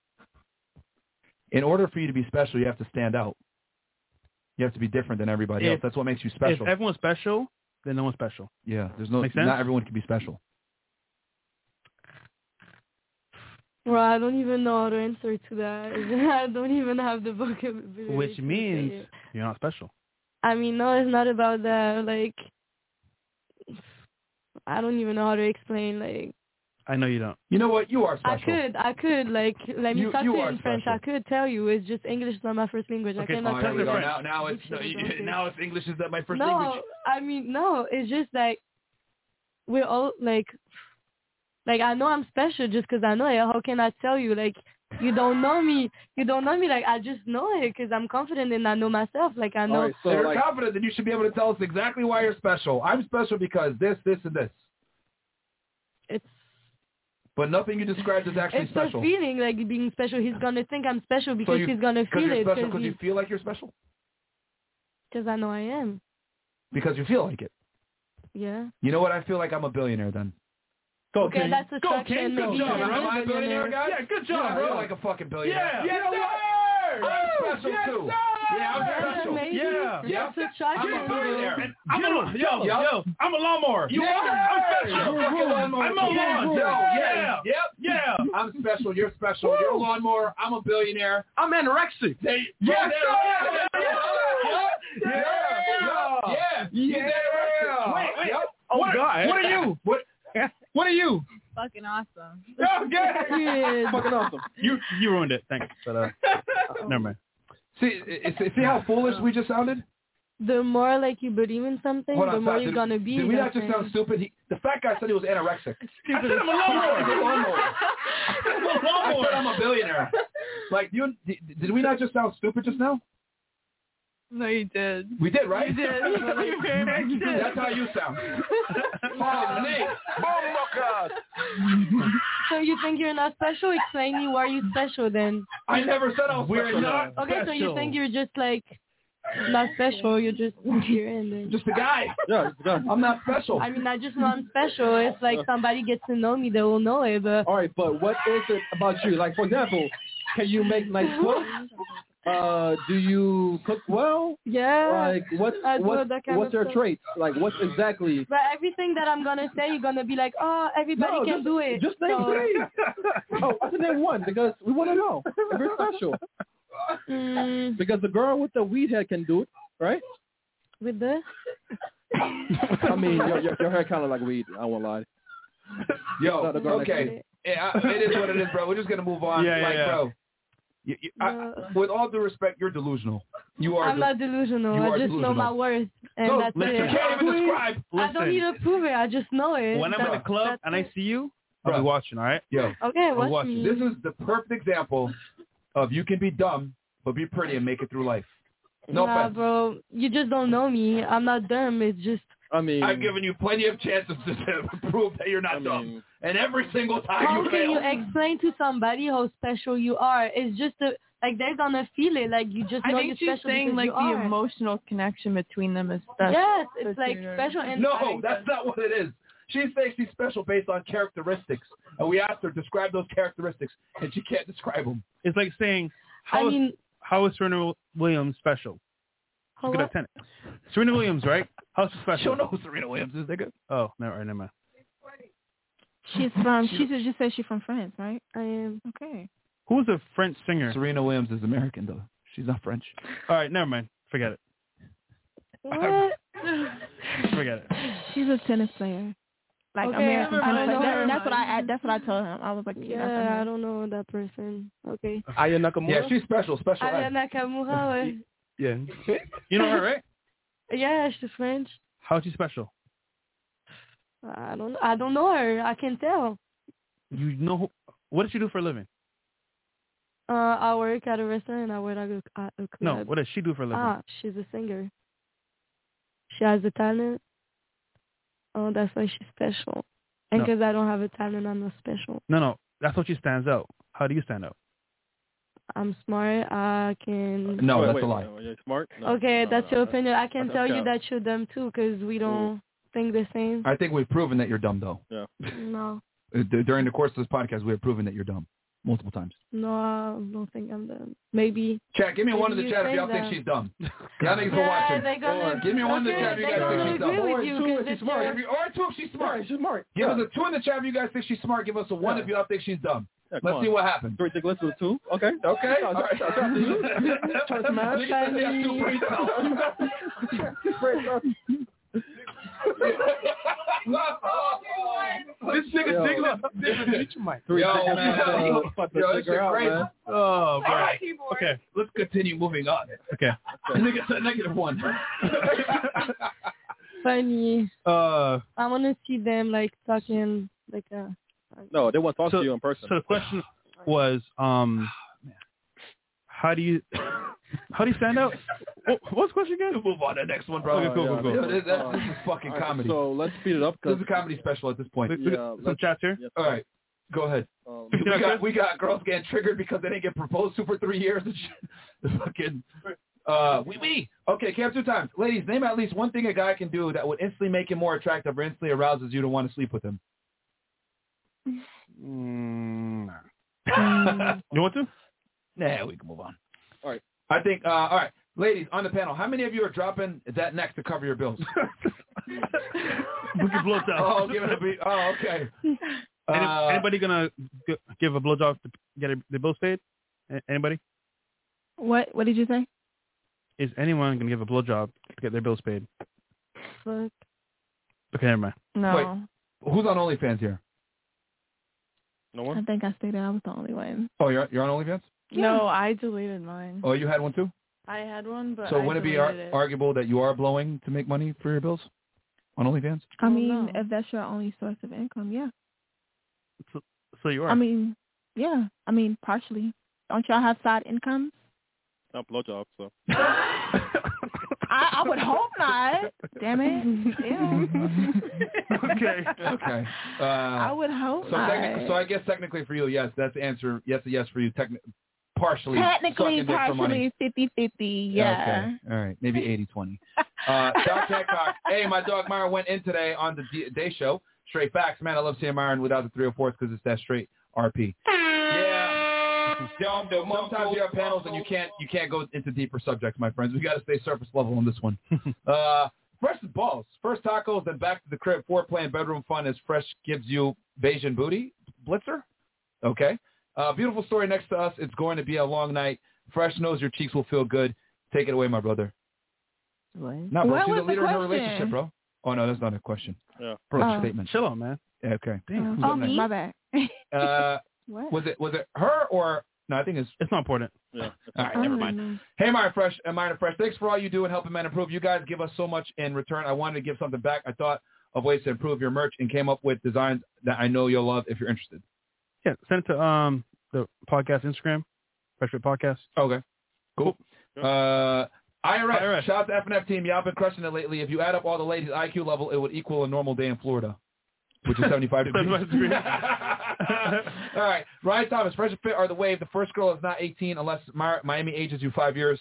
In order for you to be special, you have to stand out. You have to be different than everybody else. That's what makes you special. If everyone's special, then no one's special. Yeah, Make sense? not everyone can be special. Well, I don't even know how to answer to that. I don't even have the vocabulary. Which to means say it. you're not special. I mean, no, it's not about that. Like, I don't even know how to explain. Like, I know you don't. You know what? You are I special. could. Like, let me You- talk you to you are in French. special. I could tell you. It's just English is not my first language. I Okay, cannot fine. tell you. Now it's English is my first No, language. I mean, no. It's just like we're all like I know I'm special just because I know it. How can I tell you? Like, You don't know me. You don't know me. Like, I just know it because I'm confident and I know myself. Like, I know. Right, so you're confident, then you should be able to tell us exactly why you're special. I'm special because this, and this. But nothing you described is actually special. It's a feeling, like being special. He's going to think I'm special because he's going to feel it. Because you feel like you're special? Because I know I am. Because you feel like it? Yeah. You know what? I feel like I'm a billionaire then. Go, King. That's attraction. Go, King. Good job. Am I a billionaire, guys? Yeah, good job, bro. I feel like a fucking billionaire. Yeah. You know what? I'm special, too. Yeah, I'm special. Yeah. Yep. I'm a billionaire. I'm a lawnmower. You are? I'm special. You're a fucking lawnmower. I'm a lawnmower. Yeah. I'm special. You're special. You're a lawnmower. I'm a billionaire. I'm anorexic. Yeah. Wait. Oh, God. What are you? What are you? Fucking awesome. Yeah. Fucking awesome. You ruined it. Thanks. But never mind. See how foolish we just sounded? The more like you believe in something, the more you're gonna be. Did we not just sound stupid? The fat guy said he was anorexic. I said I'm a lawnmower. I said I'm a billionaire. Like did we not just sound stupid just now? No, you did. We did, right? You did. That's how you sound. So you think you're not special? Explain me why you're special then. I never said I was special. We're not Okay, so you think you're just like not special, you're just here and then. Just a guy. Yeah, just a guy. I'm not special. I mean, I just know I'm special. If like somebody gets to know me, they will know it. But all right, but what is it about you? Like, for example, can you make nice clothes? Do you cook well? Yeah. Like, what's your traits? Like, what's exactly? But everything that I'm gonna say, you're gonna be like, oh, everybody can do it. Just name three. Oh, I can name one because we want to know if you're special. Because the girl with the weed head can do it, right? With the? I mean, your hair kind of like weed. I won't lie. Yo, okay. It is what it is, bro. We're just gonna move on. Bro. With all due respect, you're delusional. You are. I'm not delusional. I just know my worth, and that's it. You can't even describe. I don't need to prove it. I just know it. When I'm in the club and I see you, I'll be watching. All right. Yo. Okay, watch me. This is the perfect example of you can be dumb but be pretty and make it through life. No offense. Bro, you just don't know me. I'm not dumb. It's just. I mean, I've given you plenty of chances to prove that you're not dumb, and every single time how you can fail. you explain to somebody how special you are? It's just like they're gonna feel it. Like you just know you're special. I think she's saying like the emotional connection between them is special. Yes, it's like special. And no, that's not what it is. She thinks she's special based on characteristics, and we asked her to describe those characteristics, and she can't describe them. It's like saying, how is Serena Williams special? She's good at tennis. Serena Williams, right? How's she special? She don't know who Serena Williams is, nigga. Oh, never mind. She's from. She just said she's from France, right? I am. Okay. Who's a French singer? Serena Williams is American, though. She's not French. All right, never mind. Forget it. What? Forget it. She's a tennis player. Like American tennis player. That's what I told him. I was like, yeah, I don't know that person. Okay. Aya Nakamura? Yeah, she's special. Special. Aya Nakamura. Yeah. You know her, right? Yeah, she's French. How's she special? I don't know her. I can tell. You know what does she do for a living? I work at a restaurant and I work at a club. No, what does she do for a living? She's a singer. She has a talent. Oh, that's why she's special. And because I don't have a talent, I'm not special. No, that's what she stands out. How do you stand out? I'm smart. I can. No, that's a lie. You're smart. No, okay, that's your opinion. I can tell you that you're dumb too, because we don't think the same. I think we've proven that you're dumb, though. Yeah. No. During the course of this podcast, we have proven that you're dumb multiple times. No, I don't think I'm dumb. Maybe. Chat, give me one in the chat if y'all think she's dumb. Y'all niggas are watching. Give me one in the chat if you guys think she's dumb. Or two if she's smart. Or two if she's smart. She's smart. Give us a 2 in the chat if you guys think she's smart. Give us a 1 if you all think she's dumb. Yeah, let's see what happens. Let's do 2. Okay. Okay. All right. Try to smash. This nigga digging. Yo, this shit crazy. Oh, all right. Okay. Let's continue moving on. Okay. Nigga said -1. Funny. I want to see them like talking like a. No, they want to talk to you in person. So the question. was how do you stand out? What's the question again? We'll move on to the next one, bro. Okay, cool. This is fucking comedy. So let's speed it up. This is a comedy special at this point. Some chats here. All right, go ahead. We got girls getting triggered because they didn't get proposed to for 3 years and shit. Fucking. Okay, Cam, 2 times. Ladies, name at least one thing a guy can do that would instantly make him more attractive or instantly arouses you to want to sleep with him. You want to? Nah, we can move on. All right. I think, all right. Ladies, on the panel, how many of you are dropping that next to cover your bills? Oh, give it a beat. Oh, okay. Anybody gonna give a blowjob to get the bills paid? Anybody? What did you say? Is anyone gonna give a blowjob to get their bills paid? Fuck. Okay, never mind. No. Wait, who's on OnlyFans here? No one? I think I stated I was the only one. Oh, you're on OnlyFans? No, I deleted mine. Oh, you had one too? I had one, but So I wouldn't it be deleted it. arguable that you are blowing to make money for your bills on OnlyFans? I mean, if that's your only source of income, yeah. So you are? I mean, yeah. I mean, partially. Don't y'all have side incomes? Not blowjob, so. I would hope not. Damn it. Okay. I would hope so not. So I guess technically for you, yes, that's the answer. Yes, a yes for you. Partially. Technically, sucking dick for money. 50-50, yeah. Okay. All right. Maybe 80-20. Doc Hancock. Hey, my dog Myron went in today on the day show. Straight facts. Man, I love seeing Myron without the 304s because it's that straight RP. Yeah. Sometimes you have panels and you can't go into deeper subjects, my friends. We got to stay surface level on this one. Fresh as balls. First tacos, then back to the crib. Foreplay and bedroom fun as Fresh gives you Bayesian booty. Blitzer? Okay. Beautiful story next to us. It's going to be a long night. Fresh knows your cheeks will feel good. Take it away, my brother. What? No, bro. What She's a was the leader in her question? relationship, bro. Oh, no, that's not a question. Yeah. Bro, it's a statement. Chill on, man. Yeah, okay. Damn. My bad. What? Was it her or no? I think it's not important. Yeah. All right, never mind. Hey, Myron Fresh, thanks for all you do in helping men improve. You guys give us so much in return. I wanted to give something back. I thought of ways to improve your merch and came up with designs that I know you'll love if you're interested. Yeah, send it to the podcast Instagram, Fresh Fit Podcast. Okay, cool. IRS, shout out to F&F team. Y'all been crushing it lately. If you add up all the ladies' IQ level, it would equal a normal day in Florida, which is 75 degrees. All right. Ryan Thomas, Fresh and Fit are the wave. The first girl is not 18 unless Miami ages you 5 years.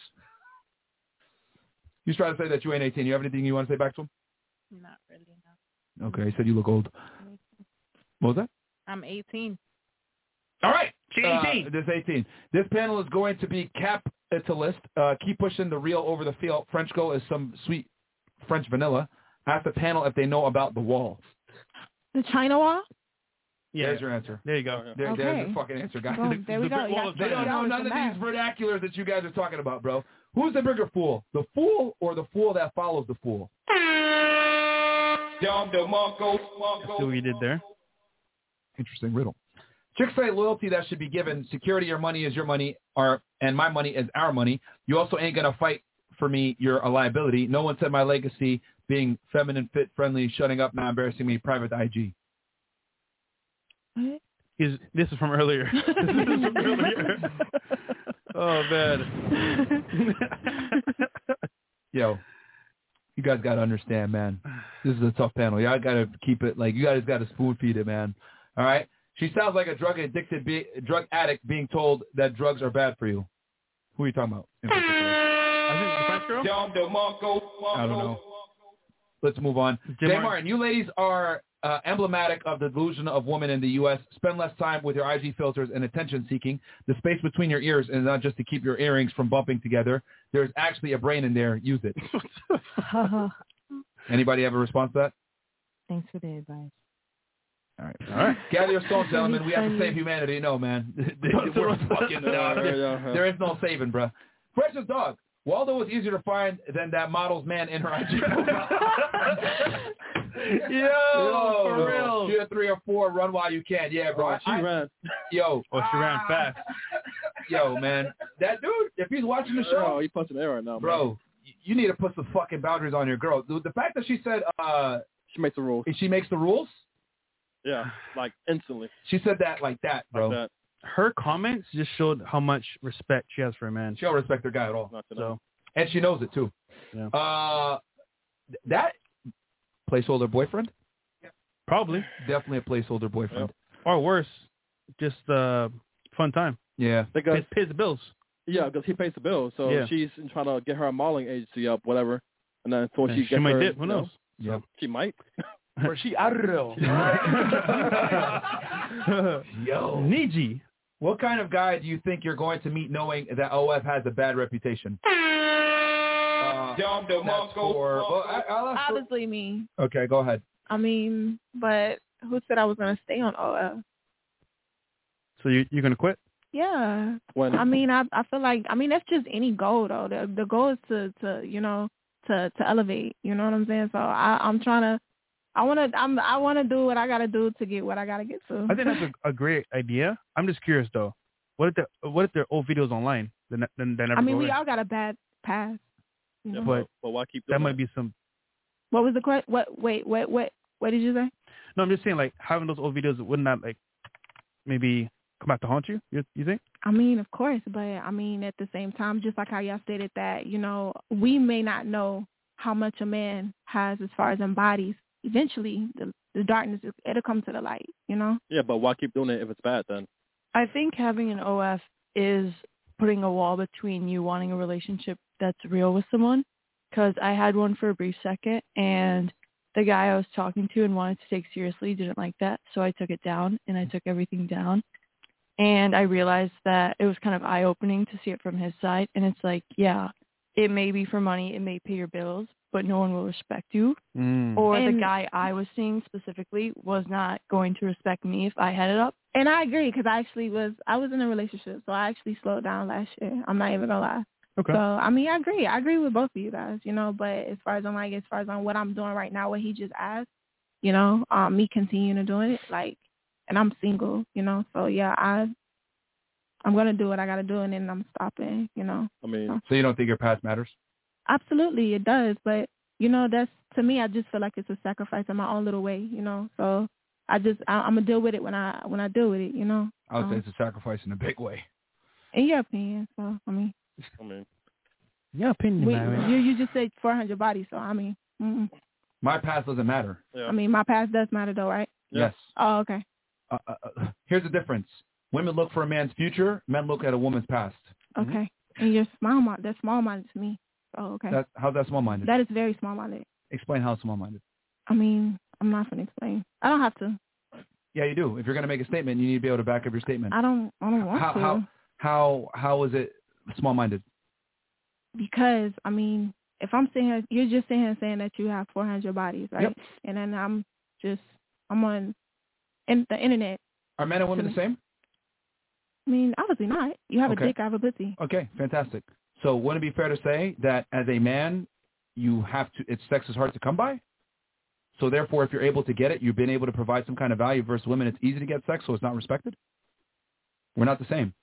You trying to say that you ain't 18. You have anything you want to say back to him? Not really, no. Okay. He said you look old. What was that? I'm 18. All right. She's 18. This 18. This panel is going to be capitalist. Keep pushing the real over the field. French girl is some sweet French vanilla. Ask the panel if they know about the wall. The China wall? Yeah. There's your answer. There you go. There's the fucking answer, guys. Well, there we go. They don't know none of these vernaculars that you guys are talking about, bro. Who's the bigger fool? The fool or the fool that follows the fool? See what you did there? Interesting riddle. Chicks say loyalty that should be given. Security, your money is your money, and my money is our money. You also ain't going to fight for me. You're a liability. No one said my legacy being feminine, fit, friendly, shutting up, not embarrassing me, private IG. What? This is from earlier. Oh, man. Yo, you guys got to understand, man. This is a tough panel. Y'all got to keep it, like, you guys got to spoon feed it, man. All right? She sounds like a drug addict being told that drugs are bad for you. Who are you talking about? I think the French girl? I don't know. Let's move on. Jay Martin, you ladies are emblematic of the delusion of women in the U.S. Spend less time with your IG filters and attention seeking. The space between your ears is not just to keep your earrings from bumping together. There's actually a brain in there. Use it. Anybody have a response to that? Thanks for the advice. All right. Gather your stones, gentlemen. We have to save humanity. No, man. We're fucking there is no saving, bro. Precious dog. Waldo was easier to find than that model's man in her IG profile. Yo, for real. Shoot a 3 or 4, run while you can. Yeah, bro. She ran. Yo. Oh, she ran fast. Yo, man. That dude, if he's watching the show. Oh, he's punching air right now, bro. Man. You need to put some fucking boundaries on your girl. The fact that she said she makes the rules. She makes the rules? Yeah, like instantly. She said that like that, bro. Like that. her comments just showed how much respect she has for a man. She don't respect her guy at all. So, and she knows it too. Yeah. That placeholder boyfriend? Probably. Definitely a placeholder boyfriend. Or worse, just fun time. Yeah. Because pays the bills. Yeah, because he pays the bills. So Yeah. she's trying to get her modeling agency up, whatever. And then so she She gets might her, dip. Who you know, knows? Yep. She might. Or she, I don't know. Yo. Niji. What kind of guy do you think you're going to meet knowing that OF has a bad reputation? I'll ask Obviously me. Okay, go ahead. I mean, but who said I was going to stay on OF? So you're going to quit? Yeah. When? I mean, I feel like, I mean, that's just any goal, though. The goal is to you know, to elevate. You know what I'm saying? So I'm trying to, I want to do what I got to do to get what I got to get to. I think that's a great idea. I'm just curious, though. What if there are old videos online that never I mean, go we in? all got a bad past. You know? But why keep that doing might be some. What was the question? What did you say? No, I'm just saying, like, having those old videos, wouldn't that, like, maybe come back to haunt you? You think? I mean, of course, but I mean, at the same time, just like how y'all stated that, you know, we may not know how much a man has as far as embodies. Eventually, the darkness, it'll come to the light, you know? Yeah, but why keep doing it if it's bad then? I think having an OF is putting a wall between you wanting a relationship that's real with someone. Because I had one for a brief second, and the guy I was talking to and wanted to take seriously didn't like that, so I took it down, and I took everything down. And I realized that it was kind of eye-opening to see it from his side, and it's like, yeah, it may be for money, it may pay your bills, but no one will respect you. Or the guy I was seeing specifically was not going to respect me if I had it up. And I agree, because I was in a relationship, so I actually slowed down last year. I'm not even going to lie. Okay. So, I mean, I agree. I agree with both of you guys, you know, but as far as what I'm doing right now, what he just asked, you know, me continuing to doing it, like, and I'm single, you know, so yeah, I'm going to do what I got to do, and then I'm stopping, you know. I mean, so you don't think your past matters? Absolutely, it does, but, you know, that's, to me, I just feel like it's a sacrifice in my own little way, you know, so I'm going to deal with it when I deal with it, you know. I would say it's a sacrifice in a big way. In your opinion, so, I mean, your opinion, man. You just said 400 bodies, so I mean, my past doesn't matter. I mean, my past does matter, though, right? Yes. Oh, okay. Here's the difference: women look for a man's future; men look at a woman's past. Okay, and you're small-minded. That's small-minded to me. Oh, okay. How's that small-minded? That is very small-minded. Explain how small-minded. I mean, I'm not going to explain. I don't have to. Yeah, you do. If you're going to make a statement, you need to be able to back up your statement. I don't want to. How is it small-minded? Because, I mean, if I'm sitting here, you're just sitting here saying that you have 400 bodies, right? Yep. And then I'm on the internet. Are men and women the same? I mean, obviously not. You have a dick, I have a pussy. Okay, fantastic. So wouldn't it be fair to say that as a man, sex is hard to come by? So therefore, if you're able to get it, you've been able to provide some kind of value versus women, it's easy to get sex, so it's not respected? We're not the same.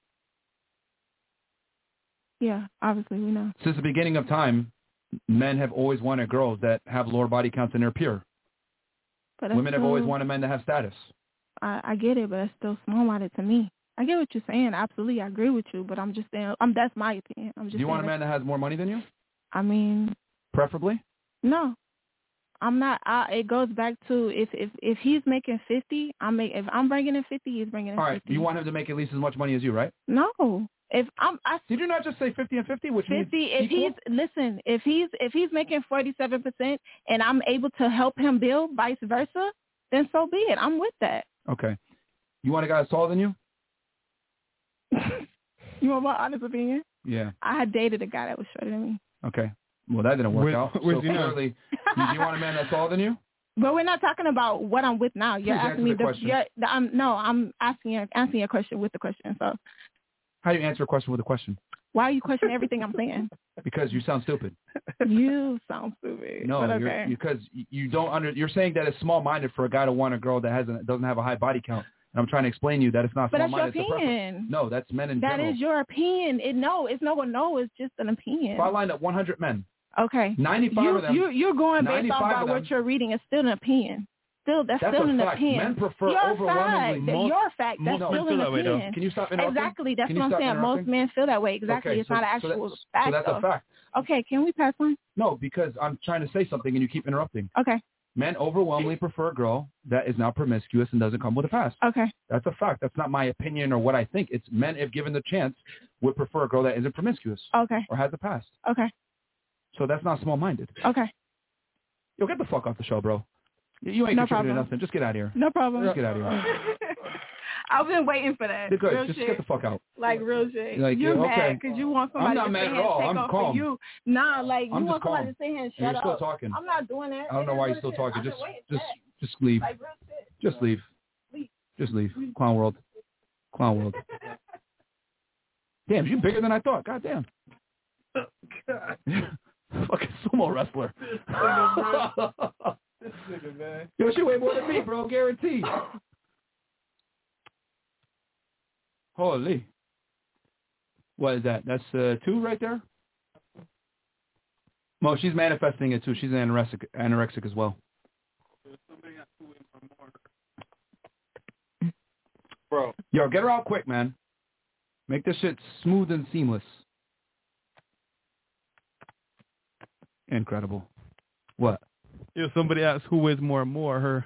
Yeah, obviously we know. Since the beginning of time, men have always wanted girls that have lower body counts and they're pure. But women have always wanted men to have status. I get it, but it's still small-minded to me. I get what you're saying. Absolutely, I agree with you, but I'm just saying, that's my opinion. Do you want a man that has more money than you? I mean, preferably? No. I'm not. It goes back to if he's making 50, if I'm bringing in 50, he's bringing in 50. All right, you want him to make at least as much money as you, right? No. Did you not just say 50 and 50? Which 50. Means If he's making 47% and I'm able to help him build, vice versa, then so be it. I'm with that. Okay. You want a guy that's taller than you? You want my honest opinion? Yeah. I had dated a guy that was shorter than me. Okay. Well, that didn't work out. So clearly, do you want a man that's taller than you? But we're not talking about what I'm with now. You're asking me I'm answering your question with the question. So. How do you answer a question with a question? Why are you questioning everything I'm saying? Because you sound stupid. You sound stupid. No, okay. Because you don't you're saying that it's small-minded for a guy to want a girl that doesn't have a high body count. And I'm trying to explain to you that it's not small-minded. But that's your opinion. No, that's men in general. That is your opinion. It's just an opinion. If I lined up 100 men. Okay. 95 of them. You're going based off by what you're reading. It's still an opinion. that's still a an fact. opinion. Men prefer Your overwhelmingly. fact. Your fact. That's most still men feel an that way, though. opinion. Can you stop interrupting? Exactly. That's Can what you I'm stop saying. interrupting? Most men feel that way. Exactly. Okay, It's not an actual fact. So that's though. a fact. Okay. Can we pass on? No, because I'm trying to say something and you keep interrupting. Okay. Men overwhelmingly prefer a girl that is not promiscuous and doesn't come with a past. Okay. That's a fact. That's not my opinion or what I think. It's men, if given the chance, would prefer a girl that isn't promiscuous. Okay. Or has a past. Okay. So that's not small-minded. Okay. Yo, get the fuck off the show, bro. You ain't No contributing problem. nothing. Just get out of here. No problem. Just get out of here. I've been waiting for that. Good. Real Just shit. get the fuck out. Like real shit. Like, You're yeah, mad okay. because you want somebody I'm not to mad sit at here and all. take I'm off calm. for you. Nah, like you I'm want just calm. somebody to sit here and shut You're still up. talking. I'm not doing that. I don't know why you're still talking. Just leave. Like real shit. Just leave. Just leave. Clown world. Clown world. Damn, you're bigger than I thought. God damn. Fucking sumo wrestler. This nigga, man. Yo, she weigh more than me, bro. Guaranteed. Holy. What is that? That's 2 right there? Mo, she's manifesting it too. She's anorexic as well. Bro. Yo, get her out quick, man. Make this shit smooth and seamless. Incredible. What? If somebody asks who weighs more, her.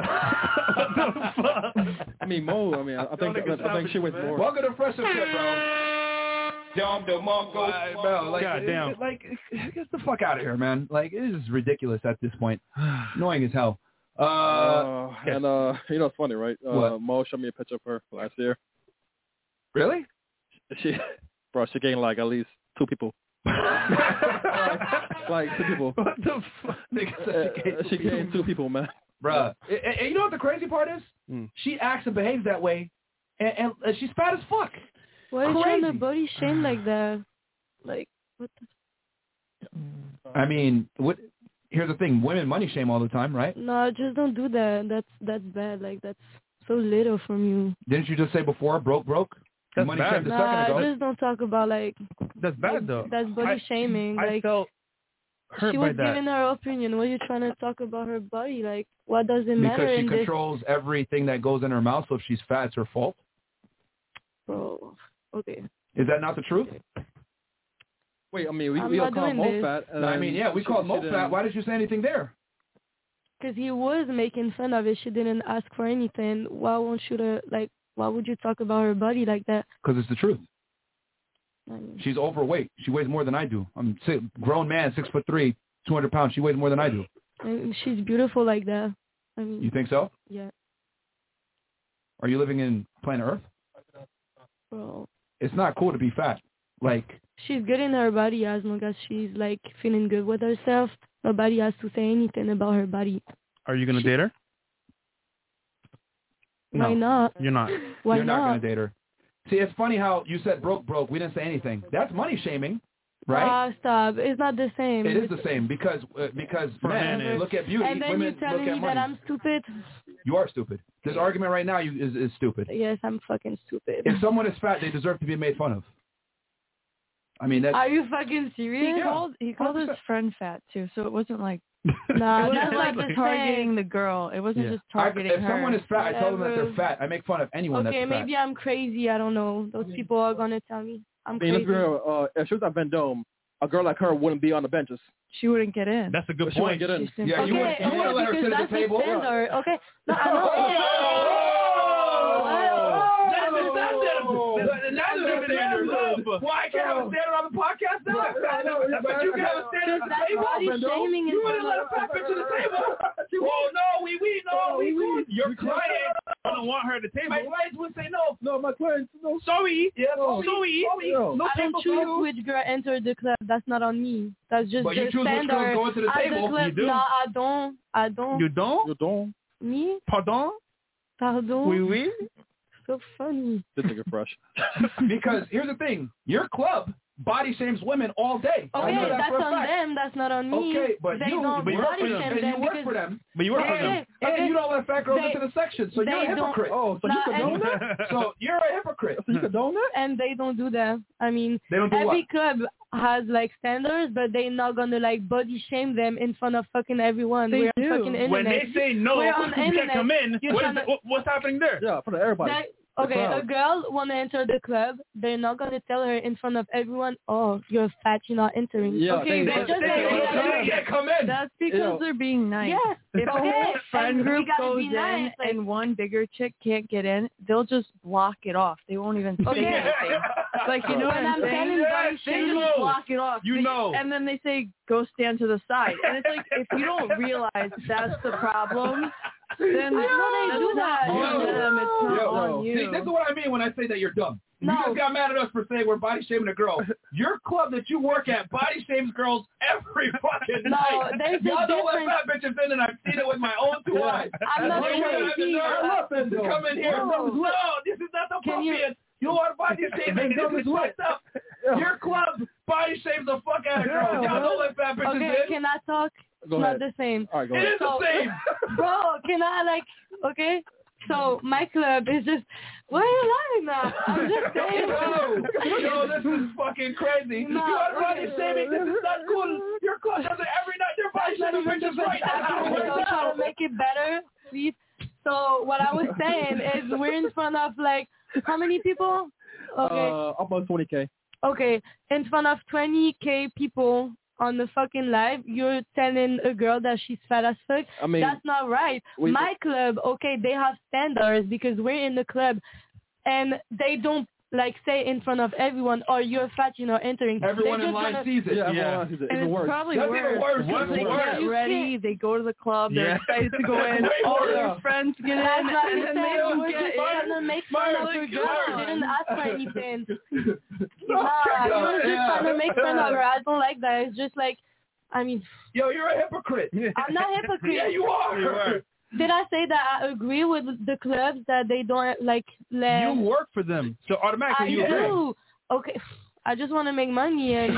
I mean, Mo. I mean, I think she weighs more. Welcome to Fresh Up Shit, bro. Dom DeMarco, bro. Like, goddamn. Get the fuck out of here, man. Like, it is ridiculous at this point. Annoying as hell. And you know, it's funny, right? What? Mo showed me a picture of her last year. Really? She gained like at least 2 people. like 2 people. What the fuck? She gained 2 people, man. Bruh. And you know what the crazy part is? She acts and behaves that way, and she's fat as fuck. Why are you trying to body shame like that? Like, what the... I mean, here's the thing. Women money shame all the time, right? No, just don't do that. That's bad. Like, that's so little from you. Didn't you just say before, broke? That's money bad. shamed a second ago. Just don't talk about, like... That's bad, though. That's body shaming. I like, felt hurt she by was that. giving her opinion. What are you trying to talk about her body? Like, what does it matter Because she in this? controls everything that goes in her mouth, so if she's fat, it's her fault? Bro, okay. Is that not the truth? Wait, I mean, we I'm all not call doing Mo this. fat. No, I mean, yeah, we called Mo fat. Why did you say anything there? Because he was making fun of it. She didn't ask for anything. Why would you talk about her body like that? Because it's the truth. I mean, She's overweight. She weighs more than I do. I'm a grown man, 6'3", 200 pounds. She weighs more than I do. and she's beautiful like that. I mean, You think so? yeah, Are you living in planet Earth? bro. It's not cool to be fat. Like, She's good in her body as long as she's like feeling good with herself. Nobody has to say anything about her body. Are you going to date her? no. Why not? You're not. Why You're not going to date her. See, it's funny how you said broke. We didn't say anything. That's money shaming, right? Stop. It's not the same. It is the same because men look at beauty, And then women you're telling look me at money. that I'm stupid? You are stupid. This argument right now is stupid. Yes, I'm fucking stupid. If someone is fat, they deserve to be made fun of. I mean, that's... Are you fucking serious? He called his friend fat too, so it wasn't like Nah, it that's wasn't like like the targeting same. the girl. It wasn't just targeting if her. someone is fat, I tell them that Whatever. they're fat. I make fun of anyone Okay, that's fat. maybe I'm crazy. I don't know. Those people are gonna tell me I'm I mean, let's crazy. be real. If she was at Vendome, a girl like her wouldn't be on the benches. She wouldn't get in. That's a good She point. wouldn't get in. Yeah, Okay, you wouldn't let her because sit at that's the table. standard. Okay, no, I know. Why I can't have a standard on the podcast now? But you can have a standard on the table. Body shaming You is wouldn't let a fat bitch at the table. Oh no, we good. Your client, I don't want her at the table. my clients would say no. No, my clients, no. Sorry. Yeah, sorry. No. No I don't table for choose you. which girl entered the club. That's not on me. That's just But the you choose which standard. girls go into the At table. club, You do. No, I don't. You don't? You don't? Me? Pardon? Pardon? Oui. So funny. This nigga fresh. Because here's the thing, your club body shames women all day. I Okay, know that that's for a on fact. them. That's not on me. Okay, but they you don't work body for them. shame And them you work because for them. But you work for them. okay, And you don't let fat girls into the section, so you're a hypocrite. Oh, so you condone that? So you're a hypocrite. So you condone that? And they don't do that. I mean, They don't do every what? club has like standards, but they're not gonna like body shame them in front of fucking everyone. They We're on do. fucking internet. When they say no, We're on you can't internet. come in. You're trying to- What's happening there? Yeah, for everybody. Okay, a girl want to enter the club. They're not going to tell her in front of everyone, oh, you're fat, you're not entering. Yeah, okay, they just come in. That's because they're being nice. Yeah. If a Okay, whole friend and we group gotta goes be in nice, like- and one bigger chick can't get in, they'll just block it off. They won't even say Okay. anything. Like, you know what When I'm I'm saying? telling body They shaming, just block it off. You know. And then they say, go stand to the side. And it's like, if you don't realize that's the problem, then they do that. on them. It's not on you. See, this is what I mean when I say that you're dumb. No. You just got mad at us for saying we're body shaming a girl. Your club that you work at body shames girls every fucking No, night. there's a Y'all don't let difference. fat bitches in, and I've seen it with my own two eyes. I'm not You have the crazy. nerve to come in here. No. No, this is not appropriate. You want body shaming? This is fucked up. Yeah. Your club body shames the fuck out of girls. Y'all don't let fat bitches Okay, in. can I talk? Go It's ahead. not the same. All right, go It ahead. is the same. Bro, can I okay? So my club is just, why are you laughing at? I'm just saying. Yo, this is fucking crazy. No, you want body okay. shaming? This is not cool. Your club does it every night. You're body That's not shaming even bitches the right best. now. I'm Right trying now. to make it better, please. So what I was saying is we're in front of like, how many people? Okay. About 20K. Okay, in front of 20K people on the fucking live, you're telling a girl that she's fat as fuck. I mean, that's not right. My club, okay, they have standards because we're in the club, and they don't like say in front of everyone, "Oh, you're fat, you're not entering." Everyone They're in just line gonna- sees it. Yeah, everyone sees it. And Even it's worse. probably That's worse. even worse. Because That's they worse. get ready, they go to the club, they're Yeah. excited to go in, all their friends get in, That's not and the then they same. don't We're get just trying to in. make fun of her girl. She didn't ask for anything. Nah, you were just trying to make fun of her. I don't like that. It's just like, I mean, Yo, you're a hypocrite. I'm not a hypocrite. Yeah, you are. You are. Did I say that I agree with the clubs that they don't like let? You work for them, so automatically I you agree. do. Okay, I just want to make money and.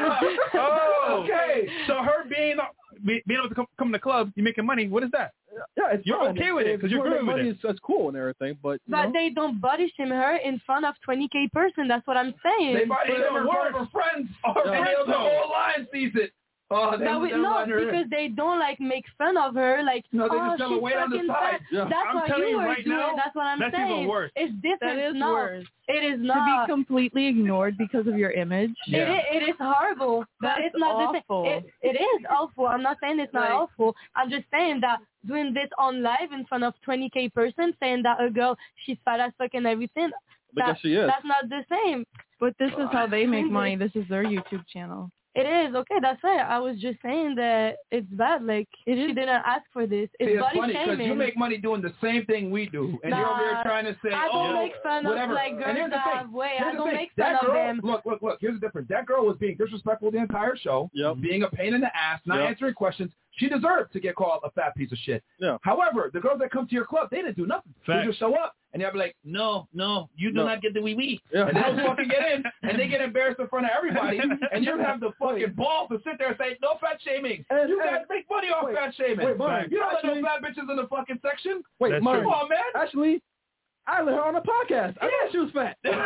Oh, okay. So her being able to come to the club, you making money. What is that? Yeah, it's You're fine. okay with it If because you're you good make with money, it. That's cool and everything, but you But know, they don't body shame her in front of 20K person. That's what I'm saying. They body shame her in front of her friends. And the whole line sees it. Oh, No, because they don't like make fun of her. Like, No, they oh, just tell her she's wait on the fucking side. fat. Yeah. That's I'm what telling you you were right doing. now, That's what I'm that's saying. even worse. It's different. That is no, worse. It is To be not. completely ignored because of your image. Yeah. It is horrible. But That's it's not the awful. same. It is awful. I'm not saying it's not Like- awful. I'm just saying that doing this on live in front of 20K person, saying that a girl she's fat as fuck and everything. Because she is. That's not the same. But this is how they make money. This is their YouTube channel. It is okay. That's right. I was just saying that it's bad. Like she didn't ask for this. It's See, it's body funny because shaming. you make money doing the same thing we do, and you're over here trying to say, I don't oh, make fun whatever. of like And girls here's the that thing. have weight. Here's I the don't thing. make fun That of girl, them. Look. Here's the difference. That girl was being disrespectful the entire show, being a pain in the ass, not Yep. answering questions. She deserved to get called a fat piece of shit. Yeah. However, the girls that come to your club, they didn't do nothing. Fact. They just show up, and they'll be like, no, you do No. not get the wee-wee. Yeah. And they'll fucking get in, and they get embarrassed in front of everybody, and you have the fucking balls to sit there and say, no fat shaming. And- You guys and- make money off wait, fat shaming. wait, Brian, You don't let actually- no fat bitches in the fucking section. wait, That's Mari, true. Come on, man. actually, I let her on the podcast. I thought she was fat. Yeah.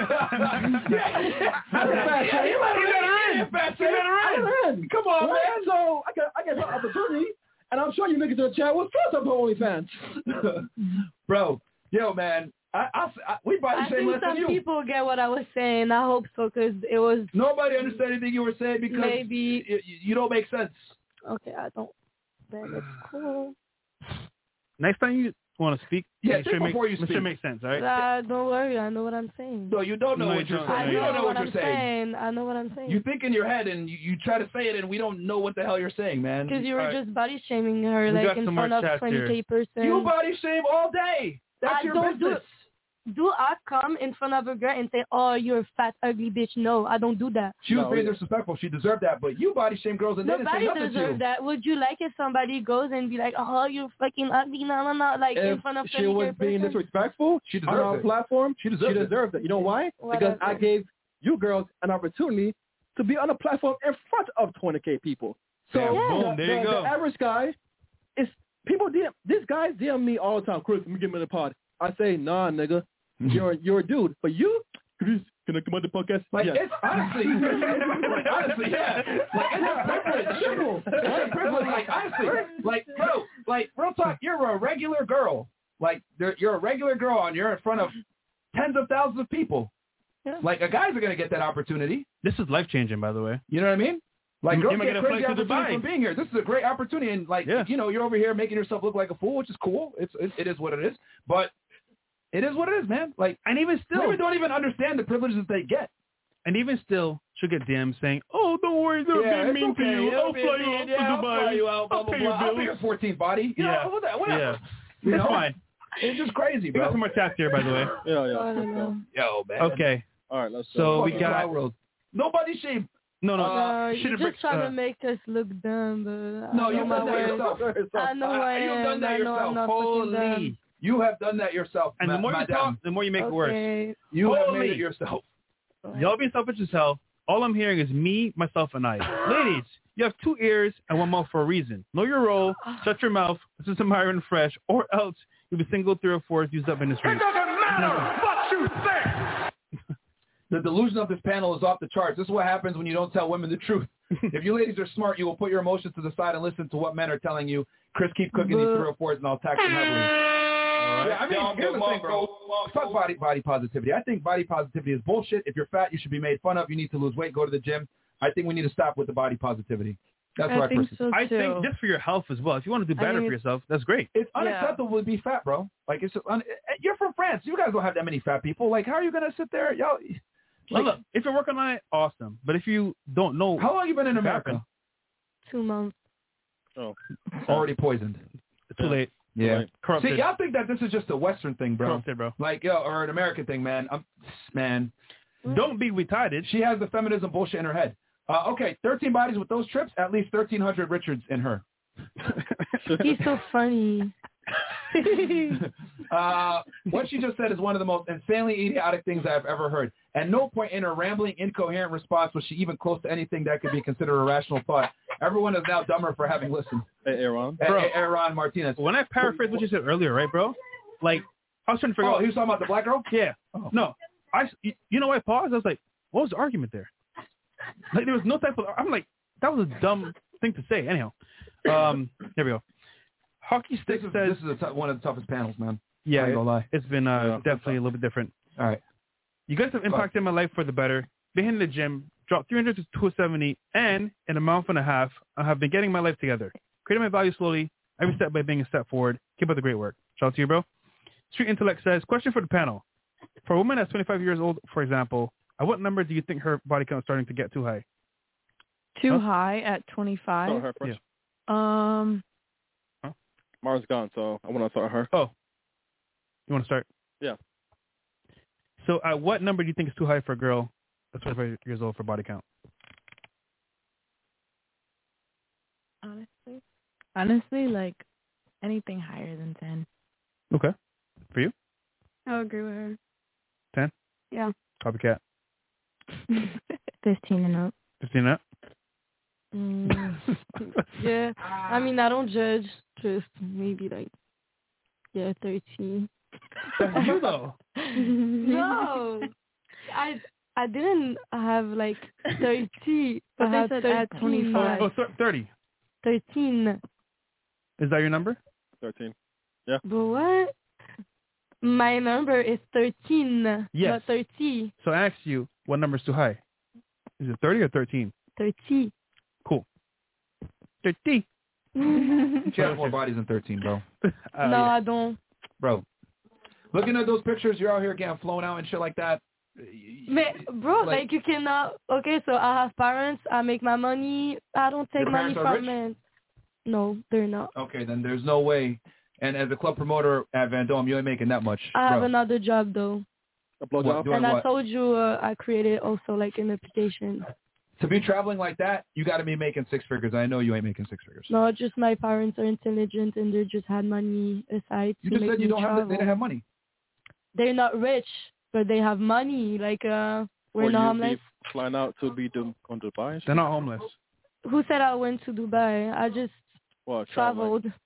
I let her Yeah, you let her in. Fat shame. I let her in. Come on, Right? man. So I get her opportunity, and I'm sure you niggas in the chat will first up her OnlyFans. Bro, yo, man, we body I shame think less than some you. people get what I was saying. I hope so, because it was Nobody understood anything you were saying because maybe. you don't make sense. Okay, I don't. Then it's cool. Next time you want to speak, Yeah, make think sure before you make sure it speak. makes sense, all right? Don't worry. I know what I'm saying. No, you don't know No, what you you're don't. saying. I You know don't know what I'm you're saying. I know what I'm saying. You think in your head and you try to say it and we don't know what the hell you're saying, man. Because you were All right. just body shaming her, We like got in some front more of chats 20K person. You body shame all day. That's I your don't business. Do I come in front of a girl and say, "Oh, you're a fat, ugly bitch"? No, I don't do that. She was being disrespectful. She deserved that. But you body shame girls and they didn't say Nobody nothing to you. deserves that. Would you like if somebody goes and be like, "Oh, you're fucking ugly"? No, like in If front of she was 20K being person? disrespectful She on deserves our it. platform, She deserved it. it. You know why? Whatever. Because I gave you girls an opportunity to be on a platform in front of 20K people. So Yeah. Boom, there you go. The average guy is people DM these guys DM me all the time. Chris, let me get me in the pod. I say, nah, nigga, you're a dude. But you, Chris, can I come on the podcast? Like yes. it's honestly, yeah. Like it's a privilege. Simple. It's a privilege. Like honestly, like bro, like real talk. You're a regular girl. Like you're a regular girl, and you're in front of tens of thousands of people. Yeah. Like guys are gonna get that opportunity. This is life changing, by the way. You know what I mean? Like girls might get get a crazy flight to opportunity Dubai. from being here. This is a great opportunity, and like you know, you're over here making yourself look like a fool, which is cool. It is what it is. But it is what it is, man. Like, and even still, women don't even understand the privileges they get. And even still, she'll get DMs saying, "Oh, don't worry, they're being mean to you. I'll fly you out to Dubai. I'll fly you out. Blah, I'll blah, pay blah. your bills. I'll be your 14th body. You know, whatever. Yeah. You It's know? fine. It's just crazy, We bro. got some more chats here, by the way. Yo, man. Okay. All right, let's So we got nobody should. No. You're just trying to make us look dumb, but No, I know you've my done that worth. yourself. I know I You've am. done that I know I'm yourself. not fucking dumb. Holy. You have done that yourself. And the more you talk, the more you make it worse. You have Holy. made it yourself. Y'all being selfish as hell. All I'm hearing is me, myself, and I. Ladies, you have 2 ears and 1 mouth for a reason. Know your role. Shut your mouth. Listen to Myron Fresh, or else you'll be single 3 or 4 used up in the street. It doesn't matter what you think. The delusion of this panel is off the charts. This is what happens when you don't tell women the truth. If you ladies are smart, you will put your emotions to the side and listen to what men are telling you. Chris, keep cooking these 3 or 4s, and I'll tax them heavily. Yeah, I mean, here's the thing, bro. Fuck body positivity. I think body positivity is bullshit. If you're fat, you should be made fun of. You need to lose weight, go to the gym. I think we need to stop with the body positivity. That's what I personally think. I think just for your health as well. If you want to do better for yourself, that's great. It's unacceptable to be fat, bro. Like you're from France. You guys don't have that many fat people. Like, how are you gonna sit there, y'all? Well, look, if you're working on it, awesome. But if you don't know, how long you been in America? 2 months. Oh, already poisoned. It's too late. Yeah. Corrupted. See, y'all think that this is just a Western thing, bro. Corrupted, bro. Like, or an American thing, man. Don't be retarded. She has the feminism bullshit in her head. Okay, 13 bodies with those trips, at least 1,300 Richards in her. He's so funny. What she just said is one of the most insanely idiotic things I've ever heard. At no point in her rambling, incoherent response was she even close to anything that could be considered a rational thought. Everyone is now dumber for having listened. Hey, Aaron. Aaron Martinez. When I paraphrase what you said earlier, right, bro? Like, I was trying to figure out. Oh, he was talking about the black girl? Yeah. Oh. No. You know, I paused. I was like, what was the argument there? Like, there was no type of. I'm like, that was a dumb thing to say. Anyhow, here we go. Hockey Stick says this is one of the toughest panels, man. Yeah, I ain't gonna lie. It's been definitely a little bit different. All right. You guys have impacted my life for the better. Been in the gym, dropped 300 to 270, and in a month and a half, I have been getting my life together. Creating my value slowly, every step by being a step forward. Keep up the great work. Shout out to you, bro. Street Intellect says, question for the panel. For a woman that's 25 years old, for example, at what number do you think her body count is starting to get too high? Too high at 25? Start her first. Yeah. Mara's gone, so I want to start her. Oh. You want to start? Yeah. So at what number do you think is too high for a girl that's 25 years old for body count? Honestly, like anything higher than 10. Okay. For you? I'll agree with her. 10? Yeah. Copycat. 15 and up. 15 and up? Yeah. I mean, I don't judge. Just maybe like, 13. That's you though. No. I didn't have like 30. But I they had said at 25. Oh, 30. 13. Is that your number? 13. Yeah. But what? My number is 13, Yes. not 30. So I asked you, what number is too high? Is it 30 or 13? 30. Cool. 30. She has more bodies than 13, bro. No, yeah. I don't. Bro, looking at those pictures, you're out here getting flown out and shit like that. Bro, like you cannot. Okay, so I have parents. I make my money. I don't take Your money parents are from rich? men. No, they're not. Okay, then there's no way. And as a club promoter at Van Dome, you ain't making that much. I have bro. another job though. What, doing And I what? told you I created also like an application. To be traveling like that, you got to be making 6 figures. I know you ain't making 6 figures. No, just my parents are intelligent and they just had money aside You to just make said you me don't travel. have. They didn't have money. They're not rich, but they have money. Like we're Or not you homeless. be flying out to be on Dubai? They're not homeless. Who said I went to Dubai? I just Well, traveled.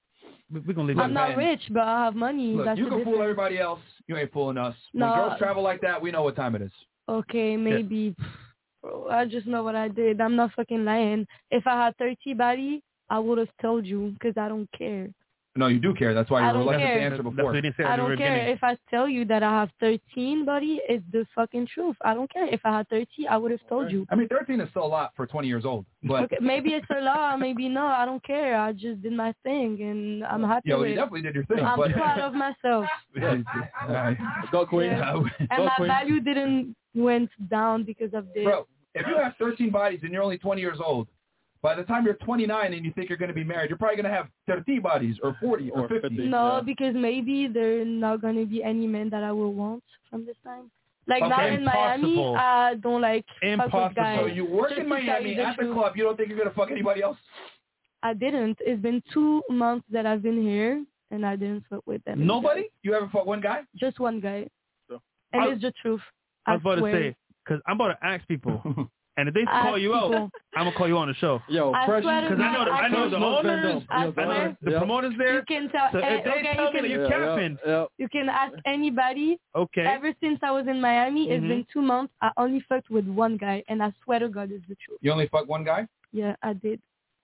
we're gonna leave. I'm not rich, but I have money. Look, That's you the can fool difference. everybody else. You ain't fooling us. No. When girls travel like that, we know what time it is. Okay, maybe. Bro, I just know what I did. I'm not fucking lying. If I had 30 body, I would have told you because I don't care. No, you do care. That's why I you're don't reluctant to care. answer before. I don't care. If I tell you that I have 13, buddy, it's the fucking truth. I don't care. If I had 30, I would have told you. I mean, 13 is still a lot for 20 years old. But Okay, maybe it's a lot, maybe no. I don't care. I just did my thing, and I'm happy Yo, with you it. definitely did your thing. I'm but... proud of myself. Go, Queen. Yeah. And my value didn't went down because of this. Bro, if you have 13 bodies and you're only 20 years old, by the time you're 29 and you think you're going to be married, you're probably going to have 13 bodies or 40 or 50. No, because maybe there are not going to be any men that I will want from this time. Like now in Miami, I don't like fuck with guys. So you work Just in to tell Miami you the at the truth. club, you don't think you're going to fuck anybody else? I didn't. It's been 2 months that I've been here, and I didn't fuck with them. Nobody? You ever fuck one guy? Just one guy. And it's the truth. I was about swear. to say, because I'm about to ask people, and if they call you out, people. I'm gonna call you on the show. Yo, because swear to I know God, I know the owners, I I know swear. the promoters there. You can tell. So if they okay, tell you me can, that you're capping, you can ask anybody. Okay. Ever since I was in Miami, it's Mhm. been 2 months. I only fucked with one guy, and I swear to God, it's the truth. You only fuck one guy? Yeah, I did.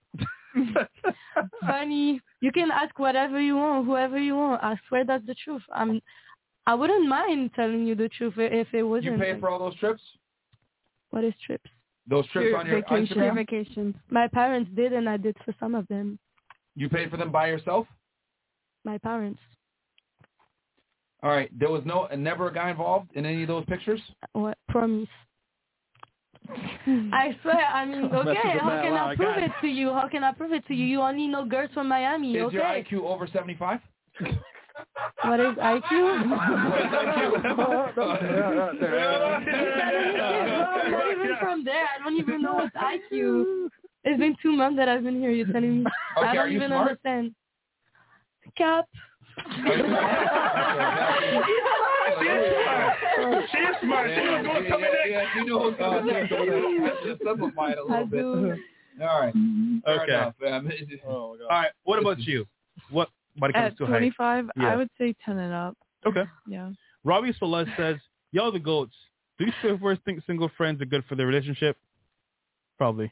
Funny. You can ask whatever you want, whoever you want. I swear that's the truth. I wouldn't mind telling you the truth if it wasn't. You pay for all those trips? What is trips? Those trips on your Instagram? Vacations. My parents did, and I did for some of them. You paid for them by yourself? My parents. All right. There was never a guy involved in any of those pictures? What? Promise. I swear, I mean, okay, how can I prove it to you? How can I prove it to you? You only know girls from Miami, Is okay? your IQ over 75? What is IQ? Not even from there. I don't even know what's IQ. It's been 2 months that I've been here. You're telling me. Okay, I don't are you even smart? understand. Cap. She's smart. She was going to come in. You know what's going to simplify it a little bit. All right. Fair Okay. enough. All right. What about you? What? When it comes At to 25, height? Yeah. I would say 10 and up. Okay. Yeah. Robbie Celeste says, "Y'all the goats. Do you still first think single friends are good for the relationship?" Probably.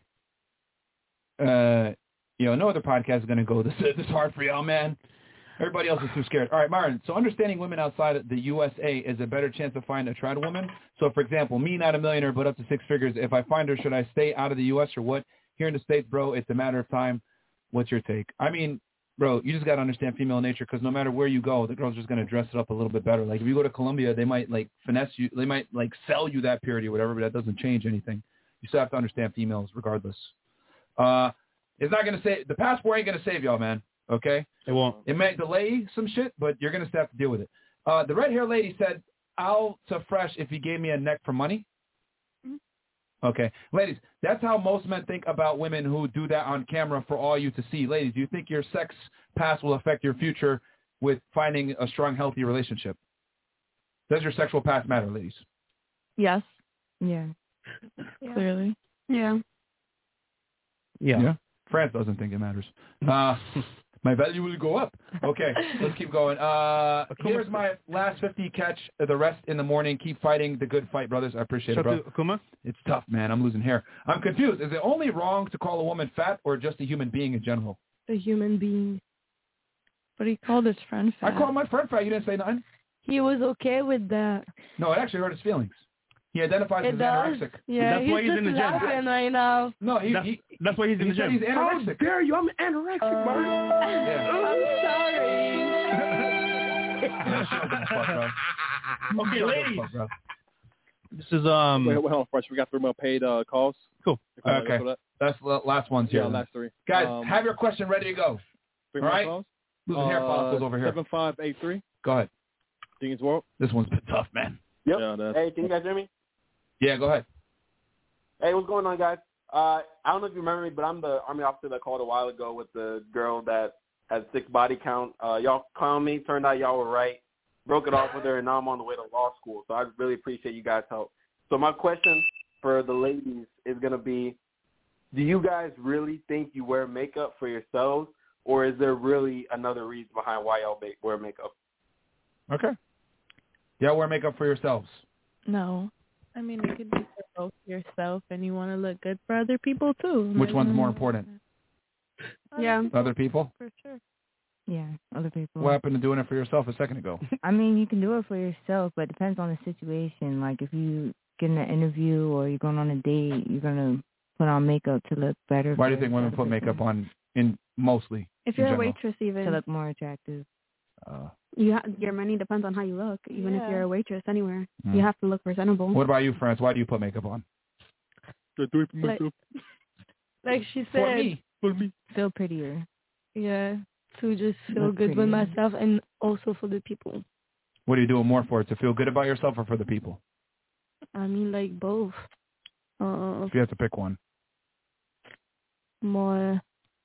No other podcast is going to go this hard for y'all, man. Everybody else is too scared. All right, Myron. So understanding women outside of the USA is a better chance to find a tried woman. So, for example, me, not a millionaire, but up to 6 figures. If I find her, should I stay out of the U.S. or what? Here in the States, bro, it's a matter of time. What's your take? I mean, bro, you just got to understand female nature because no matter where you go, the girl's just going to dress it up a little bit better. Like if you go to Colombia, they might like finesse you. They might like sell you that purity or whatever, but that doesn't change anything. You still have to understand females regardless. It's not going to save, the passport ain't going to save y'all, man. Okay? It won't. It may delay some shit, but you're going to have to deal with it. The red hair lady said, I'll to Fresh if he gave me a neck for money. Okay. Ladies, that's how most men think about women who do that on camera for all you to see. Ladies, do you think your sex past will affect your future with finding a strong, healthy relationship? Does your sexual past matter, ladies? Yes. Yeah. Clearly. Yeah. Yeah. France doesn't think it matters. My value will go up. Okay, let's keep going. Here's my last 50 catch. The rest in the morning. Keep fighting the good fight, brothers. I appreciate it, bro. Akuma? It's tough, man. I'm losing hair. I'm confused. Is it only wrong to call a woman fat or just a human being in general? A human being. But he called his friend fat. I called my friend fat. You didn't say nothing? He was okay with that. No, it actually hurt his feelings. He identifies as anorexic. Yeah, That's why he's just in the gym. laughing right now. No, that's why he's in the said gym. he's anorexic. How dare you? I'm anorexic, Mark. I'm sorry. Okay, ladies. This is Wait, hold on, first. We got 3 more paid calls. Cool. Okay, that's the last ones here. Yeah, last 3. Guys, have your question ready to go. 3 All more right? calls. Losing hair follicles over here. 7583. Go ahead. Dean's World. This one's been tough, man. Yep. Yeah, hey, can you guys hear me? Yeah, go ahead. Hey, what's going on, guys? I don't know if you remember me, but I'm the Army officer that called a while ago with the girl that had 6 body count. Y'all clowned me. Turned out y'all were right. Broke it off with her, and now I'm on the way to law school. So I really appreciate you guys' help. So my question for the ladies is going to be, do you guys really think you wear makeup for yourselves, or is there really another reason behind why y'all wear makeup? Okay. Y'all wear makeup for yourselves. No. I mean, it could be for both yourself and you want to look good for other people too. Which one's more important? Yeah. Other people? For sure. Yeah, other people. What happened to doing it for yourself a second ago? I mean, you can do it for yourself, but it depends on the situation. Like if you get in an interview or you're going on a date, you're going to put on makeup to look better. Why do you think women put makeup on mostly? If you're a waitress, even to look more attractive. Your money depends on how you look. Even if you're a waitress anywhere, Mm. you have to look presentable. What about you, France? Why do you put makeup on? Like she For said, me. Feel prettier. Yeah, to just feel Look good with prettier. myself and also for the people. What are you doing more for? To feel good about yourself or for the people? I mean, like both. If you have to pick one. More.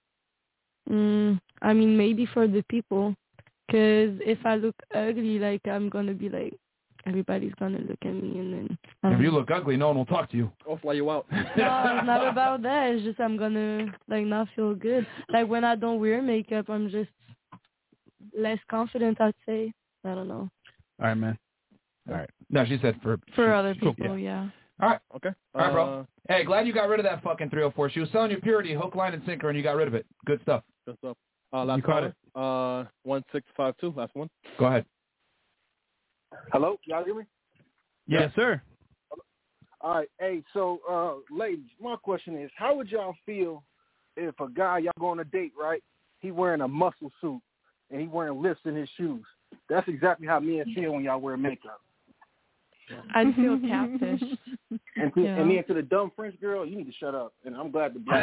I mean, maybe for the people. Because if I look ugly, like, I'm going to be like, everybody's going to look at me and then... If you look ugly, no one will talk to you. I'll fly you out. No, it's not about that. It's just I'm going to, like, not feel good. Like, when I don't wear makeup, I'm just less confident, I'd say. I don't know. All right, man. All right. No, she said for other people, yeah. All right. Okay. All right, bro. Hey, glad you got rid of that fucking 304. She was selling you purity, hook, line, and sinker, and you got rid of it. Good stuff. Good stuff. Last You caught caller. 1652. Last one. Go ahead. Hello, y'all hear me? Yes, sir. All right. Hey, so, ladies, my question is, how would y'all feel if a guy, y'all go on a date, right? He wearing a muscle suit and he wearing lifts in his shoes. That's exactly how men feel when y'all wear makeup. I'd feel catfished. And then to the dumb French girl, you need to shut up. And I'm glad the black.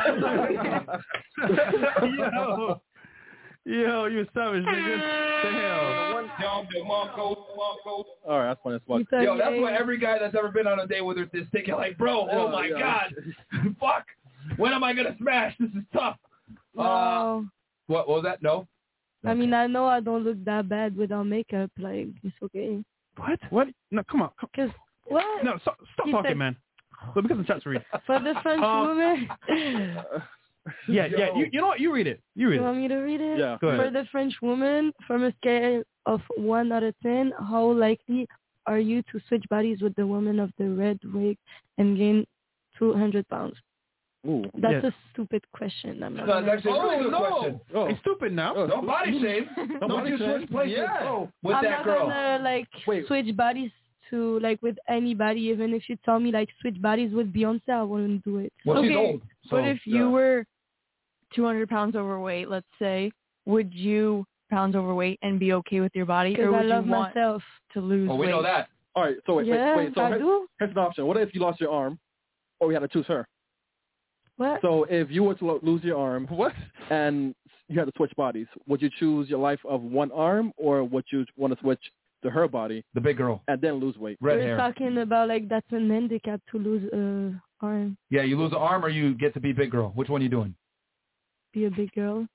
Yo, you a savage, nigga. The hell. All right, that's fine. That's fine. Yo, that's what every guy that's ever been on a date with her is thinking, like, bro, oh my God. Fuck. When am I going to smash? This is tough. No. What was that? No? I mean, I know I don't look that bad without makeup. Like, it's okay. What? What? No, come on. Because, what? No, stop You talking, said- man. Look, because the chat's read. For the French woman. Yeah. You know what? You read it. You read You it. want me to read it? Yeah. Go ahead. For the French woman, from a scale of 1 out of 10, how likely are you to switch bodies with the woman of the red wig and gain 200 pounds? Ooh. That's a stupid question. I'm not No, gonna- that's actually a really good question. It's stupid now. Don't body shame. Don't you switch places with I'm that not girl. gonna like switch bodies to like with anybody. Even if you tell me like switch bodies with Beyonce, I wouldn't do it. Well, she's old. So, But if you were 200 pounds overweight, let's say, would you pounds overweight and be okay with your body, Because or I would love you want myself. to lose we weight? know that. All right. So wait. So I do. here's an option. What if you lost your arm, or we had to choose her? What? So if you were to lose your arm, and you had to switch bodies, would you choose your life of one arm, or would you want to switch to her body, the big girl, and then lose weight? We're talking about like that's an handicap to lose arm. Yeah, you lose an arm or you get to be big girl. Which one are you doing? Be a big girl.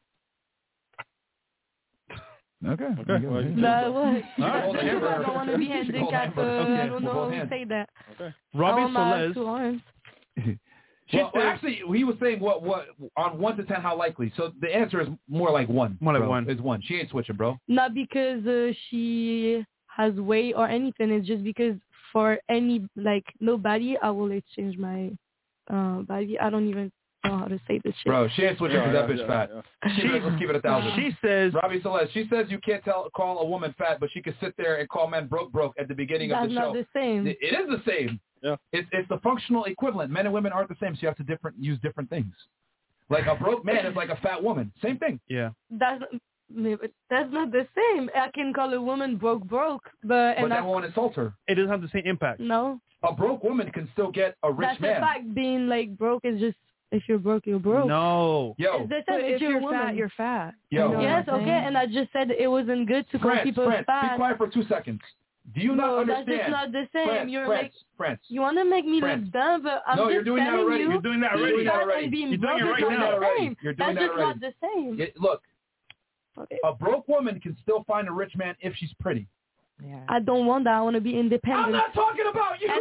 Okay. That what? All right. I don't want to be handicapped. I don't know how to say that. Okay. Robbie I want my Soles. 2 arms. Well, actually, he was saying what on 1 to 10, how likely? So the answer is more like 1. More like bro. 1. It's 1. She ain't switching, bro. Not because she has weight or anything. It's just because for any like nobody, I will exchange my body. I don't even know how to say this shit. Bro, she ain't switching because that bitch fat. Yeah. Let's keep it 1,000. She says, Robbie Celeste, she says you can't call a woman fat, but she can sit there and call men broke at the beginning of That's the show. not the same. It is the same. Yeah. It's the functional equivalent. Men and women aren't the same, so you have to use different things. Like a broke man is like a fat woman. Same thing. Yeah. That's not the same. I can call a woman broke, but that won't insult her. It doesn't have the same impact. No. A broke woman can still get a rich That's man. the fact. Being like broke is just if you're broke, you're broke. No. Yo. It's the same But if you're you're a woman. fat, you're fat. Yo. Yes, okay, and I just said it wasn't good to call people France, fat. be quiet for 2 seconds. Do you not understand? That's just not the same. France. You want to make me France. look dumb, but I'm No, just you're doing that telling already. you. You're doing that already. being fat and being You're doing it broke right is now not the already. same. You're doing That's that just already. not the same. Look, Okay. a broke woman can still find a rich man if she's pretty. Yeah. I don't want that. I want to be independent. I'm not talking about you.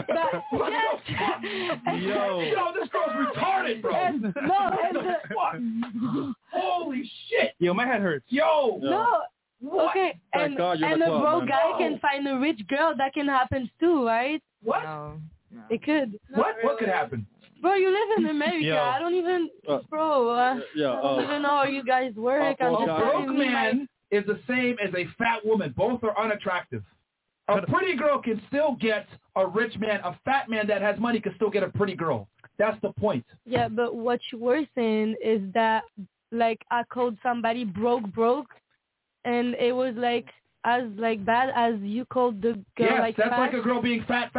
Yo, this girl's retarded, bro. Holy shit. Yo, my head hurts. Yo. No. What? Okay, Thank God you're in and the a club, broke man. guy can find a rich girl. That can happen too, right? What? No. It could. What could happen? Bro, you live in America. Yo. I don't even, I don't even know how you guys work. A I'm just broke telling you, man is the same as a fat woman. Both are unattractive. A pretty girl can still get a rich man. A fat man that has money can still get a pretty girl. That's the point. Yeah, but what you were saying is that, like, I called somebody broke, and it was like as like bad as you called the girl Yes, like that's fat. like a girl being fat.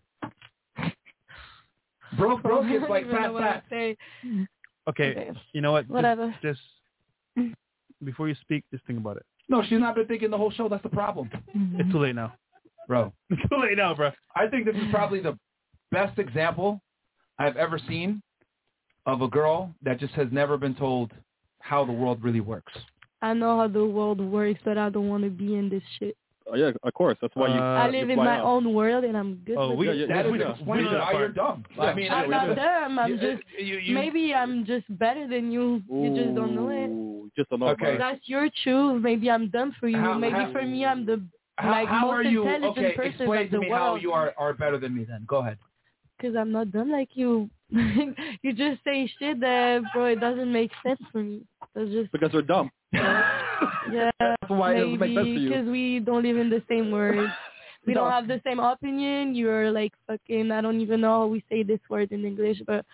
Broke is like fat. Okay, you know what? Whatever. Just before you speak, just think about it. No, she's not been thinking the whole show. That's the problem. It's too late now. Bro. It's too late now, bro. I think this is probably the best example I've ever seen of a girl that just has never been told how the world really works. I know how the world works, but I don't want to be in this shit. Oh, yeah, of course. That's why you. I live in my own world, and I'm good with it. That is explaining why you're dumb. I mean, I'm not dumb. I'm just maybe I'm just better than you. You just don't know it. Just don't know. Okay. That's your truth. Maybe I'm dumb for you. Maybe for me, I'm the how most are you? intelligent Okay, person explain of the to me world. how you are better than me. Then go ahead. Because I'm not dumb like you. You just say shit that, bro, it doesn't make sense for me. That's just Because they're dumb. yeah. That's why it doesn't make sense Maybe for you. because we don't live in the same world. We don't have the same opinion. You're like fucking. I don't even know how we say this word in English, but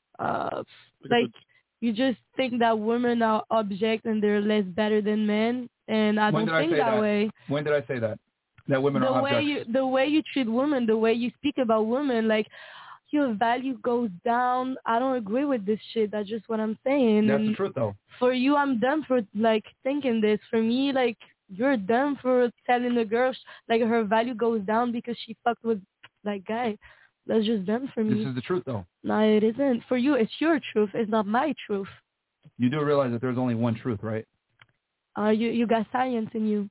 like you just think that women are objects and they're less better than men, and I don't think that way. When did I say that? That women are objects. The way you treat women, the way you speak about women, like your value goes down. I don't agree with this shit. That's just what I'm saying. That's And the truth, though. for you, I'm dumb for like thinking this. For me, like you're dumb for telling a girl like her value goes down because she fucked with like guy. That's just dumb for me. This is the truth, though. No, it isn't. For you, it's your truth. It's not my truth. You do realize that there's only one truth, right? You got science in you.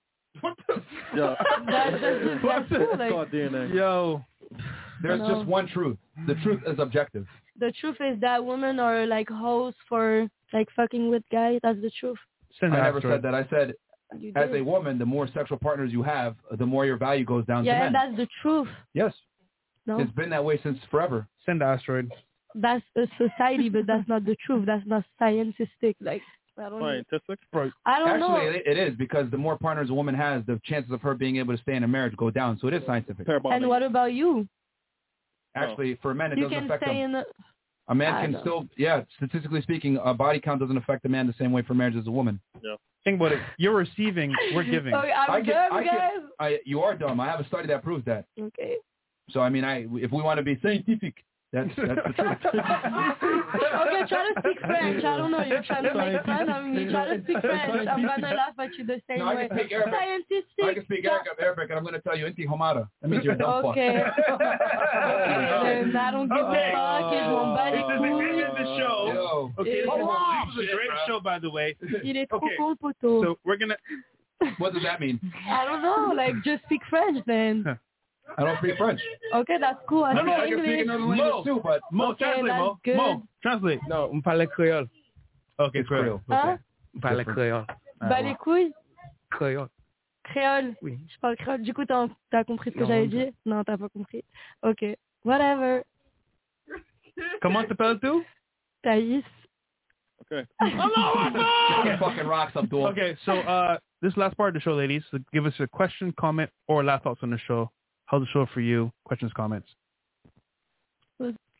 Yeah. That's true. Like, called DNA. Yo. There's No. just one truth. The truth is objective. the truth is that women are like hoes for like fucking with guys. That's the truth. I never said that. I said, You as did. a woman, the more sexual partners you have, the more your value goes down to Yeah, men. and that's the truth. Yes. No, It's been that way since forever. Send the asteroid. that's a society, but that's not the truth. That's not scientific. Like I don't know. Scientific? I don't know. Actually, it is, because the more partners a woman has, the chances of her being able to stay in a marriage go down. So it is scientific. And what about you? Actually, for men, it You doesn't can affect stay them. in A man I can know. still, statistically speaking, a body count doesn't affect a man the same way for marriage as a woman. Yeah. Think about it. You're receiving, we're giving. Okay, I'm dumb, guys. You are dumb. I have a study that proves that. Okay. So, I mean, if we want to be scientific, that's the truth. Okay, try to speak French. I don't know. You're trying to make fun of me. Try to speak French. I'm gonna laugh at you the same No, I way. can speak Arabic. Scientific. I can speak Arabic, and I'm going to tell you, inti homada. That means you're a dumb Okay. fuck. Then I don't give a fuck. Je m'en bats les This is the couilles. end of the show. Yo. Okay, this Oh, wow. was a great show, by the way. Il est trop Okay, con, poteau. so we're gonna. What does that mean? I don't know. Like, just speak French then. I don't speak French. Okay, that's cool. I I speak can speak English. another language too, but Mo, Okay, translate, that's Mo. good. Mo, translate. No, on parle créole. Okay, Creole. Hein? On parle créole. Bas les couilles. Créole. Créole. Oui. Je parle créole. Du coup, t'as compris ce que Non, j'avais non. dit? Non, t'as pas compris. Ok. Whatever. Comment t'appelles-tu? Thaïs. Okay. Get fucking rocks up, door. Okay, so this last part of the show, ladies, so give us a question, comment, or last thoughts on the show. How's the show for you? Questions, comments. Was